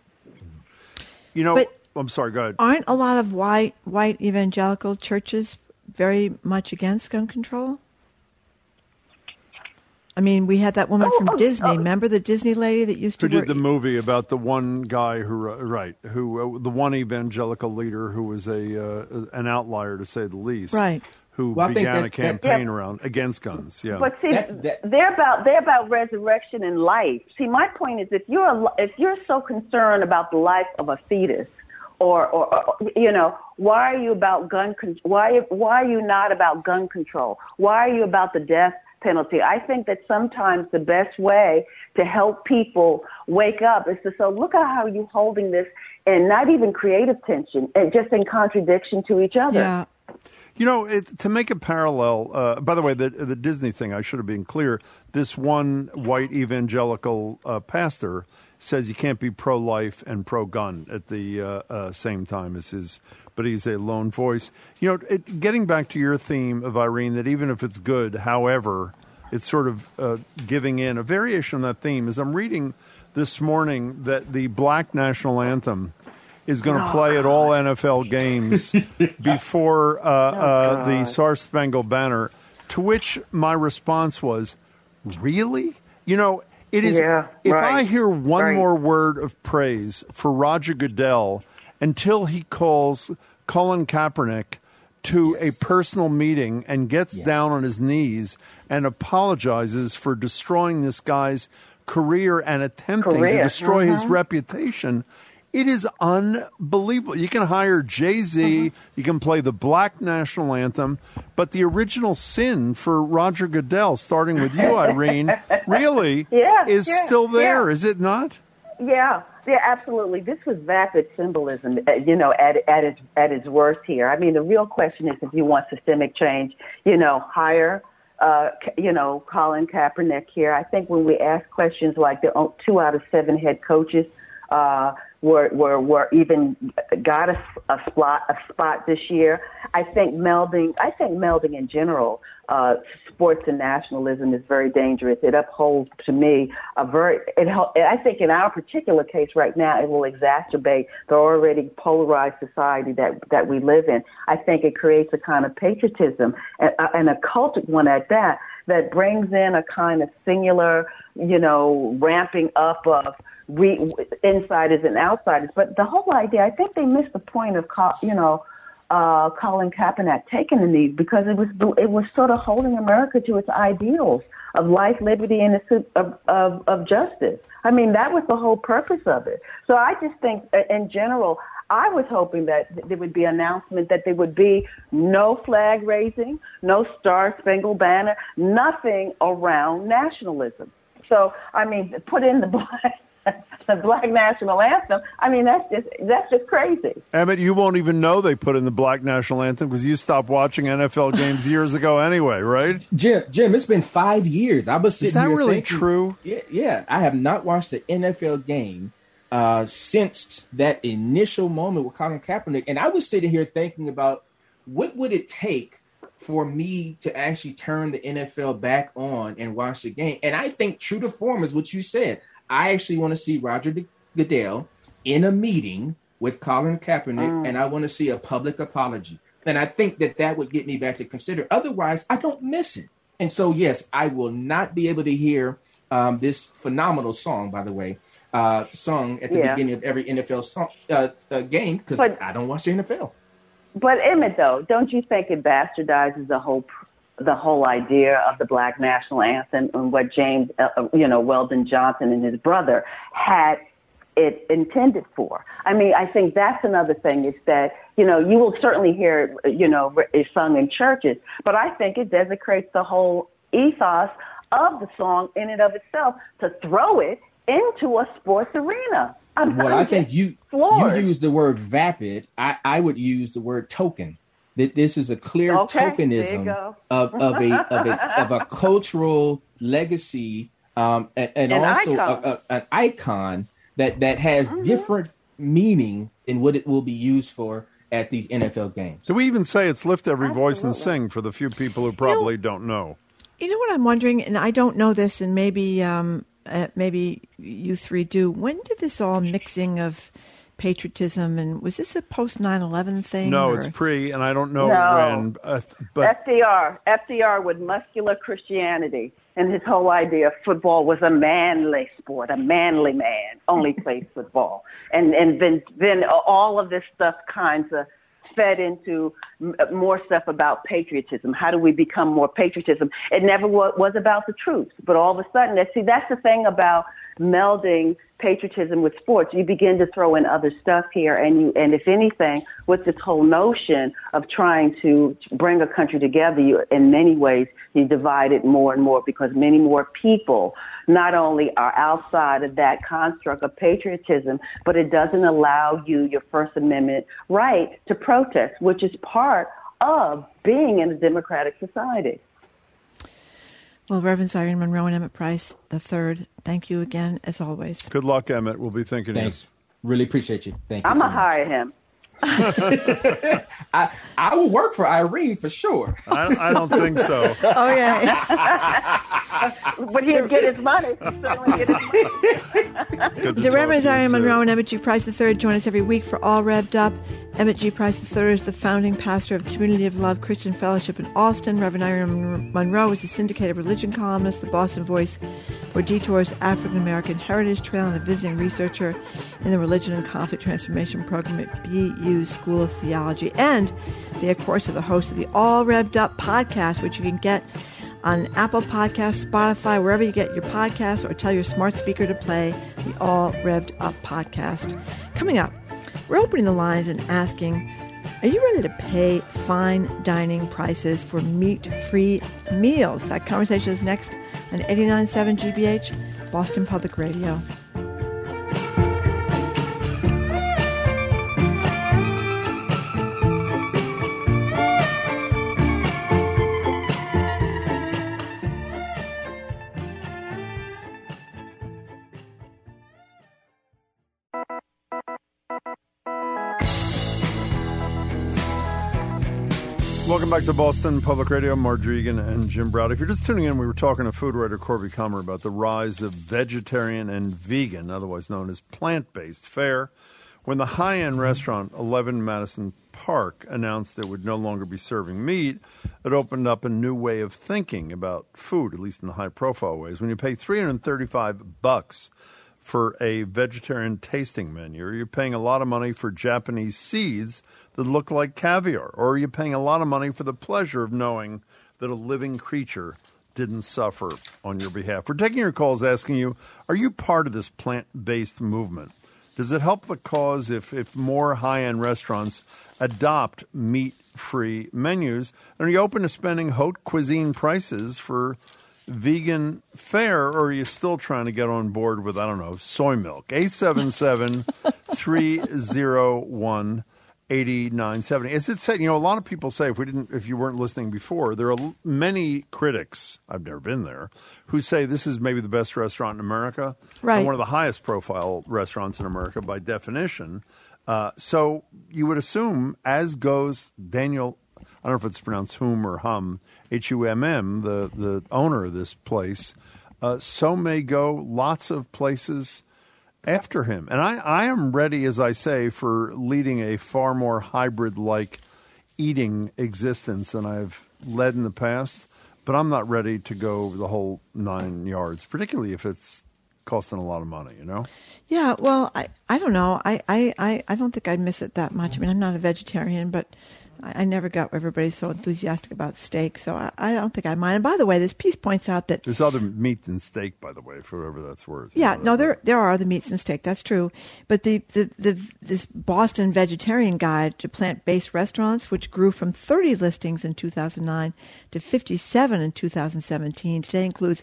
I'm sorry, go ahead. Aren't a lot of white evangelical churches very much against gun control? I mean, we had that woman from Disney. Remember the Disney lady that used to who did the movie about the one guy who the one evangelical leader who was an outlier, to say the least, right? Who began a campaign against guns. Yeah, but see, they're about resurrection and life. See, my point is, if you're so concerned about the life of a fetus, or why are you about gun? Why are you not about gun control? Why are you about the death penalty? I think that sometimes the best way to help people wake up is to say, look at how you're holding this, and not even creative tension, and just in contradiction to each other. Yeah. To make a parallel, by the way, the Disney thing, I should have been clear. This one white evangelical pastor says you can't be pro-life and pro-gun at the same time as his, but he's a lone voice. Getting back to your theme of Irene, that even if it's good, however, it's sort of giving in. A variation on that theme is I'm reading this morning that the Black National Anthem is going to play at all NFL games before the Star Spangled Banner, to which my response was, really? It is. If I hear one more word of praise for Roger Goodell until he calls Colin Kaepernick to a personal meeting and gets down on his knees and apologizes for destroying this guy's career and attempting to destroy his reputation, it is unbelievable. You can hire Jay-Z, you can play the Black National Anthem, but the original sin for Roger Goodell, starting with you, Irene, really is still there, is it not? Yeah, absolutely. This was vapid symbolism, at its worst here. I mean, the real question is, if you want systemic change, hire Colin Kaepernick here. I think when we ask questions like the 2 out of 7 head coaches were even got a spot this year. I think melding in general, sports and nationalism is very dangerous. It upholds, to me, I think in our particular case right now, it will exacerbate the already polarized society that we live in. I think it creates a kind of patriotism, and a cultic one at that brings in a kind of singular, ramping up of insiders and outsiders. But the whole idea, I think they missed the point of, Colin Kaepernick taking the knee, because it was sort of holding America to its ideals of life, liberty, and of justice. I mean, that was the whole purpose of it. So I just think, in general, I was hoping that there would be an announcement that there would be no flag raising, no Star Spangled Banner, nothing around nationalism. So, I mean, put in the Black National Anthem. I mean, that's just crazy. Emmett, you won't even know they put in the Black National Anthem because you stopped watching NFL games years ago anyway, right? Jim, it's been 5 years. I was sitting here. Is that here really thinking, true? Yeah. I have not watched an NFL game since that initial moment with Colin Kaepernick. And I was sitting here thinking about what would it take for me to actually turn the NFL back on and watch the game. And I think true to form is what you said. I actually want to see Roger Goodell in a meeting with Colin Kaepernick, and I want to see a public apology. And I think that would get me back to consider. Otherwise, I don't miss it. And so, yes, I will not be able to hear this phenomenal song, by the way, sung at the beginning of every NFL game because I don't watch the NFL. But Emmett, though, don't you think it bastardizes the whole idea of the Black National Anthem and what James, Weldon Johnson and his brother had it intended for? I mean, I think that's another thing is that, you will certainly hear it sung in churches, but I think it desecrates the whole ethos of the song in and of itself to throw it into a sports arena. I think you use the word vapid. I would use the word token. That this is a clear tokenism of a cultural legacy and also an icon that has different meaning in what it will be used for at these NFL games. Do we even say it's lift every voice and sing for the few people who probably don't know? You know what I'm wondering, and I don't know this, and maybe you three do. When did this all mixing of patriotism, and was this a post 9/11 thing? No, it's pre, and I don't know when. But FDR with muscular Christianity, and his whole idea of football was a manly sport. A manly man only plays football, and then all of this stuff kinds of fed into more stuff about patriotism. How do we become more patriotism? It never was about the troops, but all of a sudden, that's the thing about melding patriotism with sports. You begin to throw in other stuff here, and if anything, with this whole notion of trying to bring a country together, in many ways you divide it more and more because many more people not only are outside of that construct of patriotism, but it doesn't allow you your First Amendment right to protest, which is part of being in a democratic society. Well, Reverend Irene Monroe and Emmett Price III, thank you again, as always. Good luck, Emmett. We'll be thinking of you. Thanks. Really appreciate you. Thank you. I'm going to hire him. I will work for Irene for sure. I don't think so. Oh, yeah. But he'll get his money. The Reverend Irene Monroe and Emmett G. Price III join us every week for All Revved Up. Emmett G. Price III is the founding pastor of Community of Love Christian Fellowship in Austin. Reverend Irene Monroe is a syndicated religion columnist, the Boston Voice for Detour's African American Heritage Trail, and a visiting researcher in the Religion and Conflict Transformation Program at BU School of Theology. And they, of course, are the host of the All Revved Up podcast, which you can get on Apple Podcasts, Spotify, wherever you get your podcasts, or tell your smart speaker to play the All Revved Up podcast. Coming up, we're opening the lines and asking, are you ready to pay fine dining prices for meat-free meals? That conversation is next on 89.7 GBH, Boston Public Radio. Welcome back to Boston Public Radio. Mark Dregan and Jim Browder. If you're just tuning in, we were talking to food writer Corby Kummer about the rise of vegetarian and vegan, otherwise known as plant-based fare, when the high-end restaurant 11 Madison Park announced it would no longer be serving meat. It opened up a new way of thinking about food, at least in the high-profile ways. When you pay $335 for a vegetarian tasting menu, you're paying a lot of money for Japanese seeds that look like caviar, or are you paying a lot of money for the pleasure of knowing that a living creature didn't suffer on your behalf? We're taking your calls asking you, are you part of this plant-based movement? Does it help the cause if more high-end restaurants adopt meat-free menus? And are you open to spending haute cuisine prices for vegan fare, or are you still trying to get on board with, I don't know, soy milk? 877-301-8970. As it said, a lot of people say, if you weren't listening before, there are many critics, I've never been there, who say this is maybe the best restaurant in America. Right. And one of the highest profile restaurants in America by definition. So you would assume, as goes Daniel, I don't know if it's pronounced Hum or Hum, Humm, the owner of this place, so may go lots of places after him. And I am ready, as I say, for leading a far more hybrid-like eating existence than I've led in the past. But I'm not ready to go the whole 9 yards, particularly if it's costing a lot of money, Yeah, well, I don't know. I don't think I'd miss it that much. I mean, I'm not a vegetarian, but I never got everybody so enthusiastic about steak, so I don't think I mind. And by the way, this piece points out that there's other meat than steak, by the way, for whatever that's worth. Yeah, no, there are other meats than steak. That's true. But this Boston Vegetarian Guide to Plant-Based Restaurants, which grew from 30 listings in 2009 to 57 in 2017, today includes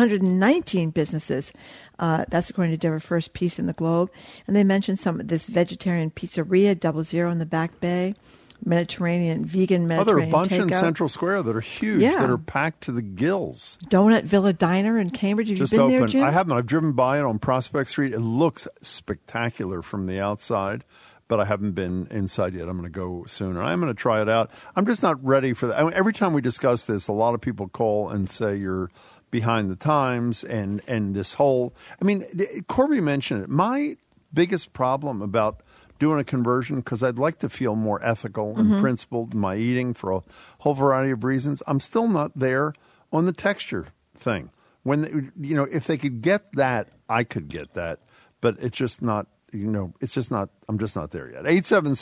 119 businesses. That's according to Deborah First Piece in the Globe. And they mentioned this vegetarian pizzeria, Double Zero in the Back Bay. Vegan Mediterranean there are a bunch takeout. In Central Square that are huge, that are packed to the gills. Donut Villa Diner in Cambridge. Have Just you been open. there, Jim? I haven't. I've driven by it on Prospect Street. It looks spectacular from the outside, but I haven't been inside yet. I'm going to go soon, and I'm going to try it out. I'm just not ready for that. I mean, every time we discuss this, a lot of people call and say you're behind the times, and this whole. I mean, Corby mentioned it. My biggest problem about doing a conversion, because I'd like to feel more ethical and principled in my eating for a whole variety of reasons. I'm still not there on the texture thing. When if they could get that, I could get that, but it's just not. It's just not. I'm just not there yet.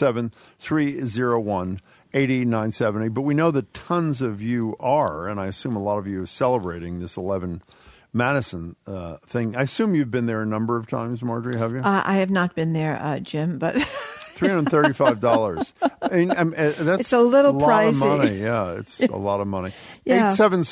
877-301-8970. But we know that tons of you are, and I assume a lot of you are celebrating this 11 Madison thing. I assume you've been there a number of times, Marjorie, have you? I have not been there, Jim, but $335. That's it's a little lot pricey. Of money. Yeah, it's a lot of money. Yeah.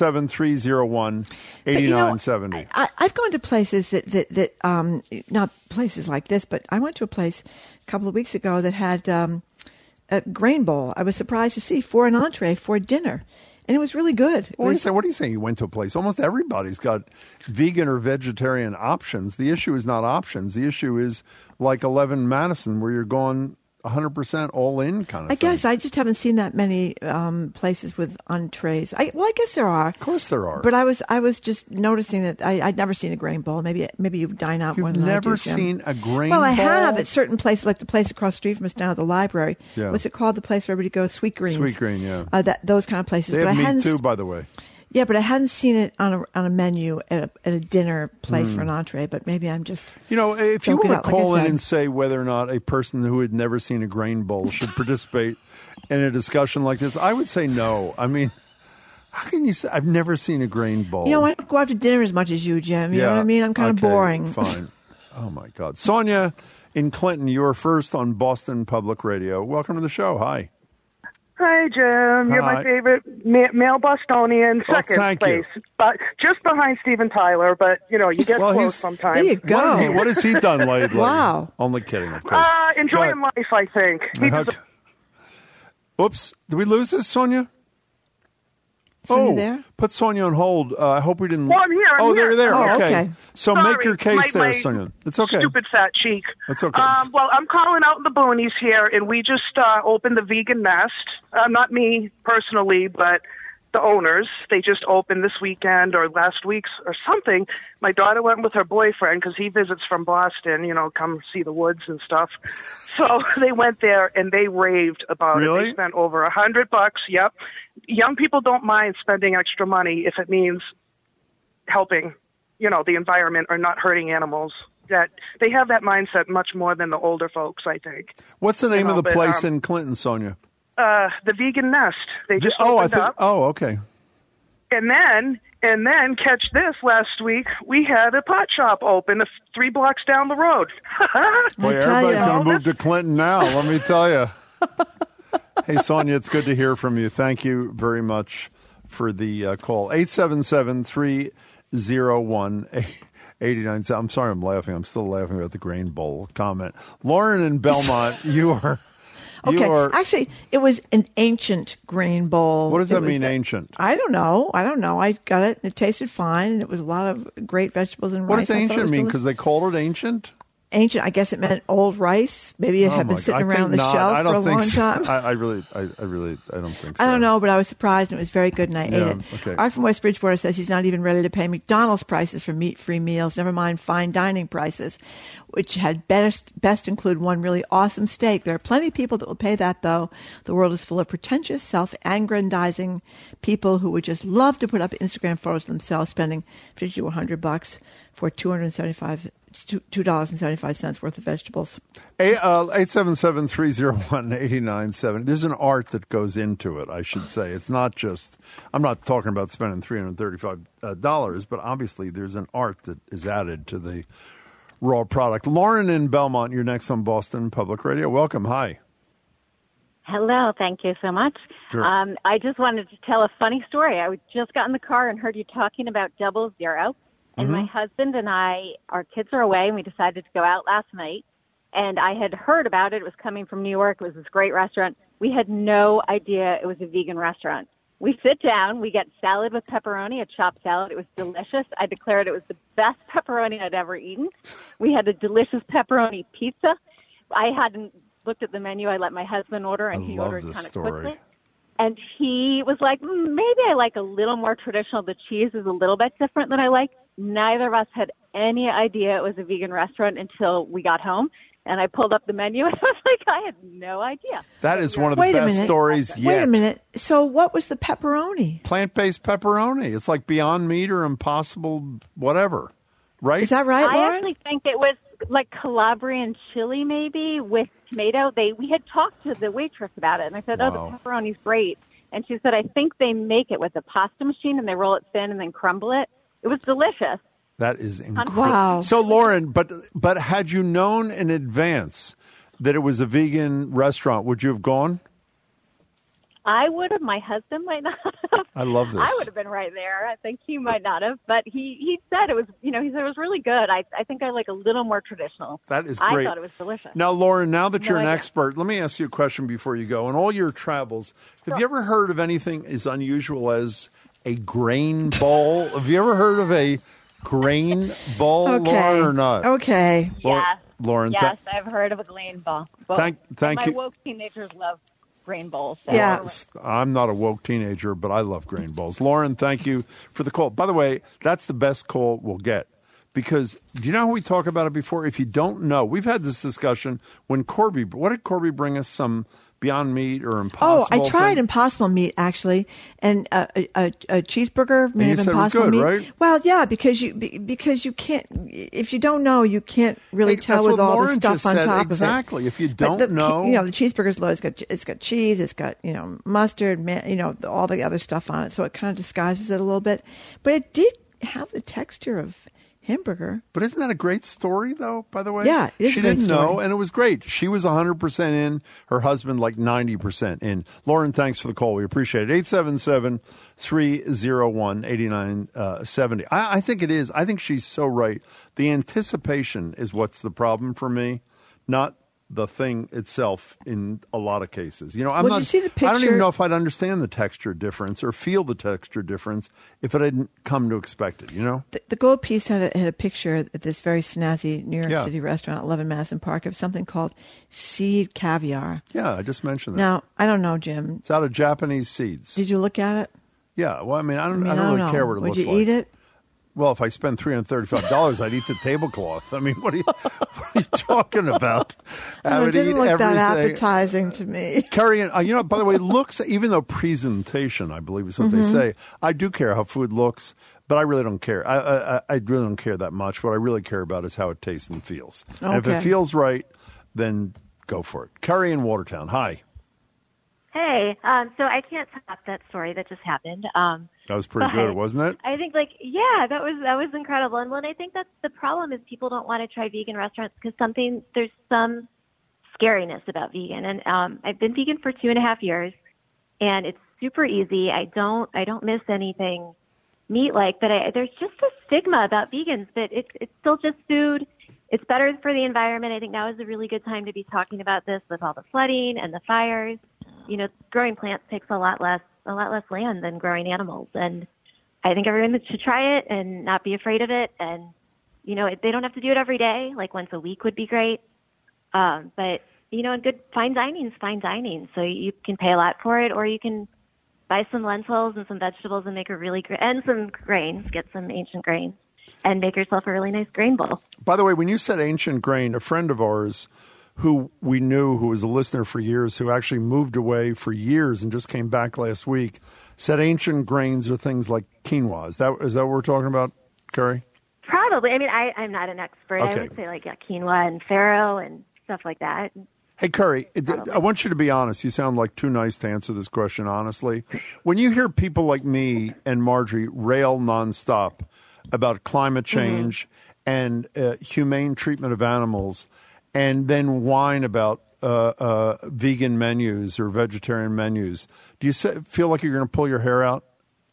877-301-8970. I've gone to places that not places like this, but I went to a place a couple of weeks ago that had a grain bowl. I was surprised to see for an entree for dinner. And it was really good. What are you saying? You went to a place. Almost everybody's got vegan or vegetarian options. The issue is not options. The issue is like 11 Madison, where you're going 100% all in kind of thing. I guess I just haven't seen that many places with entrees. I guess there are. Of course there are. But I was just noticing that I'd never seen a grain bowl. Maybe you dine out more than I do. You've never seen a grain bowl? Well, I bowl? have at certain places, like the place across the street from us down at the library. Yeah. What's it called? The place where everybody goes? Sweet Greens. Sweet Green, yeah. Those kind of places. They but have I meat too, by the way. Yeah, but I hadn't seen it on a menu at a dinner place for an entree. But maybe I'm just if you want to call like in and say whether or not a person who had never seen a grain bowl should participate in a discussion like this, I would say no. I mean, how can you say I've never seen a grain bowl? I don't go out to dinner as much as you, Jim. You know what I mean? I'm kind of boring. Fine. Oh my God, Sonia in Clinton, you are first on Boston Public Radio. Welcome to the show. Hi. Hi, Jim. You're my favorite male Bostonian, second place, but just behind Steven Tyler. But you get close sometimes. There you go. What has he done lately? Wow. Only kidding, of course. Enjoying life, I think. Oops. Did we lose this, Sonia? Sonia there? Put Sonia on hold. I hope we didn't. Well, I'm here. You're there. Oh, okay. So Sorry, make your case there, Sonia. It's okay. Stupid fat cheek. It's okay. Well, I'm calling out in the boonies here, and we just opened the Vegan Nest. Not me personally, but the owners. They just opened this weekend or last week or something. My daughter went with her boyfriend because he visits from Boston, come see the woods and stuff. So they went there and they raved about it. They spent over $100. Yep. Young people don't mind spending extra money if it means helping, the environment or not hurting animals. That they have that mindset much more than the older folks, I think. What's the name of the place in Clinton, Sonia? The Vegan Nest. They just opened up. Oh, okay. And then catch this, last week we had a pot shop open 3 blocks down the road. Boy, everybody's going to move to Clinton now, let me tell you. Hey, Sonia, it's good to hear from you. Thank you very much for the call. 877-301-89. I'm sorry I'm laughing. I'm still laughing about the grain bowl comment. Lauren in Belmont, you are... Actually, it was an ancient grain bowl. What does that mean, ancient? I don't know. I got it, and it tasted fine, and it was a lot of great vegetables and rice. What does ancient mean? Because they called it ancient? Ancient, I guess it meant old rice. Maybe it had been sitting around the shelf for a long time. I don't think so. I don't know, but I was surprised, and it was very good, and I ate it. Okay. Art from West Bridgewater says he's not even ready to pay McDonald's prices for meat-free meals, never mind fine dining prices, which had best include one really awesome steak. There are plenty of people that will pay that, though. The world is full of pretentious, self-aggrandizing people who would just love to put up Instagram photos of themselves spending $50 to $100 for $2.75 worth of vegetables. 877-301-8970. There's an art that goes into it, I should say. It's not just, I'm not talking about spending $335, but obviously there's an art that is added to the raw product. Lauren in Belmont, you're next on Boston Public Radio. Welcome. Hi. Hello. Thank you so much. Sure. I just wanted to tell a funny story. I just got in the car and heard you talking about 00. And my husband and I, our kids are away, and we decided to go out last night. And I had heard about it. It was coming from New York. It was this great restaurant. We had no idea it was a vegan restaurant. We sit down. We get salad with pepperoni, a chopped salad. It was delicious. I declared it was the best pepperoni I'd ever eaten. We had a delicious pepperoni pizza. I hadn't looked at the menu. I let my husband order, and he ordered kind of quickly. And he was like, maybe I like a little more traditional. The cheese is a little bit different than I like. Neither of us had any idea it was a vegan restaurant until we got home. And I pulled up the menu, and I was like, I had no idea. That is one of the best stories yet. Wait a minute. So what was the pepperoni? Plant-based pepperoni. It's like Beyond Meat or Impossible whatever, right? Is that right, Lauren? I actually think it was like Calabrian chili maybe with tomato. We had talked to the waitress about it, and I said, oh, the pepperoni's great. And she said, I think they make it with a pasta machine, and they roll it thin and then crumble it. It was delicious. That is incredible. Wow. So, Lauren, but had you known in advance that it was a vegan restaurant, would you have gone? I would have. My husband might not have. I love this. I would have been right there. I think he might not have. But he said it was, he said it was really good. I think I like a little more traditional. That is great. I thought it was delicious. Now, Lauren, now that you're an expert, let me ask you a question before you go. In all your travels, have you ever heard of anything as unusual as a grain bowl? Have you ever heard of a grain bowl, Lauren, or not? Okay. Lauren. Yes, I've heard of a grain bowl. Thank my you. My woke teenagers love grain bowls. So yeah. I'm not a woke teenager, but I love grain bowls. Lauren, thank you for the call. By the way, that's the best call we'll get. Because do you know how we talk about it before? If you don't know, we've had this discussion when what did Corby bring us? Some Beyond Meat or Impossible? Oh, I tried Impossible Meat actually, and a cheeseburger made of Impossible good, Meat. Right? Well, yeah, because you can't, if you don't know, you can't really tell with all the stuff on top of it. Exactly. If you don't know, the cheeseburger's loaded. It's got cheese. It's got mustard. All the other stuff on it. So it kind of disguises it a little bit. But it did have the texture of hamburger. But isn't that a great story, though, by the way? Yeah, it is she a great didn't story. know, and it was great. She was 100% in, her husband like 90% in. Lauren, thanks for the call. We appreciate it. 877-301-8970. I think it is. I think she's so right. The anticipation is what's the problem for me, not the thing itself in a lot of cases. You see the picture? I don't even know if I'd understand the texture difference or feel the texture difference if I didn't come to expect it, The Globe piece had a picture at this very snazzy New York City restaurant, 11 Madison Park, of something called seed caviar. Yeah, I just mentioned that. Now, I don't know, Jim. It's out of Japanese seeds. Did you look at it? Yeah, well, I don't really care what it looks like. Would you eat it? Well, if I spend $335, I'd eat the tablecloth. I mean, what are you talking about? It didn't look that appetizing to me. Carrie, by the way, looks, even though presentation, I believe is what they say, I do care how food looks, but I really don't care. I really don't care that much. What I really care about is how it tastes and feels. Okay. And if it feels right, then go for it. Carrie in Watertown, hi. Hey, so I can't top that story that just happened. That was pretty good, wasn't it? I think, that was incredible. And I think that's the problem is people don't want to try vegan restaurants because there's some scariness about vegan. And I've been vegan for 2.5 years, and it's super easy. I don't miss anything meat-like, but there's just a stigma about vegans that it's still just food. It's better for the environment. I think now is a really good time to be talking about this with all the flooding and the fires. Growing plants takes a lot less land than growing animals. And I think everyone should try it and not be afraid of it. And, they don't have to do it every day. Like once a week would be great. But, good fine dining's fine dining. So you can pay a lot for it, or you can buy some lentils and some vegetables and make and some grains, get some ancient grains and make yourself a really nice grain bowl. By the way, when you said ancient grain, a friend of ours who we knew, who was a listener for years, who actually moved away for years and just came back last week, said ancient grains are things like quinoa. Is that what we're talking about, Carrie? Probably. I mean, I'm not an expert. Okay. I would say quinoa and farro and stuff like that. Hey, Curry, I want you to be honest. You sound like too nice to answer this question honestly. When you hear people like me and Marjorie rail nonstop about climate change and humane treatment of animals, and then whine about vegan menus or vegetarian menus, do you feel like you're going to pull your hair out?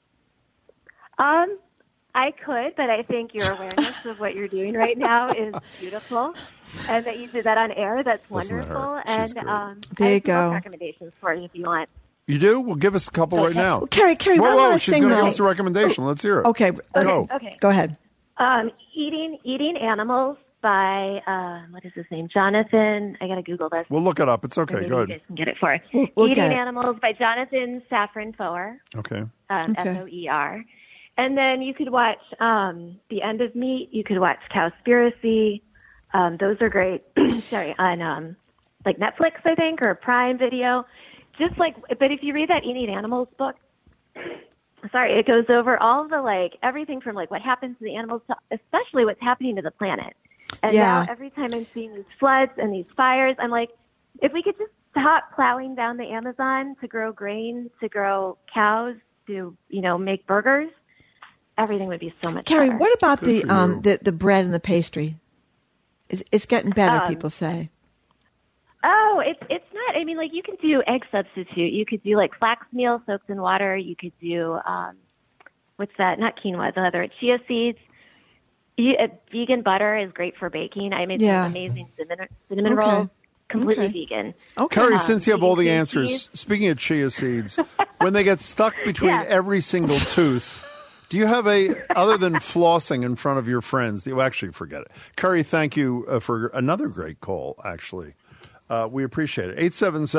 I could, but I think your awareness of what you're doing right now is beautiful, and that you did that on air. That's wonderful. And there you I go. have recommendations for you if you want. You do? Well, give us a couple right now. Well, Carrie, whoa, one last she's thing, going to though. give us a recommendation. Let's hear it. Okay. Go. Okay. Go ahead. Eating Animals by, what is his name? Jonathan. I got to Google this. We'll look it up. It's okay. Maybe Go you ahead. guys can get it for us. We'll Eating get it. Animals by Jonathan Safran Foer. Okay. Foer. And then you could watch The End of Meat. You could watch Cowspiracy. Those are great. Sorry, on Netflix, I think, or Prime Video. But if you read that Eating Animals book, it goes over all of the everything from what happens to the animals to especially what's happening to the planet. And now every time I'm seeing these floods and these fires, I'm like, if we could just stop plowing down the Amazon to grow grain, to grow cows, to make burgers, everything would be so much Carrie, better. what about the bread and the pastry? It's getting better, people say. Oh, it's not. I mean, you can do egg substitute. You could do flax meal soaked in water. You could do what's that? Not quinoa. The other chia seeds. Vegan butter is great for baking. I made some amazing cinnamon rolls, completely vegan. Okay. Carrie, since you have all the answers, speaking of chia seeds, when they get stuck between every single tooth, do you have other than flossing in front of your friends? You actually forget it. Carrie, thank you for another great call, actually. We appreciate it.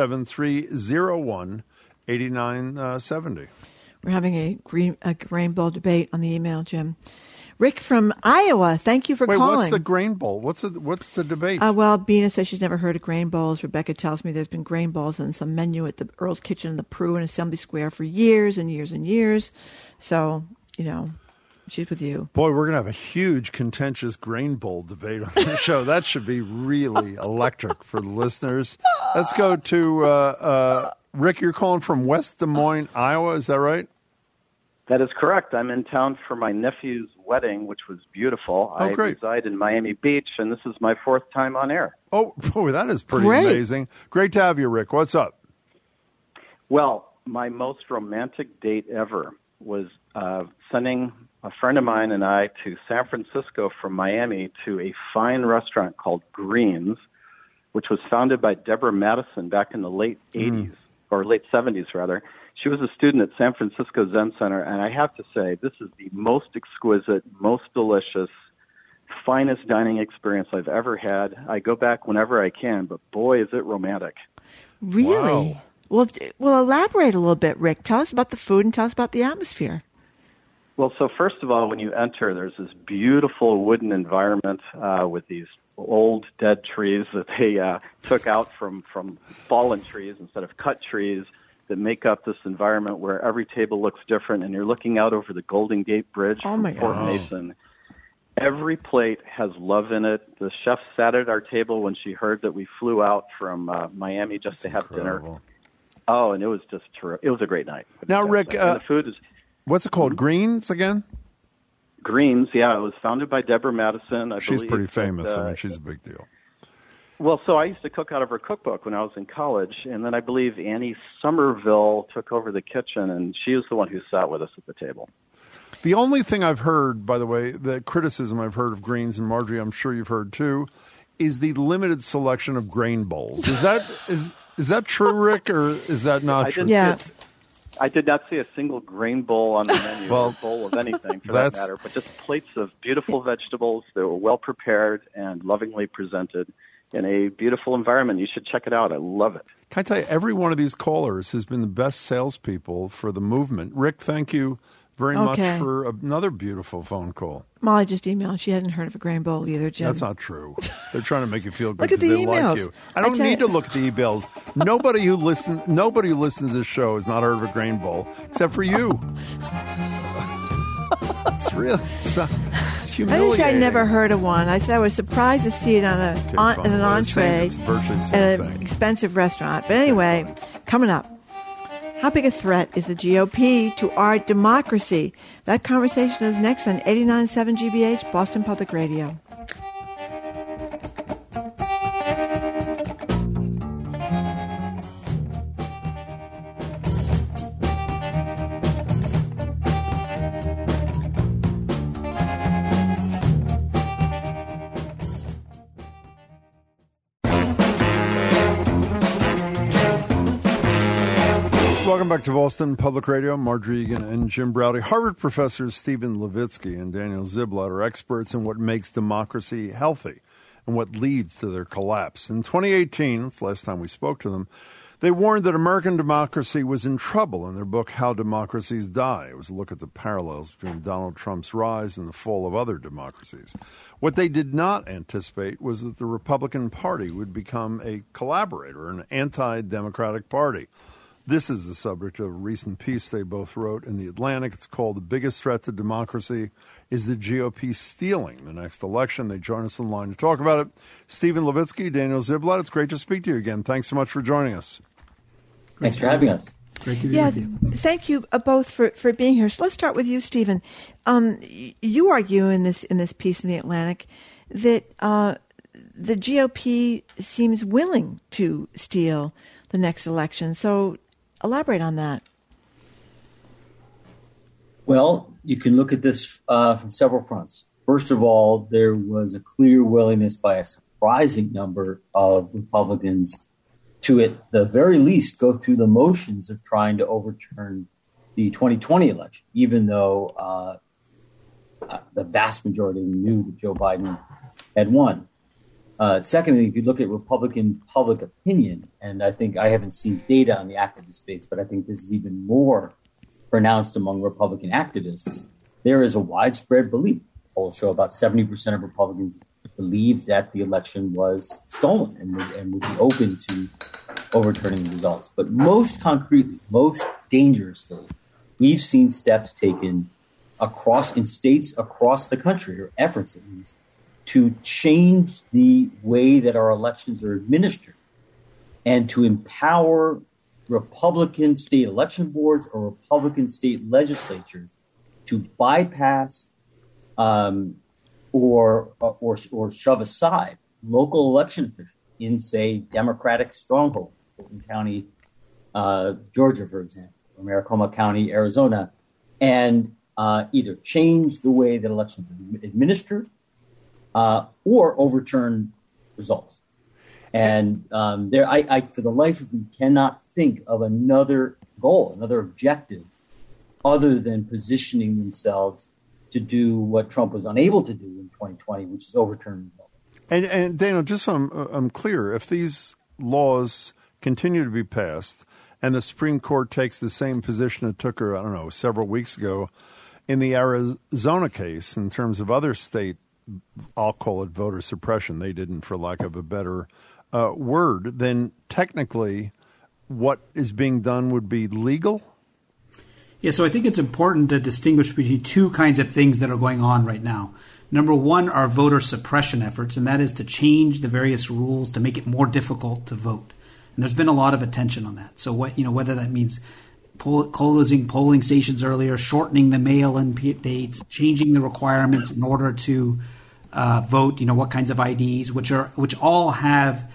877-301-8970. We're having a grain bowl debate on the email, Jim. Rick from Iowa, thank you for calling. What's the grain bowl? What's the debate? Well, Bina says she's never heard of grain bowls. Rebecca tells me there's been grain bowls on some menu at the Earl's Kitchen in the Peru and Assembly Square for years and years and years. So, she's with you. Boy, we're going to have a huge, contentious grain bowl debate on the show. That should be really electric for the listeners. Let's go to Rick. You're calling from West Des Moines, Iowa. Is that right? That is correct. I'm in town for my nephew's wedding, which was beautiful. Oh, great. I reside in Miami Beach, and this is my 4th time on air. Oh, boy, that is pretty amazing. Great to have you, Rick. What's up? Well, my most romantic date ever was sending a friend of mine and I to San Francisco from Miami to a fine restaurant called Greens, which was founded by Deborah Madison back in the late 80s, or late 70s, rather. She was a student at San Francisco Zen Center, and I have to say, this is the most exquisite, most delicious, finest dining experience I've ever had. I go back whenever I can, but boy, is it romantic. Really? Wow. Well, elaborate a little bit, Rick. Tell us about the food and tell us about the atmosphere. Well, so first of all, when you enter, there's this beautiful wooden environment with these old dead trees that they took out from fallen trees instead of cut trees, that make up this environment where every table looks different, and you're looking out over the Golden Gate Bridge from Fort Mason. Every plate has love in it. The chef sat at our table when she heard that we flew out from Miami just to have dinner. Oh, and it was just terrific. It was a great night. Now, Rick, the food is... What's it called? Greens again? Greens, yeah. It was founded by Deborah Madison. She's pretty famous. I mean, she's a big deal. Well, so I used to cook out of her cookbook when I was in college, and then I believe Annie Somerville took over the kitchen, and she was the one who sat with us at the table. The only thing I've heard, by the way, the criticism I've heard of Greens, and Marjorie, I'm sure you've heard too, is the limited selection of grain bowls. Is that true, Rick, or is that not true? I did not see a single grain bowl on the menu, or bowl of anything for that matter, but just plates of beautiful vegetables that were well prepared and lovingly presented in a beautiful environment. You should check it out. I love it. Can I tell you, every one of these callers has been the best salespeople for the movement. Rick, thank you very much for another beautiful phone call. Molly just emailed. She hadn't heard of a grain bowl either, Jim. That's not true. They're trying to make you feel good because they emails. Like you. I don't need to look at the emails. Nobody who listens to this show has not heard of a grain bowl, except for you. It's really it's humiliating. I didn't say I never heard of one. I said I was surprised to see it as an entree at an expensive restaurant. But anyway, coming up. How big a threat is the GOP to our democracy? That conversation is next on 89.7 GBH, Boston Public Radio. Welcome back to Boston Public Radio. Marjorie Egan and Jim Braude. Harvard professors Stephen Levitsky and Daniel Ziblatt are experts in what makes democracy healthy and what leads to their collapse. In 2018, that's the last time we spoke to them, they warned that American democracy was in trouble in their book, How Democracies Die. It was a look at the parallels between Donald Trump's rise and the fall of other democracies. What they did not anticipate was that the Republican Party would become a collaborator, an anti-democratic party. This is the subject of a recent piece they both wrote in The Atlantic. It's called The Biggest Threat to Democracy is the GOP Stealing the Next Election. They join us in line to talk about it. Stephen Levitsky, Daniel Ziblatt, it's great to speak to you again. Thanks so much for joining us. Thanks for having us. Great to be with you. Thank you both for being here. So let's start with you, Stephen. You argue in this piece in The Atlantic that the GOP seems willing to steal the next election. So elaborate on that. Well, you can look at this from several fronts. First of all, there was a clear willingness by a surprising number of Republicans to, at the very least, go through the motions of trying to overturn the 2020 election, even though the vast majority knew that Joe Biden had won. Secondly, if you look at Republican public opinion, and I think I haven't seen data on the activist space, but I think this is even more pronounced among Republican activists, there is a widespread belief. Polls show about 70% of Republicans believe that the election was stolen and would be open to overturning the results. But most concretely, most dangerously, we've seen steps taken in states across the country, or efforts at least, to change the way that our elections are administered and to empower Republican state election boards or Republican state legislatures to bypass or shove aside local election officials in, say, Democratic strongholds, Fulton County, Georgia, for example, or Maricopa County, Arizona, and either change the way that elections are administered or overturn results. And I, for the life of me, cannot think of another goal, another objective, other than positioning themselves to do what Trump was unable to do in 2020, which is overturn results. And Daniel, just so I'm clear, if these laws continue to be passed and the Supreme Court takes the same position it took, several weeks ago in the Arizona case in terms of other state, I'll call it voter suppression, they didn't for lack of a better word, then technically what is being done would be legal? Yeah, so I think it's important to distinguish between two kinds of things that are going on right now. Number one are voter suppression efforts, and that is to change the various rules to make it more difficult to vote. And there's been a lot of attention on that. So whether that means closing polling stations earlier, shortening the mail-in dates, changing the requirements in order to vote, what kinds of IDs, which all have,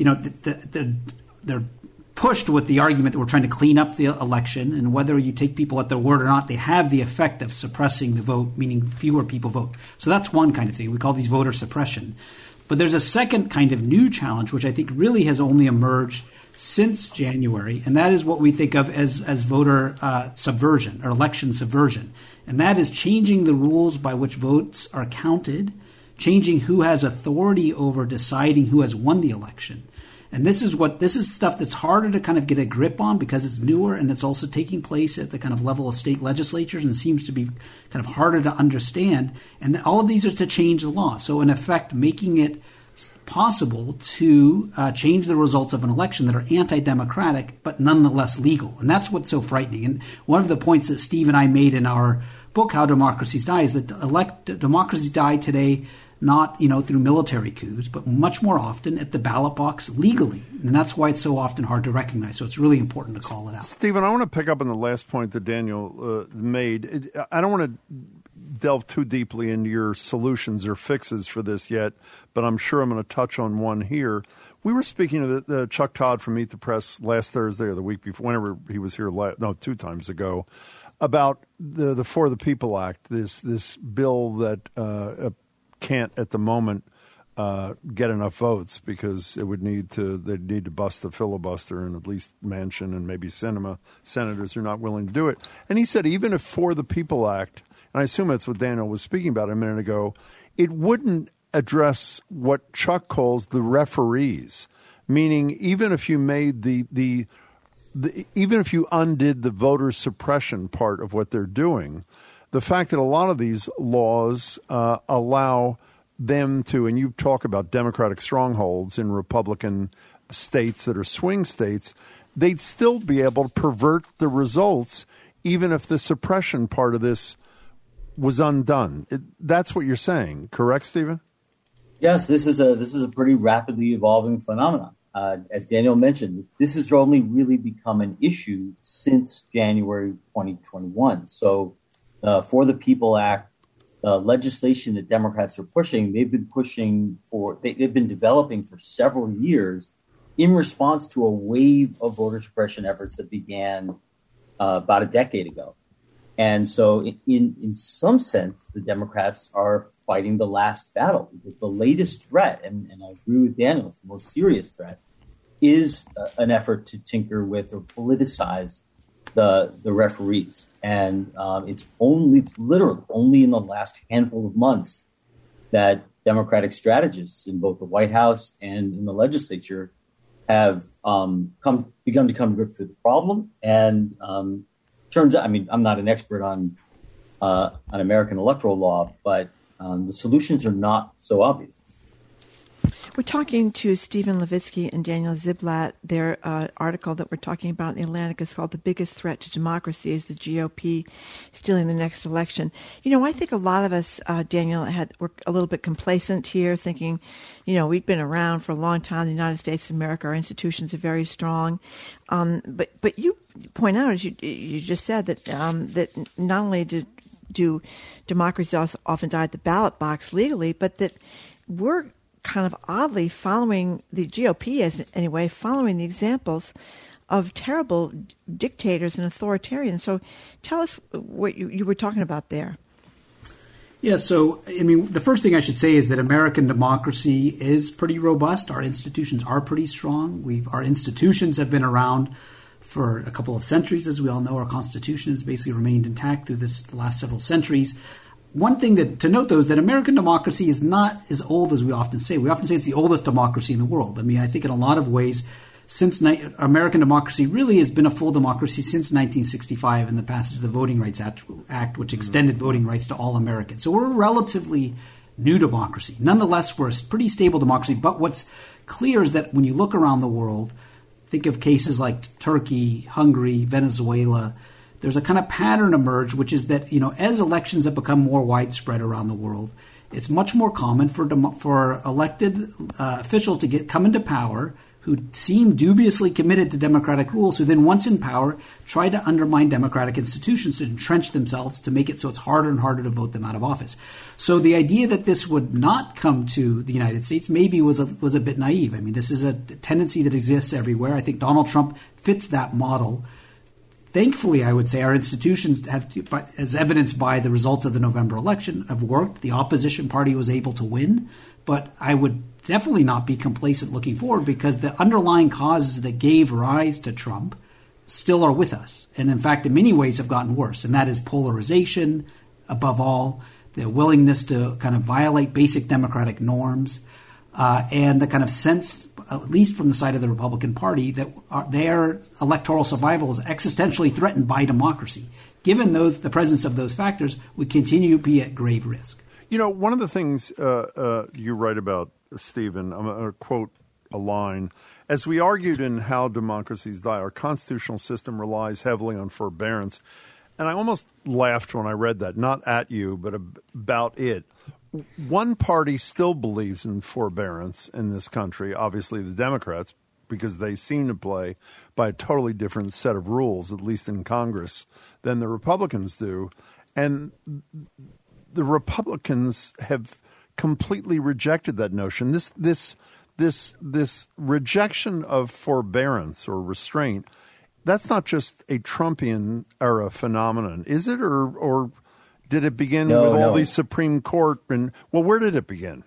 they're pushed with the argument that we're trying to clean up the election, and whether you take people at their word or not, they have the effect of suppressing the vote, meaning fewer people vote. So that's one kind of thing. We call these voter suppression. But there's a second kind of new challenge, which I think really has only emerged since January, and that is what we think of as voter subversion or election subversion. And that is changing the rules by which votes are counted, changing who has authority over deciding who has won the election. And this is stuff that's harder to kind of get a grip on because it's newer, and it's also taking place at the kind of level of state legislatures and seems to be kind of harder to understand. And all of these are to change the law. So in effect, making it possible to change the results of an election that are anti-democratic but nonetheless legal. And that's what's so frightening. And one of the points that Steve and I made in our book, How Democracies Die, is that democracies die today not through military coups, but much more often at the ballot box legally. And that's why it's so often hard to recognize. So it's really important to call it out. Stephen, I want to pick up on the last point that Daniel made. I don't want to delve too deeply into your solutions or fixes for this yet, but I'm sure I'm going to touch on one here. We were speaking to the Chuck Todd from Meet the Press last Thursday or the week before, whenever he was here, 2 times ago, about the For the People Act, this bill that can't at the moment get enough votes because they'd need to bust the filibuster, and at least Manchin and maybe Sinema senators are not willing to do it. And he said even if For the People Act, and I assume that's what Daniel was speaking about a minute ago, it wouldn't address what Chuck calls the referees, meaning even if you made even if you undid the voter suppression part of what they're doing, the fact that a lot of these laws allow them to, and you talk about Democratic strongholds in Republican states that are swing states, they'd still be able to pervert the results even if the suppression part of this was undone. That's what you're saying, correct, Stephen? Yes, this is a pretty rapidly evolving phenomenon. As Daniel mentioned, this has only really become an issue since January 2021. So For the People Act, legislation that Democrats are pushing, they've been developing for several years in response to a wave of voter suppression efforts that began about a decade ago. And so in some sense, the Democrats are fighting the last battle. The latest threat, and I agree with Daniel, the most serious threat, is an effort to tinker with or politicize the referees. And it's literally only in the last handful of months that Democratic strategists in both the White House and in the legislature have begun to come to grips with the problem. And turns out, I'm not an expert on American electoral law, but the solutions are not so obvious. We're talking to Stephen Levitsky and Daniel Ziblatt. Their article that we're talking about in The Atlantic is called "The Biggest Threat to Democracy is the GOP Stealing the Next Election." I think a lot of us, Daniel, were a little bit complacent here, thinking, we've been around for a long time. The United States of America, our institutions are very strong. But you point out, as you just said, that that not only do democracies often die at the ballot box legally, but that we're kind of oddly following the GOP, following the examples of terrible dictators and authoritarians. So tell us what you were talking about there. Yeah, so, the first thing I should say is that American democracy is pretty robust. Our institutions are pretty strong. Our institutions have been around for a couple of centuries. As we all know, our Constitution has basically remained intact through the last several centuries. One thing to note, though, is that American democracy is not as old as we often say. We often say it's the oldest democracy in the world. I think in a lot of ways, American democracy really has been a full democracy since 1965 and the passage of the Voting Rights Act, which extended voting rights to all Americans. So we're a relatively new democracy. Nonetheless, we're a pretty stable democracy. But what's clear is that when you look around the world, think of cases like Turkey, Hungary, Venezuela, there's a kind of pattern emerge, which is that, as elections have become more widespread around the world, it's much more common for elected officials to come into power who seem dubiously committed to democratic rules, who then, once in power, try to undermine democratic institutions to entrench themselves, to make it so it's harder and harder to vote them out of office. So the idea that this would not come to the United States maybe was a bit naive. I mean, this is a tendency that exists everywhere. I think Donald Trump fits that model. Thankfully, I would say our institutions have, as evidenced by the results of the November election, have worked. The opposition party was able to win. But I would definitely not be complacent looking forward, because the underlying causes that gave rise to Trump still are with us. And in fact, in many ways have gotten worse. And that is polarization, above all, the willingness to kind of violate basic democratic norms, and the kind of sense, at least from the side of the Republican Party, that their electoral survival is existentially threatened by democracy. Given the presence of those factors, we continue to be at grave risk. You know, one of the things you write about, Stephen, I'm going to quote a line. As we argued in How Democracies Die, our constitutional system relies heavily on forbearance. And I almost laughed when I read that, not at you, but about it. One party still believes in forbearance in this country, obviously the Democrats, because they seem to play by a totally different set of rules, at least in Congress, than the Republicans do. And the Republicans have completely rejected that notion. This rejection of forbearance or restraint, that's not just a Trumpian era phenomenon, is it? Or did it begin with all these Supreme Court and where did it begin?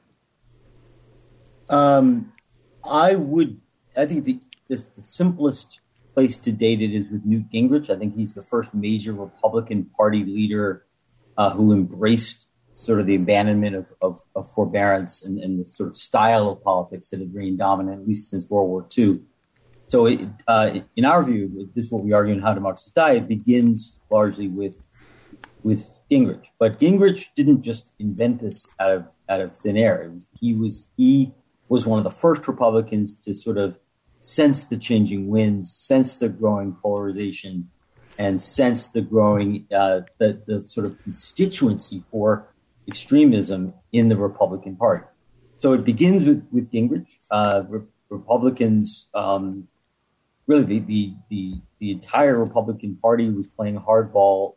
I think the simplest place to date it is with Newt Gingrich. I think he's the first major Republican Party leader who embraced sort of the abandonment of forbearance and the sort of style of politics that had reigned dominant, at least since World War II. So in our view, this is what we argue in How Democracies Die, it begins largely with Gingrich. But Gingrich didn't just invent this out of thin air. He was one of the first Republicans to sort of sense the changing winds, sense the growing polarization, and sense the growing the sort of constituency for extremism in the Republican Party. So it begins with Gingrich. Republicans, really the entire Republican Party was playing hardball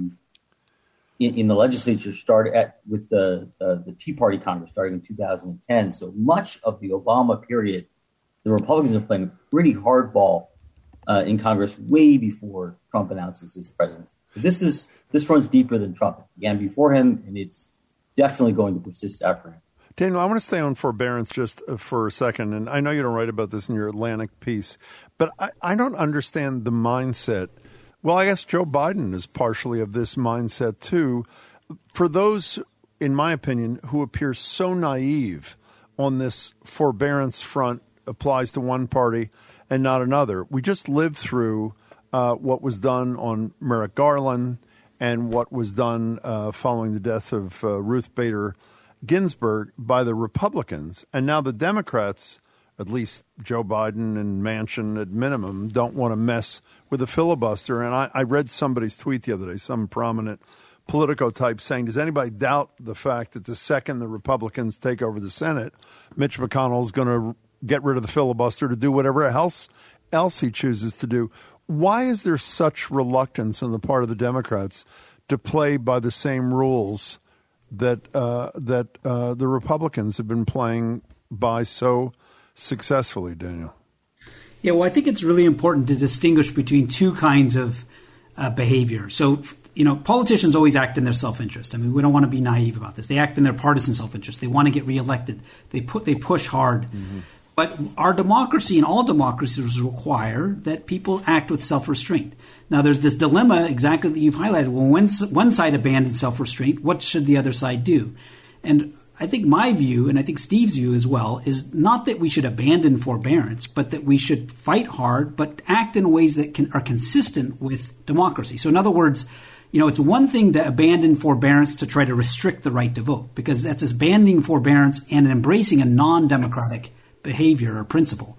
in the legislature. Started with the Tea Party Congress starting in 2010. So much of the Obama period, the Republicans are playing pretty hardball in Congress way before Trump announces his presidency. This runs deeper than Trump. It began before him, and it's definitely going to persist after him. Daniel, I want to stay on forbearance just for a second, and I know you don't write about this in your Atlantic piece, but I don't understand the mindset. Well, I guess Joe Biden is partially of this mindset too. For those, in my opinion, who appear so naive on this forbearance front, applies to one party and not another. We just lived through what was done on Merrick Garland and what was done following the death of Ruth Bader Ginsburg by the Republicans. And now the Democrats, at least Joe Biden and Manchin at minimum, don't want to mess with the filibuster. And I read somebody's tweet the other day, some prominent Politico type saying, does anybody doubt the fact that the second the Republicans take over the Senate, Mitch McConnell is going to get rid of the filibuster to do whatever else he chooses to do? Why is there such reluctance on the part of the Democrats to play by the same rules that the Republicans have been playing by so successfully, Daniel? Yeah, well, I think it's really important to distinguish between two kinds of behavior. So, politicians always act in their self-interest. I mean, we don't want to be naive about this. They act in their partisan self-interest. They want to get reelected. They push hard. Mm-hmm. But our democracy and all democracies require that people act with self-restraint. Now, there's this dilemma exactly that you've highlighted. When one side abandons self-restraint, what should the other side do? And I think my view, and I think Steve's view as well, is not that we should abandon forbearance, but that we should fight hard, but act in ways that are consistent with democracy. So in other words, it's one thing to abandon forbearance to try to restrict the right to vote, because that's abandoning forbearance and embracing a non-democratic behavior or principle.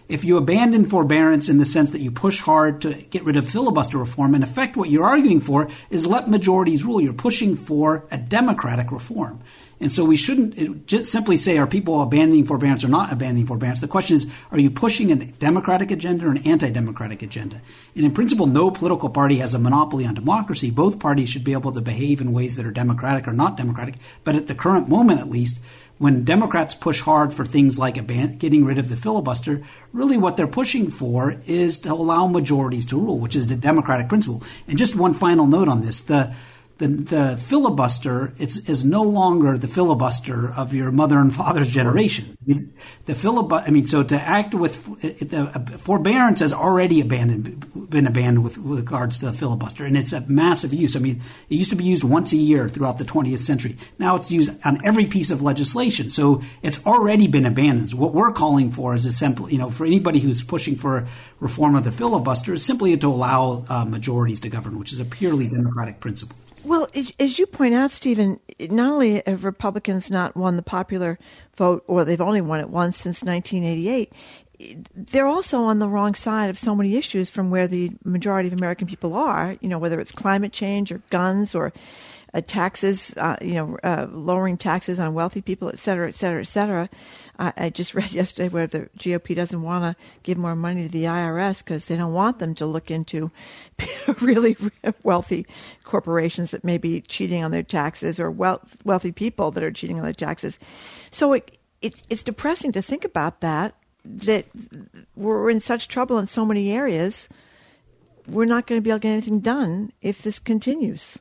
if you abandon forbearance in the sense that you push hard to get rid of filibuster reform, in effect what you're arguing for is let majorities rule. You're pushing for a democratic reform. And so we shouldn't just simply say, are people abandoning forbearance or not abandoning forbearance? The question is, are you pushing a democratic agenda or an anti-democratic agenda? And in principle, no political party has a monopoly on democracy. Both parties should be able to behave in ways that are democratic or not democratic. But at the current moment, at least, when Democrats push hard for things like getting rid of the filibuster, really what they're pushing for is to allow majorities to rule, which is the democratic principle. And just one final note on this. The filibuster is no longer the filibuster of your mother and father's generation. So to act with forbearance has already been abandoned with regards to the filibuster, and it's a massive use. I mean, it used to be used once a year throughout the 20th century. Now it's used on every piece of legislation, so it's already been abandoned. So what we're calling for is simply, for anybody who's pushing for reform of the filibuster, is simply to allow majorities to govern, which is a purely democratic principle. Well, as you point out, Stephen, not only have Republicans not won the popular vote, or they've only won it once since 1988, they're also on the wrong side of so many issues from where the majority of American people are, whether it's climate change or guns or taxes, lowering taxes on wealthy people, et cetera, et cetera, et cetera. I just read yesterday where the GOP doesn't want to give more money to the IRS because they don't want them to look into really wealthy corporations that may be cheating on their taxes, or wealthy people that are cheating on their taxes. So it's depressing to think about that we're in such trouble in so many areas. We're not going to be able to get anything done if this continues.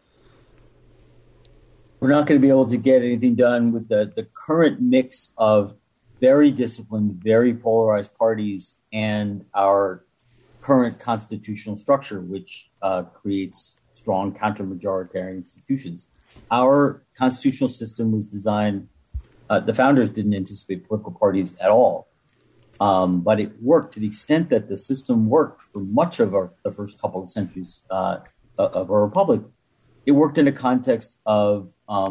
We're not going to be able to get anything done with the current mix of very disciplined, very polarized parties and our current constitutional structure, which creates strong counter-majoritarian institutions. Our constitutional system was designed, the founders didn't anticipate political parties at all, but it worked to the extent that the system worked for much of the first couple of centuries of our republic. It worked in a context of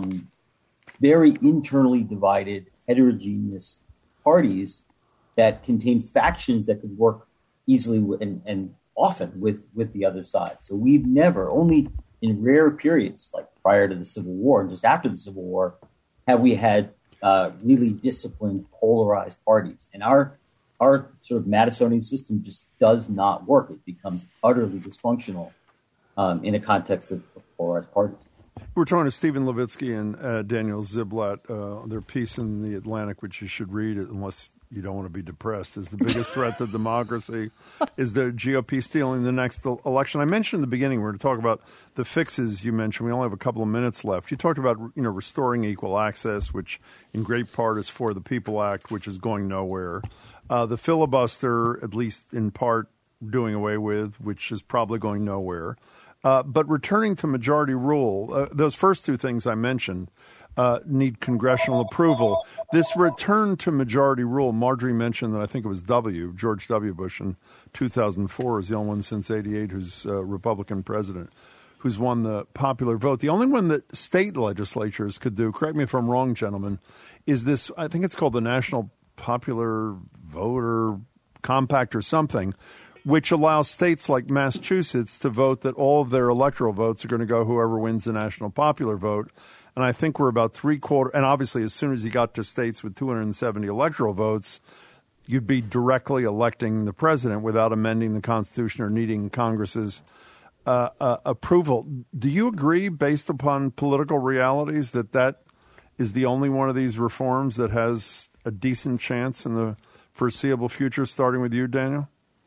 very internally divided, heterogeneous parties that contained factions that could work easily and often with the other side. So we've never, only in rare periods, like prior to the Civil War and just after the Civil War, have we had really disciplined, polarized parties. And our sort of Madisonian system just does not work. It becomes utterly dysfunctional in a context of polarized parties. We're talking to Stephen Levitsky and Daniel Ziblatt. Their piece in The Atlantic, which you should read unless you don't want to be depressed, is the biggest threat to democracy is the GOP stealing the next election. I mentioned in the beginning we're going to talk about the fixes you mentioned. We only have a couple of minutes left. You talked about restoring equal access, which in great part is For the People Act, which is going nowhere. The filibuster, at least in part, doing away with, which is probably going nowhere. But returning to majority rule, those first two things I mentioned need congressional approval. This return to majority rule, Marjorie mentioned that I think it was George W. Bush in 2004 is the only one since 88 who's Republican president, who's won the popular vote. The only one that state legislatures could do, correct me if I'm wrong, gentlemen, is this, I think it's called the National Popular Voter Compact or something, which allows states like Massachusetts to vote that all of their electoral votes are going to go whoever wins the national popular vote. And I think we're about three-quarters. And obviously, as soon as you got to states with 270 electoral votes, you'd be directly electing the president without amending the Constitution or needing Congress's approval. Do you agree, based upon political realities, that is the only one of these reforms that has a decent chance in the foreseeable future, starting with you, Daniel?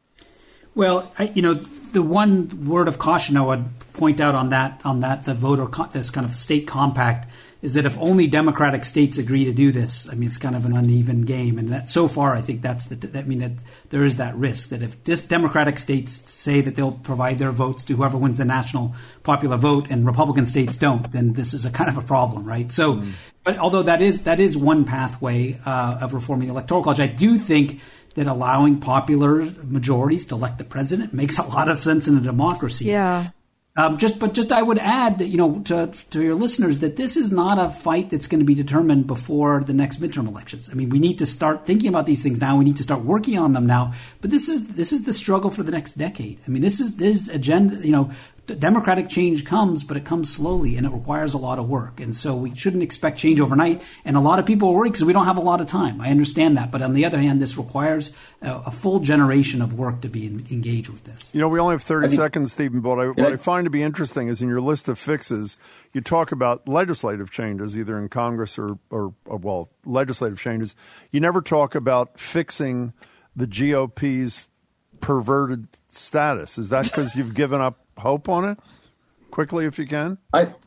Well, the one word of caution I would point out on that the voter this kind of state compact is that if only Democratic states agree to do this, I mean, it's kind of an uneven game, and that so far I think that there is that risk that if Democratic states say that they'll provide their votes to whoever wins the national popular vote, and Republican states don't, then this is a kind of a problem, right? So, but although that is one pathway of reforming the Electoral College, I do think that allowing popular majorities to elect the president makes a lot of sense in a democracy. Yeah. Just I would add that, to your listeners, that this is not a fight that's going to be determined before the next midterm elections. I mean, we need to start thinking about these things now. We need to start working on them now. But this is the struggle for the next decade. I mean, this agenda, democratic change comes, but it comes slowly and it requires a lot of work. And so we shouldn't expect change overnight. And a lot of people are worried because we don't have a lot of time. I understand that. But on the other hand, this requires a full generation of work to be engaged with this. We only have 30 seconds, Stephen, but what I find to be interesting is in your list of fixes, you talk about legislative changes, either in Congress or legislative changes. You never talk about fixing the GOP's perverted status. Is that because you've given up hope on it? Quickly, if you can.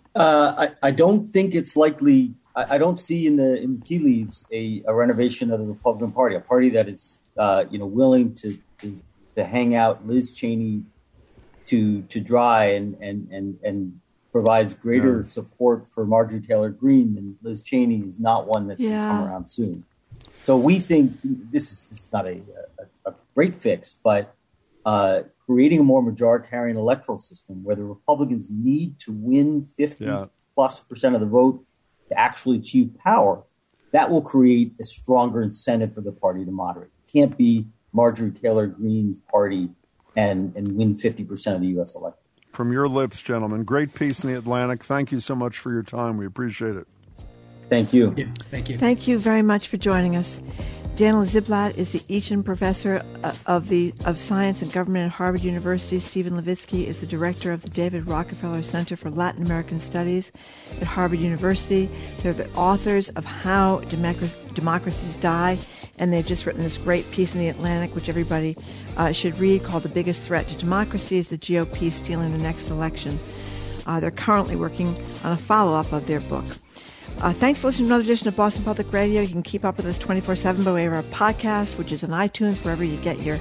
I don't think it's likely. I don't see in the tea leaves a renovation of the Republican Party, a party that is willing to hang out Liz Cheney to dry and provides greater support for Marjorie Taylor Greene than Liz Cheney is not one that's going to come around soon. So we think this is not a great fix, but creating a more majoritarian electoral system where the Republicans need to win 50+% of the vote to actually achieve power, that will create a stronger incentive for the party to moderate. It can't be Marjorie Taylor Greene's party and win 50% of the U.S. electorate. From your lips, gentlemen, great piece in the Atlantic. Thank you so much for your time. We appreciate it. Thank you. Yeah, thank you. Thank you very much for joining us. Daniel Ziblatt is the Eaton Professor of Science and Government at Harvard University. Stephen Levitsky is the Director of the David Rockefeller Center for Latin American Studies at Harvard University. They're the authors of How Democracies Die, and they've just written this great piece in the Atlantic, which everybody should read, called The Biggest Threat to Democracy is the GOP Stealing the Next Election. They're currently working on a follow-up of their book. Thanks for listening to another edition of Boston Public Radio. You can keep up with us 24/7 by way of our podcast, which is on iTunes, wherever you get your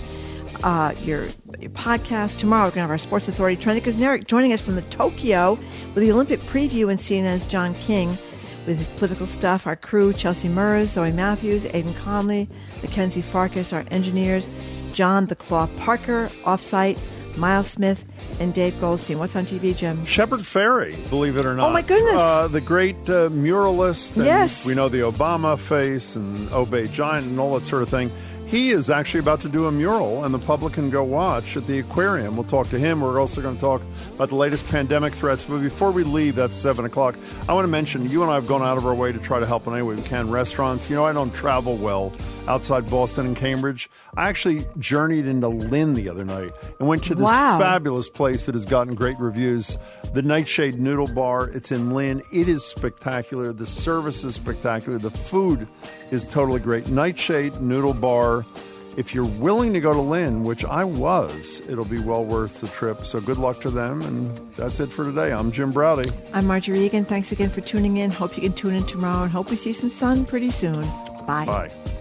podcast. Tomorrow we're going to have our Sports Authority Trending Kuzneric joining us from the Tokyo with the Olympic preview and CNN's John King with his political stuff. Our crew, Chelsea Murs, Zoe Matthews, Aidan Conley, Mackenzie Farkas, our engineers, John the Claw Parker, Offsite, Miles Smith, and Dave Goldstein. What's on TV, Jim? Shepard Fairey, believe it or not. Oh, my goodness. The great muralist. And yes. We know the Obama face and Obey Giant and all that sort of thing. He is actually about to do a mural, and the public can go watch at the aquarium. We'll talk to him. We're also going to talk about the latest pandemic threats. But before we leave, that's 7 o'clock, I want to mention you and I have gone out of our way to try to help in any way we can. Restaurants, I don't travel well outside Boston and Cambridge. I actually journeyed into Lynn the other night and went to this fabulous place that has gotten great reviews, the Nightshade Noodle Bar. It's in Lynn. It is spectacular. The service is spectacular. The food is totally great. Nightshade Noodle Bar. If you're willing to go to Lynn, which I was, it'll be well worth the trip. So good luck to them. And that's it for today. I'm Jim Braude. I'm Marjorie Egan. Thanks again for tuning in. Hope you can tune in tomorrow and hope we see some sun pretty soon. Bye. Bye.